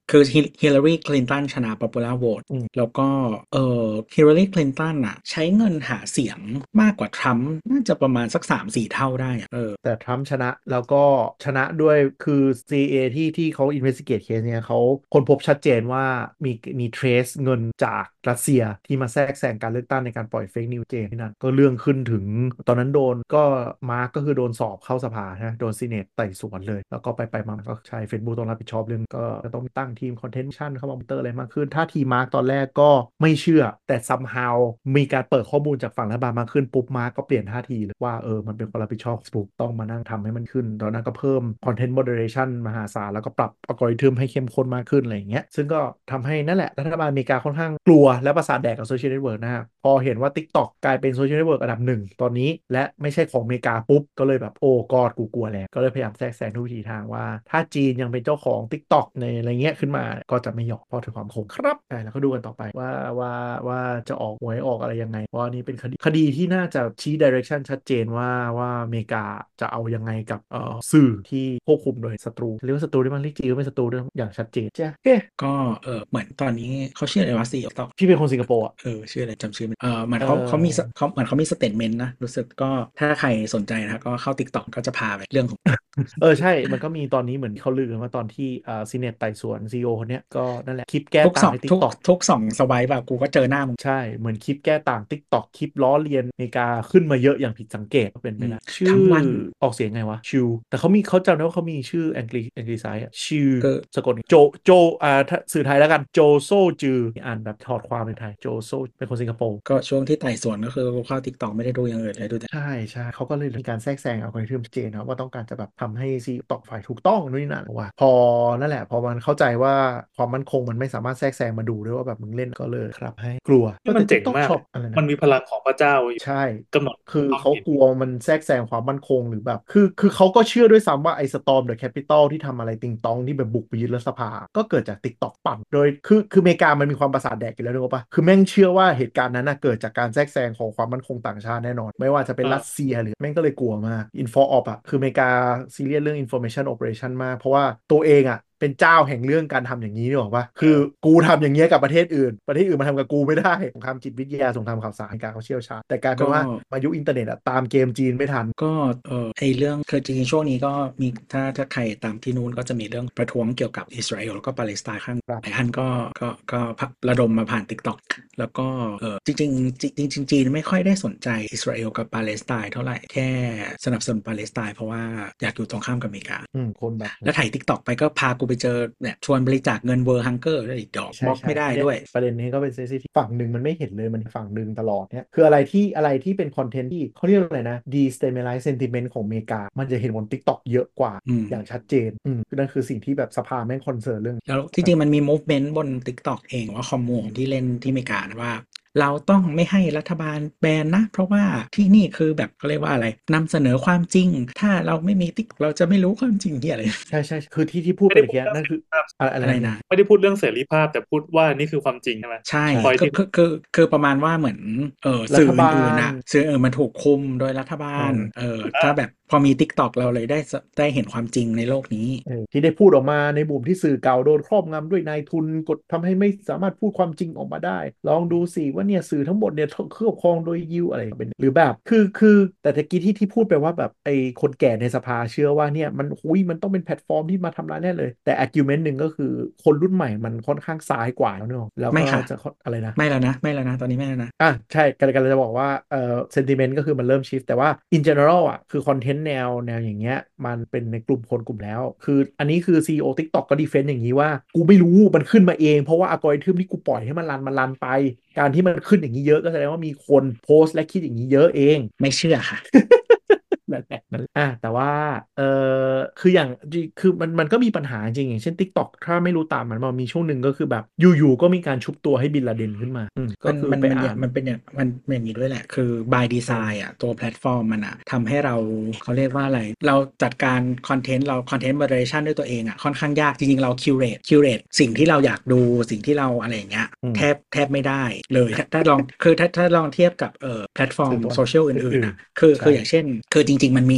คือฮิลลารีคลินตันชนะ popular vote อืมแล้วก็เออฮิลลารีคลินตันอ่ะใช้เงินหาเสียงมากกว่าทรัมป์น่าจะประมาณสัก สามสี่ เท่าได้อะเออแต่ทรัมป์ชนะแล้วก็ชนะด้วยคือ ซี เอ ที่ที่เขา investigate case เนี่ยเขาค้นพบชัดเจนว่ามีมี trace เงินจากรัสเซียที่มาแทรกแซงการเลือกตั้งในการปล่อย fake news เจนที่นั่นก็เรื่องขึ้นถึงตอนนั้นโดนก็มาร์กก็คือโดนสอบเข้าสภานะโดนซีเนตไต่สวนเลยแล้วก็ไปไปมาก็ใช้ Facebook ต้องรับผิดชอบเรื่องก็จะต้องตั้งทีม contention เข้ามาเตอร์อะไรมากขึ้นถ้าทีมาร์กตอนแรกก็ไม่เชื่อแต่ somehow มีการเปิดข้อมูลจากฝั่งรัฐบาลมากขึ้นปุ๊บมาร์กก็เปลี่ยนท่าทีเลยว่าเออมันเป็นความรับผิดชอบ Facebook ต้องมานั่งทำให้มันขึ้นตอนนั้นก็เพิ่ม content moderation มหาศาลแล้วก็ปรับอัลกอริทึมให้เข้มข้นมากขึ้นอะไรอย่างเงี้ยซึ่งก็ทำให้นั่นแหละรัฐบาลอเมริกาค่อนข้างกลัวและประสาทแดกกับโซเชียลเน็ตเวิร์กนะครับพอเห็นว่า TikTok กลายเป็นโซเชียลเน็ตเวิร์กอันดับหนึ่งตอนนี้และไม่ใช่ของอเมริกาปุ๊บก็เลยแบบโอ้กอดกูกลัวแล้วก็เลยพยายามแทรกแซงทุกวิถีทางว่าถ้าจีนยังเป็นเจ้าของ TikTok ในอะไรเงี้ยขึ้นมาก็จะไม่ยอมเพราะถึงความคงครับใช่แล้วก็ดูกันต่อไปว่าว่าว่าจะออกหวยออกอะไรยังไงเพราะอันนี้เป็นคดีคดีที่น่าจะชี้ direction ชัดเจนว่าว่าอเมริกาจะเอายังไงกับเอ่อสื่อที่ควบคุมโดยศัตรูเรียกว่าศัตรูได้มั้งเรียกจีนว่าเป็นศัตรูได้อย่างชัดเจนใช่โอเคก็เออเหมือนตอนนี้เขาชื่ออะไรวะซีต่อพี่เป็นคนสิงคโปร์อ่ะเออชื่ออะไรจำชื่อไม่เออเหมือนเอเขาเขามีอเขาเหมือนเขามีสเตทเมนต์นะรู้สึกก็ถ้าใครสนใจนะก็เข้า TikTok ก็จะพาไปเรื่องของเออใช่มันก็มีตอนนี้เหมือนเขาลือกันว่าตอนที่อ่าซีเนตไต่สวนซีอีโอคนเนี้ยก็นั่นแหละคลิปแก้ทุกสต่างในองทุก TikTok ทุกสองสวายแบบกูก็เจอหน้ามึงใช่เหมือนคลิปแก้ต่าง TikTok คลิปล้อเลียนอเมริกาขึ้นมาเยอะอย่างผิดสังเกตก็เป็นไปได้ชื่อทั้งวันออกเสียงไงวะชิวแต่เขามีเขาจำได้ว่าเขามีชื่ออังกฤษอังกฤษไซด์อ่ะชื่อก็สะกดโจโจอ่าถ้าสื่อไทยแล้วกันโจโซจืออ่านแบบถอดความเป็นไทยโจโซเป็นคนสิงคโปร์ก็ช่วงที่ไต่สวนก็คือกูเข้า TikTok ไม่ได้ดูอย่างอื่นเลยดูแต่ใช่ใช่เขาก็เลยมีการแทรกแซงอัลกอริทึมชัดเจนนะว่าต้องการจะแบบทำให้ซีตอกฝ่ายถูกต้องนู่นนี่นั่นว่าพอนั่นแหละพอมันเข้าใจว่าความมั่นคงมันไม่สามารถแทรกแซงมาดูด้วยว่าแบบมึงเล่นก็เลยครับให้กลัวก็แต่นี่มันเจ๋ง TikTok มากเลยชอบอะไรนะมันมีพลังของพระเจ้าอยู่ใช่กำหนดคือต้องผิดเขากลัวมันแทรกแซงความมั่นคงหรือแบบคือคือเขาก็เชื่อด้วยซ้ำว่าไอ้สตอมเดอะแคปิตอลที่ทำอะไรติงตองที่แบบบุกไปยึดรัฐสภาก็เกิดจาก TikTok ปั่นโดยคือคืออเมริกามันมีความประสาทแดกอยู่แล้วนึกออกปะคือแม่งเชื่อว่าเหตุการณ์นั้นน่ะเกิดจากการแทรกแซงของความมั่นคงต่างชาติแน่นอนไม่ว่าจะเป็นรัสอ่าเซียหรือแม่งก็เลยกลัวมากอินฟอออปอ่ะคืออเมริกาซีเรียสเรื่อง information operation มากเพราะว่าตัวเองอ่ะเป็นเจ้าแห่งเรื่องการทำอย่างนี้นี่หรอกปะคือเออกูทำอย่างเงี้ยกับประเทศอื่นประเทศอื่นมาทำกับกูไม่ได้สงครามจิตวิทยาสงครามข่าวสารการเขาเชี่ยวชาญแต่กลายเป็นก็ว่ามายุคอินเทอร์เน็ตอะตามเกมจีนไม่ทันก็เออไอเรื่องคือจริงๆช่วงนี้ก็มีถ้าถ้าใครตามที่นู้นก็จะมีเรื่องประท้วงเกี่ยวกับอิสราเอลแล้วก็ปาเลสไตน์ข้างครับหลายอันก็ก็ก็ระดมมาผ่าน TikTok แล้วก็เออจริงๆจริงจริงๆจีนไม่ค่อยได้สนใจอิสราเอลกับปาเลสไตน์เท่าไหร่แค่สนับสนุนปาเลสไตน์เพราะว่าอยากอยู่ตรงข้ามกับอเมริกาอืมคนแบบแล้วถ่าย TikTok ไปก็พากูไปเจอเนี่ยชวนบริจาคเงินเวอร์ฮังเกอร์ด้วยอีกดอกบล็อกใช่ใช่ไม่ได้เนี่ยด้วยประเด็นนี้ก็เป็นเซนซิทีฟฝั่งหนึ่งมันไม่เห็นเลยมันฝั่งหนึ่งตลอดเนี่ยคืออะไรที่อะไรที่เป็นคอนเทนต์ที่เขาเรียกอะไรนะ destabilize sentiment ของอเมริกามันจะเห็นบน TikTok เยอะกว่าอืมอย่างชัดเจนอืมนั่นคือสิ่งที่แบบสภาแม่งคอนเซิร์นเรื่องแล้วจริงๆมันมี movement บน TikTok เองว่าคอมมูนที่เล่นที่อเมริกานะว่า เราต้องไม่ให้รัฐบาลแบนนะ เพราะว่าที่นี่คือแบบเขาเรียกว่าอะไรนำเสนอความจริง ถ้าเราไม่มี TikTok เราจะไม่รู้ความจริงที่อะไรใช่ใช่คือที่ที่พูดไม่ไปได้พูดเรื่องเมื่อกี้นั่นคือเสรีภาพอะไรอะไรอะไรนะเบนนะไม่ได้พูดเรื่องเสรีภาพแต่พูดว่านี่คือความจริงใช่ไหมใช่ใช่พอยคือที่คือคือคือประมาณว่าเหมือนเออรัฐบาสื่ออื่นๆลน่ะสื่ออื่นมันถูกคุมโดยรัฐบาเอลอเออถ้าแบบพอมี TikTok เราเลยได้สได้เห็นความจริงในโลกนี้เออที่ได้พูดออกมาในมุมที่สื่อเก่าโดนครอบงำด้วยนายทุนกดทำให้ไม่สามารถพูดความจริงออกมาได้ ลองดูสิว่าเนี่ยสื่อทั้งหมดเนี่ยครอบครองโดยยิวอะไรเป็นหรือแบบคือคือแต่ตะกี้ที่ที่พูดไปว่าแบบไอ้คนแก่ในสภาเชื่อว่าเนี่ยมันหุยมันต้องเป็นแพลตฟอร์มที่มาทำร้ายแน่เลยแต่ argument หนึ่งก็คือคนรุ่นใหม่มันค่อนข้างซ้ายกว่าแล้วเนอะแล้วก็ไม่ค่ะจะอะไรนะไม่แล้วนะไม่แล้วนะตอนนี้ไม่แล้วนะอ่ะใช่กันกันจะบอกว่าเอ่อเซนติเมนต์ก็คือมันเริ่มชิฟแต่ว่า in general อ่ะคือคอนเทนต์แนวแนวอย่างเงี้ยมันเป็นในกลุ่มคนกลุ่มแล้วคืออันนี้คือ ซี อี โอ TikTok ก็ดีเฟนต์อย่างนี้ว่ากูไม่รู้มันขึ้นมาเองเพราะว่าอัลกอริทึมที่กูปล่อยให้มันรันมันรันไปการที่มันขึ้นอย่างนี้เยอะก็แสดงว่ามีคนโพสต์และคิดอย่างนี้เยอะเองไม่เชื่อค่ะนั่นแหละนั่นแหละอ่ะแต่ว่าเออคืออย่างคือมันมันก็มีปัญหาจริงอย่างเช่น TikTok ถ้าไม่รู้ตามมันมันมีช่วงหนึ่งก็คือแบบอยู่ๆก็มีการชุบตัวให้บินลาเดนขึ้นมาอืมก็มันคือมันมันไปอ่านมันเป็นอย่างมันเป็นอย่างนี้ด้วยแหละคือ by เออ design อ่ะตัวแพลตฟอร์มมันอ่ะทำให้เราเขาเรียกว่าอะไร เราจัดการคอนเทนต์เราคอนเทนต์ moderation ด้วยตัวเองอ่ะค่อนข้างยากจริงๆเรา curate curate สิ่งที่เราอยากดูสิ่งที่เราอะไรอย่างเงี้ยอืมแทบแทบไม่ได้เลยถ้าถ้าลองคือถ้าถ้าลองเทียบกับเอ่อแพลตฟอร์มสื่อตัวโซเชียลอื่นอื่นๆนะคือใช่คืออย่างเช่น คือจริงๆมันมี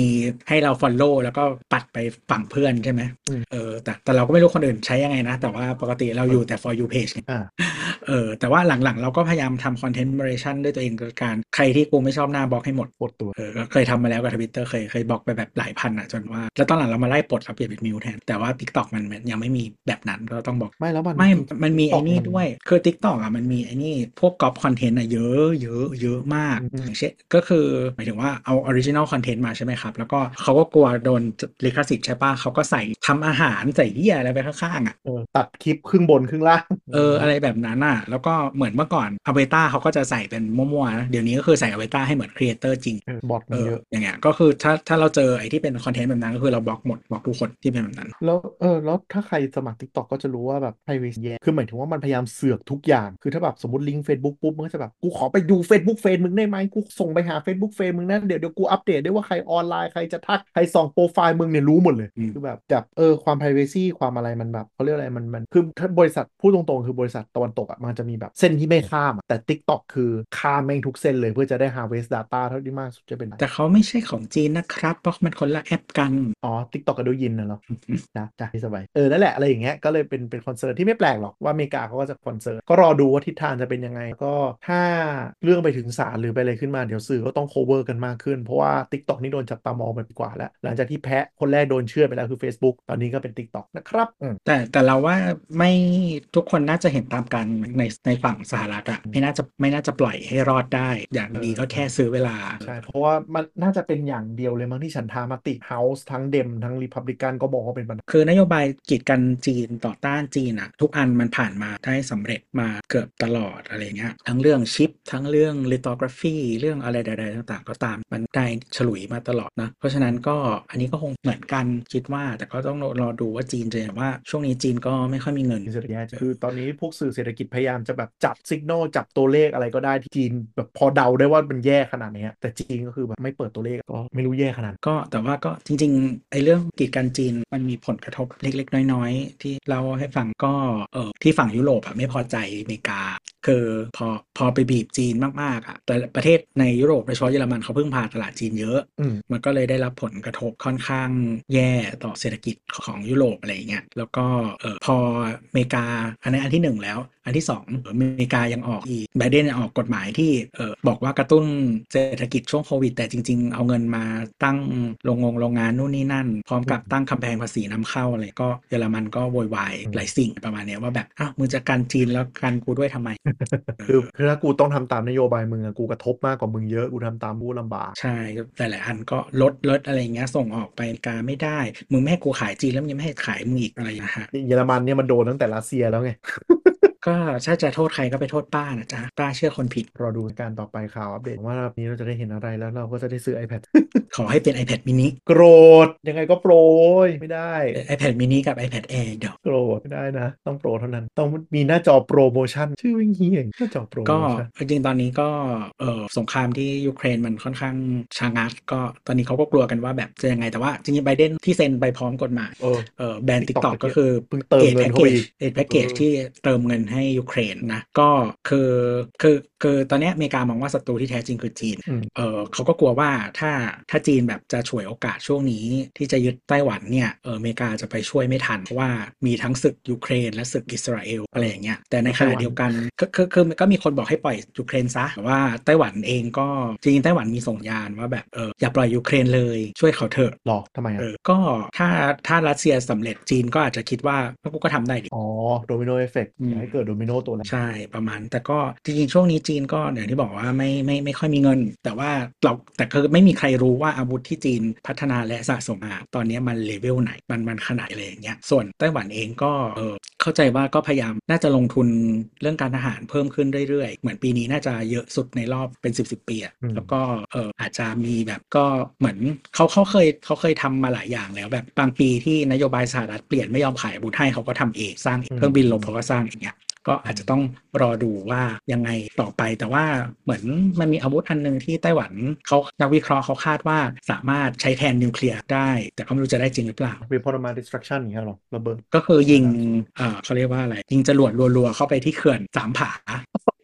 ให้เรา follow แล้วก็ปัดไปฝั่งเพื่อนใช่ไหมอืมเออแต่แต่เราก็ไม่รู้คนอื่นใช้ยังไงนะ แต่ว่าปกติเราอยู่แต่ for you page ไงอ่าเออแต่ว่าหลังๆเราก็พยายามทำ content moderation ด้วยตัวเองโดยการใครที่กูไม่ชอบหน้าบล็อกให้หมดปวดตัวเออก็เคยทำมาแล้วกับ Twitter เคยเคยบล็อกไปแบบหลายพันอ่ะจนว่าแล้วตอนหลังเรามาไล่ปลดแล้วเปลี่ยนเป็นมิวแทนแต่ว่า TikTok มันมันยังไม่มีแบบนั้นก็ต้องบอกไม่แล้วมันไม่จริงๆมันมีไอ้ TikTok นี่มันด้วยคือ TikTok อ่ะมันมีไอ้นี่พวกก๊อปคอนเทนต์อ่ะเยอะเยอะเยอะมากอืมอย่างเช่นก็คือหมายถึงว่าเอา original content มาใช่ไหมครับ แล้วก็เขาก็กลัวโดนลิขสิทธิ์ใช่ป่ะเขาก็ใส่ทำอาหารใส่เหี้ยอะไรไปข้างๆอ่ะเออตัดคลิปครึ่งบนครึ่งล่างเอออะไรแบบนั้นอ่ะแล้วก็เหมือนเมื่อก่อนอเวต้าเขาก็จะใส่เป็นมั่วๆนะเดี๋ยวนี้ก็คือใส่อเวต้าให้เหมือนครีเอเตอร์จริงเออบอทเอมันอเยอะอย่างเงี้ยก็คือถ้าถ้าเราเจอไอ้ที่เป็นคอนเทนต์แบบนั้นก็คือเราบล็อกหมดบล็อกทุกคนที่เป็นแบบนั้นแล้วเออแล้วถ้าใครสมัคร TikTok ก็จะรู้ว่าแบบ privacy แย่คือหมายถึงว่ามันพยายามเสือกทุกอย่างคือถ้าแบบสมมติลิงก์ Facebook ปุ๊บมันก็จะแบบกูขอไปดู Facebook เฟซมึงได้ไหมกูส่งไปหา Facebook เฟซมึงนะเดี๋ยวเดี๋ยวกูอัปเดตได้ว่าใครออนไลน์ใครจะทักใครส่องโปรไฟล์มึงเนี่ยรู้หมดเลยอืมคือแบบแบบเออความ privacy ความอะไรมันแบบเขาเรียกอะไรมันมันคือถ้าบริษัทพูดตรงๆคือบริษัทตะวันตกอ่ะมันจะมีแบบเส้นที่ไม่ข้ามอะแต่ TikTok คือข้ามแม่งทุกเส้นเลยเพื่อจะได้ harvest data เท่าที่มากสุดจะเป็นไหนแต่เขาไม่ใช่ของจีนนะครับเพราะมันคนละแอปกันอ๋อ TikTok กับดูยินน่ะเหรอ จ้ะจ้ะที่สบายเออนั่นแหละอะไรอย่างเงี้ยก็เลยเป็นเป็นคอนเซิร์นที่ไม่แปลกหรอกว่าอเมริกาเขาก็จะคอนเซิร์นก็รอดูว่าทิศทางจะเป็นยังไงก็ถ้าเรื่องไปถึงศาลหรือไปอะไรขึ้นมาเดี๋ยวสื่อก็ต้อง cover กันมากขึ้นเพราะว่า TikTok นี่โดนจับตามองไปกว่าแล้วหลังจากที่แพ้คนแรกโดนเชื่อดไปแล้วคือ Facebook ตอนนี้ก็เป็น TikTok นะครับอืมแต่แต่เราว่าไม่ทุกคนน่าจะเห็นตามกันในในฝั่งสหรัฐอะไม่น่าจะไม่น่าจะปล่อยให้รอดได้ อย่างดีก็แค่ซื้อเวลาใช่เพราะว่ามันน่าจะเป็นอย่างเดียวเลยมั้งที่ฉันทามติ House ทั้งเดมทั้ง Republican ก็บอกว่าเป็นปัญหาคือนโยบายกีดกันจีนต่อต้านจีนอะทุกอันมันผ่านมาได้สำเร็จมาเกือบตลอดอะไรเงี้ยทั้งเรื่องชิปทั้งเรื่อง lithography เรื่องอะไรใดๆต่างๆก็ตามมันได้ฉลุยมาตลอดนะเพราะฉะนั้นก็อันนี้ก็คงเหมือนกันคิดว่าแต่ก็ต้องรอดูว่าจีนจะอย่างว่าช่วงนี้จีนก็ไม่ค่อยมีเงินเศรษฐกิจแย่คือตอนนี้พวกสื่อเศรษฐกิจพยายามจะแบบจับสัญญาณจับตัวเลขอะไรก็ได้ที่จีนแบบพอเดาได้ว่ามันแย่ขนาดนี้แต่จีนก็คือแบบไม่เปิดตัวเลขก็ไม่รู้แย่ขนาดก็แต่ว่าก็จริงๆไอ้เรื่องกีดกันจีนมันมีผลกระทบเล็กๆน้อยๆที่เราให้ฟังก็เออที่ฝั่งยุโรปอะไม่พอใจอเมริกาคือพอพอไปบีบจีนมากๆอะแต่ประเทศในยุโรปโดยเฉพาะเยอรมันเขาเพิ่งผ่านตลาดจีนเยอะอืมมันก็เลยได้รับผลกระทบค่อนข้างแย่ต่อเศรษฐกิจของยุโรปอะไรอย่างเงี้ยแล้วก็เออพออเมริกาอันนี้อันที่หนึ่งแล้วอันที่สองอเมริกายังออกอีกไบเดนยังออกกฎหมายที่เออบอกว่ากระตุ้นเศรษฐกิจช่วงโควิดแต่จริงๆเอาเงินมาตั้งโรงงงโรงงานนู่นนี่นั่น พร้อมกับตั้งกำแพงภาษีนำเข้าอะไรก็เยอรมันก็โวยวายหลายสิ่งประมาณเนี้ยว่าแบบอ้าวมึงจะกันจีนแล้วกันกูด้วยทำไมคือคือถ้ากูต้องทำตามนโยบายมึงอะกูกระทบมากกว่ามึงเยอะกูทำตามกูลำบากใช่หลายๆอันก็ลดลดอะไรเงี้ยส่งออกไปอเมริกาไม่ได้มึงไม่ให้กูขายจีนแล้วมึงยังไม่ให้ขายมึงอีกอะไรนะฮะเยอรมันเนี่ยมันโดนตั้งแต่รัสเซียแล้วไงก็ถ้าจะโทษใครก็ไปโทษป้านะจ๊ะป้าเชื่อคนผิดรอดูการต่อไปข่าวอัปเดตว่าวันนี้เราจะได้เห็นอะไรแล้วเราก็จะได้ซื้อ iPad ขอให้เป็น iPad mini โกรธยังไงก็โปรยไม่ได้ iPad mini กับ iPad Air เดี๋ยวโปรไม่ได้นะ ต้องโปรเท่านั้น ต้องมีหน้าจอโปรโมชั่น ชื่อวิ่งเฮียงหน้าจอโปรก็โมชั่นจริงๆตอนนี้ก็เออสงครามที่ยูเครนมันค่อนข้างชะงักก็ตอนนี้เขาก็กลัวกันว่าแบบจะยังไงแต่ว่าจริงๆไบเดนที่เซ็นไปพร้อมกฎหมายเออเออแบน TikTok TikTok ก็คือเพิ่งเติมเงินเข้าไปอีกเอทแพ็กเกจเออที่เติมเงินให้ยูเครนนะก็คือคือคือตอนนี้อเมริกามองว่าศัตรูที่แท้จริงคือจีนอืมเออเขาก็กลัวว่าถ้าถ้าจีนแบบจะฉวยโอกาสช่วงนี้ที่จะยึดไต้หวันเนี่ยเอออเมริกาจะไปช่วยไม่ทันเพราะว่ามีทั้งศึกยูเครนและศึกอิสราเอลอะไรอย่างเงี้ยแต่ในขณะเดียวกันก็คือคือก็มีคนบอกให้ปล่อยยูเครนซะแต่ว่าไต้หวันเองก็จริงๆไต้หวันมีส่งยานว่าแบบเอออย่าปล่อยยูเครนเลยช่วยเขาเถอะหรอทำไมเออ่ะอก็ถ้าถ้ารัสเซียสำเร็จจีนก็อาจจะคิดว่าพวกกูก็ทำได้ดิอ๋อโดมิโนเอฟเฟกต์อืมอยากให้เกิดโดมิโนตัวแรงใช่ประมาณแต่ก็จริงๆช่วงนี้จีนก็อย่างที่บอกว่าไม่ไม่ไม่ค่อยมีเงิน แต่ว่าเราแต่คือไม่มีใครรู้ว่าอาวุธที่จีนพัฒนาและสะสมมาตอนนี้มันเลเวลไหนมันมันขนาดอะไรอย่างเงี้ยส่วนไต้หวันเองก็เออเข้าใจว่าก็พยายามน่าจะลงทุนเรื่องการทหารเพิ่มขึ้นเรื่อยๆเหมือนปีนี้น่าจะเยอะสุดในรอบเป็นสิบสิบปีอะอืมแล้วก็เอออาจจะมีแบบก็เหมือนเขาเขาเคยเขาเคยทำมาหลายอย่างแล้วแบบบางปีที่นโยบายสหรัฐเปลี่ยนไม่ยอมขายอาวุธให้เขาก็ทำเองสร้างเครื่องบินลบเขาก็สร้างอย่างเงี้ย ก็อาจจะต้องรอดูว่ายังไงต่อไปแต่ว่าเหมือนมันมีอาวุธอันหนึงที่ไต้หวันเขานักวิเคราะห์เขาคาดว่าสามารถใช้แทนนิวเคลียร์ได้ แต่ก็ไม่รู้จะได้จริงหรือเปล่าเป็นพลมาดิสตรักชันอย่างเงี้ยหรอระเบิดก็คือยิงเอ่อเขาเรียกว่าอะไร ยิงจรวดรัวๆเข้าไปที่เขื่อนสามผา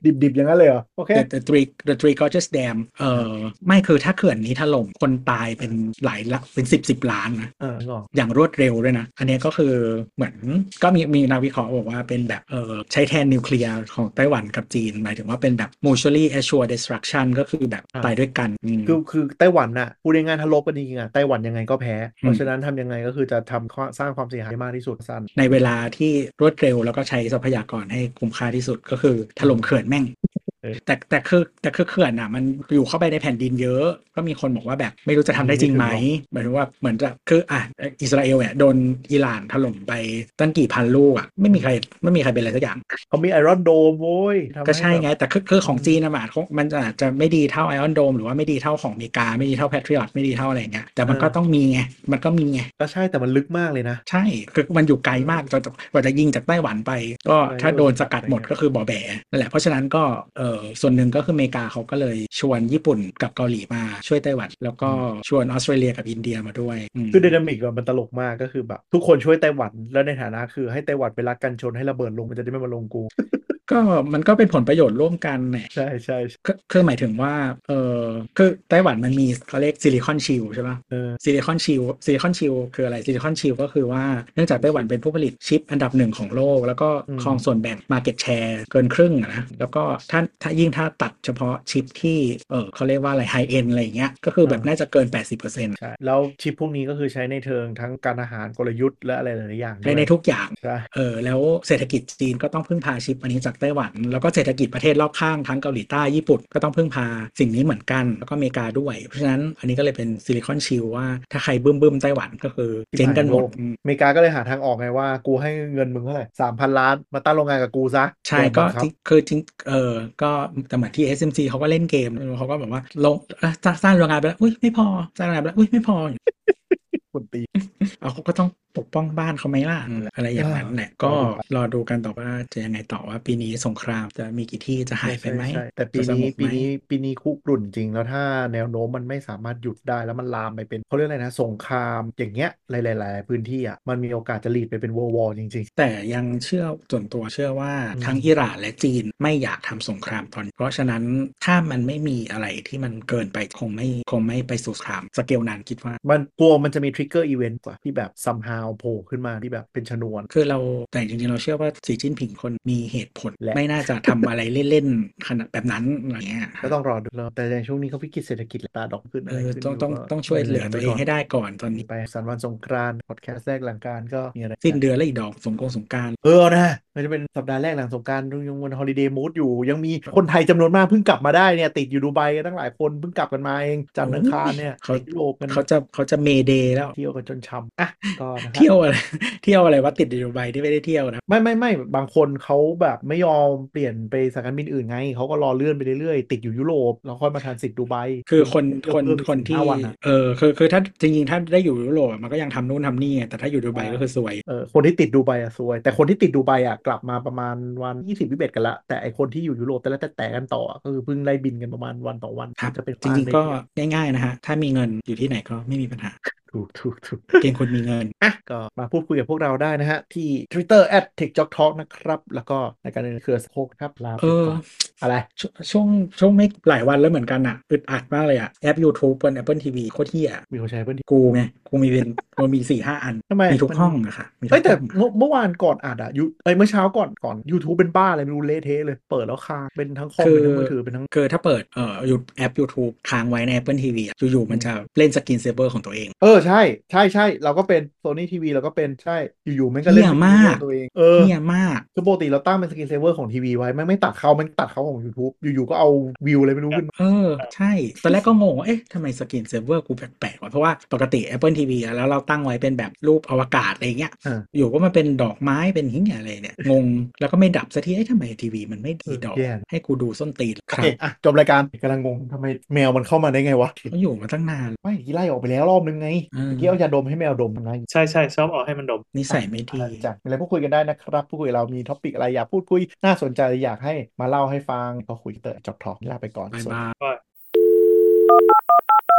ดิบๆอย่างนั้นเลยเหรอโอเค the the three the three gorges dam เออไม่คือถ้าเขื่อนนี้ถล่มคนตายเป็นหลายละเป็นสิบสิบล้านนะเออนึกออกอย่างรวดเร็วด้วยนะอันนี้ก็คือเหมือนก็มีมีนักวิเคราะห์บอกว่าเป็นแบบเออใช้แทนนิวเคลียร์ของไต้หวันกับจีนหมายถึงว่าเป็นแบบ mutually assured destruction ก็คือแบบอ่าตายด้วยกันอืมคือคือไต้หวันน่ะพูดง่ายๆถ้าลบกันจริงๆอ่ะไต้หวันยังไงก็แพ้เพอืมราะฉะนั้นทำยังไงก็คือจะทำข้อสร้างความเสียหายให้มากที่สุดสั้นในเวลาที่รวดเร็วแล้วก็ใช้ทรัพยากรให้คุ้มค่าที่สุดก็คือถอืมล่มเขื่อนแม่งเออแต่แต่คือแต่คือเขื่อนอ่ะมันอยู่เข้าไปในแผ่นดินเยอะก็มีคนบอกว่าแบบไม่รู้จะทำยิได้จริงไหมงไม่ถึงหรอกหมายถึงว่าเหมือนจะคืออ่ะอิสราเอลเนี่ยโดนอิหร่านถล่มไปตั้งกี่พันลูกอ่ะไม่มีใครไม่มีใครเป็นอะไรสักอย่างเขามีไอรอนโดมโว้ยทำก็ให้แบบใช่ไงแต่คือคืออืมของจีนนะมันมันอาจจะไม่ดีเท่าไอออนโดมหรือว่าไม่ดีเท่าของอเมริกาไม่ดีเท่าแพทริอตไม่ดีเท่าอะไรเงี้ยแต่เอมันก็ต้องอมีไงมันก็มีไงก็ใช่แต่มันลึกมากเลยนะใช่คือมันอยู่ไกลเออมากจนกว่าจะยิงจากไต้หวันไปก็ใช่ถ้าโดนโดนสสกัดหมดกัดไปไงก็คือบ่อแบนั่นแหละเพราะฉะนั้นก็เออส่วนหนึ่งก็คืออเมริกาเขาก็เลยชวนญี่ปุ่นกับเกาหลีมาช่วยไต้หวันแล้วก็อืมชวนออสเตรเลียกับอินเดียมาด้วยอืมคือไดนามิกอะมันตลกมากก็คือแบบทุกคนช่วยไต้หวันแล้วในฐานะคือให้ไต้หวันไปรักกันชนให้ระเบิดลงมันจะได้ไม่มาลงกูก็มันก็เป็นผลประโยชน์ร่วมกันแหละใช่ใช่คือคือหมายถึงว่าเออคือไต้หวันมันมีเขาเรียกซิลิคอนชิลใช่ปะเออซิลิคอนชิลซิลิคอนชิลคืออะไรซิลิคอนชิลก็คือว่าเนื่องจากไต้หวันเป็นผู้ผลิตชิปอันดับหนึ่งของโลก แล้วก็อืมครองส่วนแบ่ง Market Share เกินครึ่งอะนะแล้วก็ถ้าถ้ายิ่งถ้าตัดเฉพาะชิปที่เออเขาเรียกว่าอะไรไฮเอ็นอะไรอย่างเงี้ยก็คือแบบน่าอ่าจะเกินแปดสิบเปอร์เซ็นต์ใช่แล้วชิปพวกนี้ก็คือใช้ในเชิงทั้งการอาหารกลยุทธ์และอะไรหลายๆอย่างใช้ด้วยในทุกอย่างใช่เออแล้วเศรษฐกิจจีนก็ต้องพึ่งพาชิปอันนี้จากไต้หวันแล้วก็เศรษฐกิจประเทศรอบข้างทั้งเกาหลีใต้ญี่ปุ่นก็ต้องพึ่งพาสิ่งนี้เหมือนกันแล้วก็อเมริกาด้วยเพราะฉะนั้นอันนี้ก็เลยเป็นซิลิคอนชิลว่าถ้าใครบึ้มบึ้มไต้หวันก็คือที่เจ๊งกันหมดผ่านทั้งโลกอเมริกาก็เลยหาทางออกไงว่ากูให้เงินมึงเท่าไหร่สามพันล้านมาตั้งโรงงานกับกูซะใช่โดนบังคับก็จริงคือจริงเออก็แต่เหมือนที่ เอส เอ็ม ซี เอ็มซีเขาก็เล่นเกมเขาก็แบบว่าลงอ่ะสร้างโรงงานไปแล้วอุ้ยไม่พอสร้างโรงงานไปแล้วอุ้ยไม่พอคนตีเอาเขาก็ต้องปกป้องบ้านเขาไหมล่ะอืมอะไรอย่างนั้นแหละก็รอดูไปรอดูกันต่อว่าจะยังไงต่อว่าปีนี้สงครามจะมีกี่ที่จะใช่หายไปไหมใช่ใช่แต่ปีจะสนี้งบไหมปีนี้ปีนี้คุกรุ่นจริงแล้วถ้าแนวโน้มมันไม่สามารถหยุดได้แล้วมันลามไปเป็นเขาเรียกอะไรนะสงครามอย่างเงี้ยหลายๆพื้นที่อ่ะมันมีโอกาสจะลีดไปเป็น World War จริงแต่ยังเชื่อส่วนตัวเชื่อว่าๆอืมทั้งอิหร่านและจีนไม่อยากทำสงครามตอนนี้เพราะฉะนั้นถ้ามันไม่มีอะไรที่มันเกินไปคงไม่คงไม่ไปสู่สงครามสเกลนั้นคิดว่ามันกลัวมันจะมีทริกเกอร์อีเวนต์กว่าที่แบบ somehow โผล่ขึ้นมาที่แบบเป็นชนวนคือเราแต่จริงๆเราเชื่อว่าสีจิ้นผิงคนมีเหตุผลและไม่น่าจะทำอะไรเล่นๆขนาดแบบนั้นอะไรเงี้ยก็ต้องรอดูแล้วแต่ในช่วงนี้เขาวิกฤตเศรษฐกิจและตาดอกขึ้นเออะไรอต้องต้องขึ้นอยู่ก็ต้องช่วยเหลือตัวเองเหนื่อยๆไปก่อนให้ได้ก่อนตอนนี้ไปสันวันสงกรานต์พอดแคสต์แรกหลังกรารก็มีอะไรสิ้นกันเดือนแล้วอีกดอกสงกรานต์สงกรานต์เออเอานะมันจะเป็นสัปดาห์แรกหลังสงกรานต์ยังวันฮอลิเดย์มูดอยู่ยังมีคนไทยจำนวนมากเพิ่งกลับมาได้เนี่ยติดอยู่ดูไบกันตั้งหลายคนเพิ่งกลับกันมาเองจันทโอ้ร์อังคารยเนี่ยเขาในยุโรปกันเขาจะเขาจะเมเดย์แล้วเที่ยวกันจนช้ำอ่ะก็นะฮะเที่ยวอะไรเที่ยวอะไรวะติดอยู่ดูไบที่ไม่ได้เที่ยวนะไม่ไม่ไม่บางคนเขาแบบไม่ยอมเปลี่ยนไปสายการบินอื่นไงเขาก็รอเลื่อนไปเรื่อยๆติดอยู่ยุโรปแล้วค่อยมาทรานสิตดูไบคือคนคือเที่ยวคนเพิ่มอีกสี่คนที่ห้าวันนะเออคือคือถ้าจริงๆถ้าได้อยู่ยุโรปอะมันก็ยังทำนู่นทำนี่ไงแต่ถ้าอยู่ดูไบใช่ก็คือซวยเออคนที่ติดดูไบอะซวยแต่คนที่ติดดูไบอะกลับมาประมาณวันยี่สิบวิเบ็ดกันละแต่ไอคนที่อยู่ยุโรปแต่ละแต่แต่กันต่ออะก็คือเพิ่งได้บินกันประมาณวันต่อวันครับจะเป็นจริงๆก็บ้านได้เที่ยวง่ายๆนะฮะถ้ามีเงินอยู่ที่ไหนก็ไม่มีปัญหาถูกถูกถูกเพียงคุณมีเงินอ่ะก็มาพูดคุยกับพวกเราได้นะฮะที่ Twitter at techjocktalk นะครับแล้วก็ในการเดินเครือสโคกครับลาเออไปก่อนอะไรชช่วงช่วงไม่หลายวันแล้วเหมือนกันอ่ะอึดอัดมากเลยอ่ะแอป YouTube บน Apple ที วี โคตรเหี้ยมีคนใช้เพื่อนกูไงกูมีเป็นกูมีสี่ห้าอันทำไมมีทุกมันห้องอะค่ะมีเอ้ยแต่ทุกห้องอะเมื่อเมื่อวานก่อนอัดอะยูเอ้ยเมื่อเช้าก่อนก่อน YouTube เป็นบ้าอะไรไม่รู้เละเทะเลย เปิดแล้วค้างเป็นทั้งคอมคือเป็นทั้งมือถือเป็นทั้งคือถ้าเปิดเอ่อยูแอป YouTube ค้างไว้ใน Apple ที วี อะอยู่ๆมันจะอืมเล่นสกินเซเ v อร์ของตัวเองเออใช่ใช่ใช่เราก็เป็น Sony ที วีเราก็เป็นใช่อยู่ๆมันก็เล่เหี้ยมานสกรีนเซเวอกร์ตัวเองเออเหี้ยมากคือปกติเราตั้งเป็นสกรีนเซเวอร์ของทีวีไว้ไม่ไม่ตัดเขามันตัดเขาของ YouTube อยู่ๆก็เอาวิวอะไรไม่รู้ขึ้นมาเออใช่ตอนแรกก็งงว่าเอ๊ะทำไมสกรีนเซฟเวอร์กูแปลกๆวะเพราะว่าปกติ Apple ที วี อะแล้วเราตั้งไว้เป็นแบบรูปอวกาศอะไรเงี้ยอ่าอยู่ก็มาเป็นดอกไม้เป็นหิ่งอะไรเนี่ยงงแล้วก็ไม่ดับสักทีเอ๊ะทำไมทีวีมันไม่เออดีดอกแย่นะให้กูดูส้นตีนโอเคครับอ่ะจบรายการกำลังงงทำไมแมวมันเข้ามาได้ไงวะเขาอยู่มาตั้งนานไม่กี่ไล่ออกไปแล้วรอบนึงไงเอเมื่อกี้เอาอยาดมให้แมวดมทำไงใช่ใช่ชอบเอาให้มันดมนิอ่ะสัยไม่ดีอะไรจ้ะมีอะไรพูดคุยกันได้นะครับพูดคุยกับเรามีท็อปิกอะไรอยากพูดคุยน่าสนใจอยากให้มาเล่าให้ฟังก็คุยเตอร์จอกทอกลาไปก่อนสวัสดีบายบายก็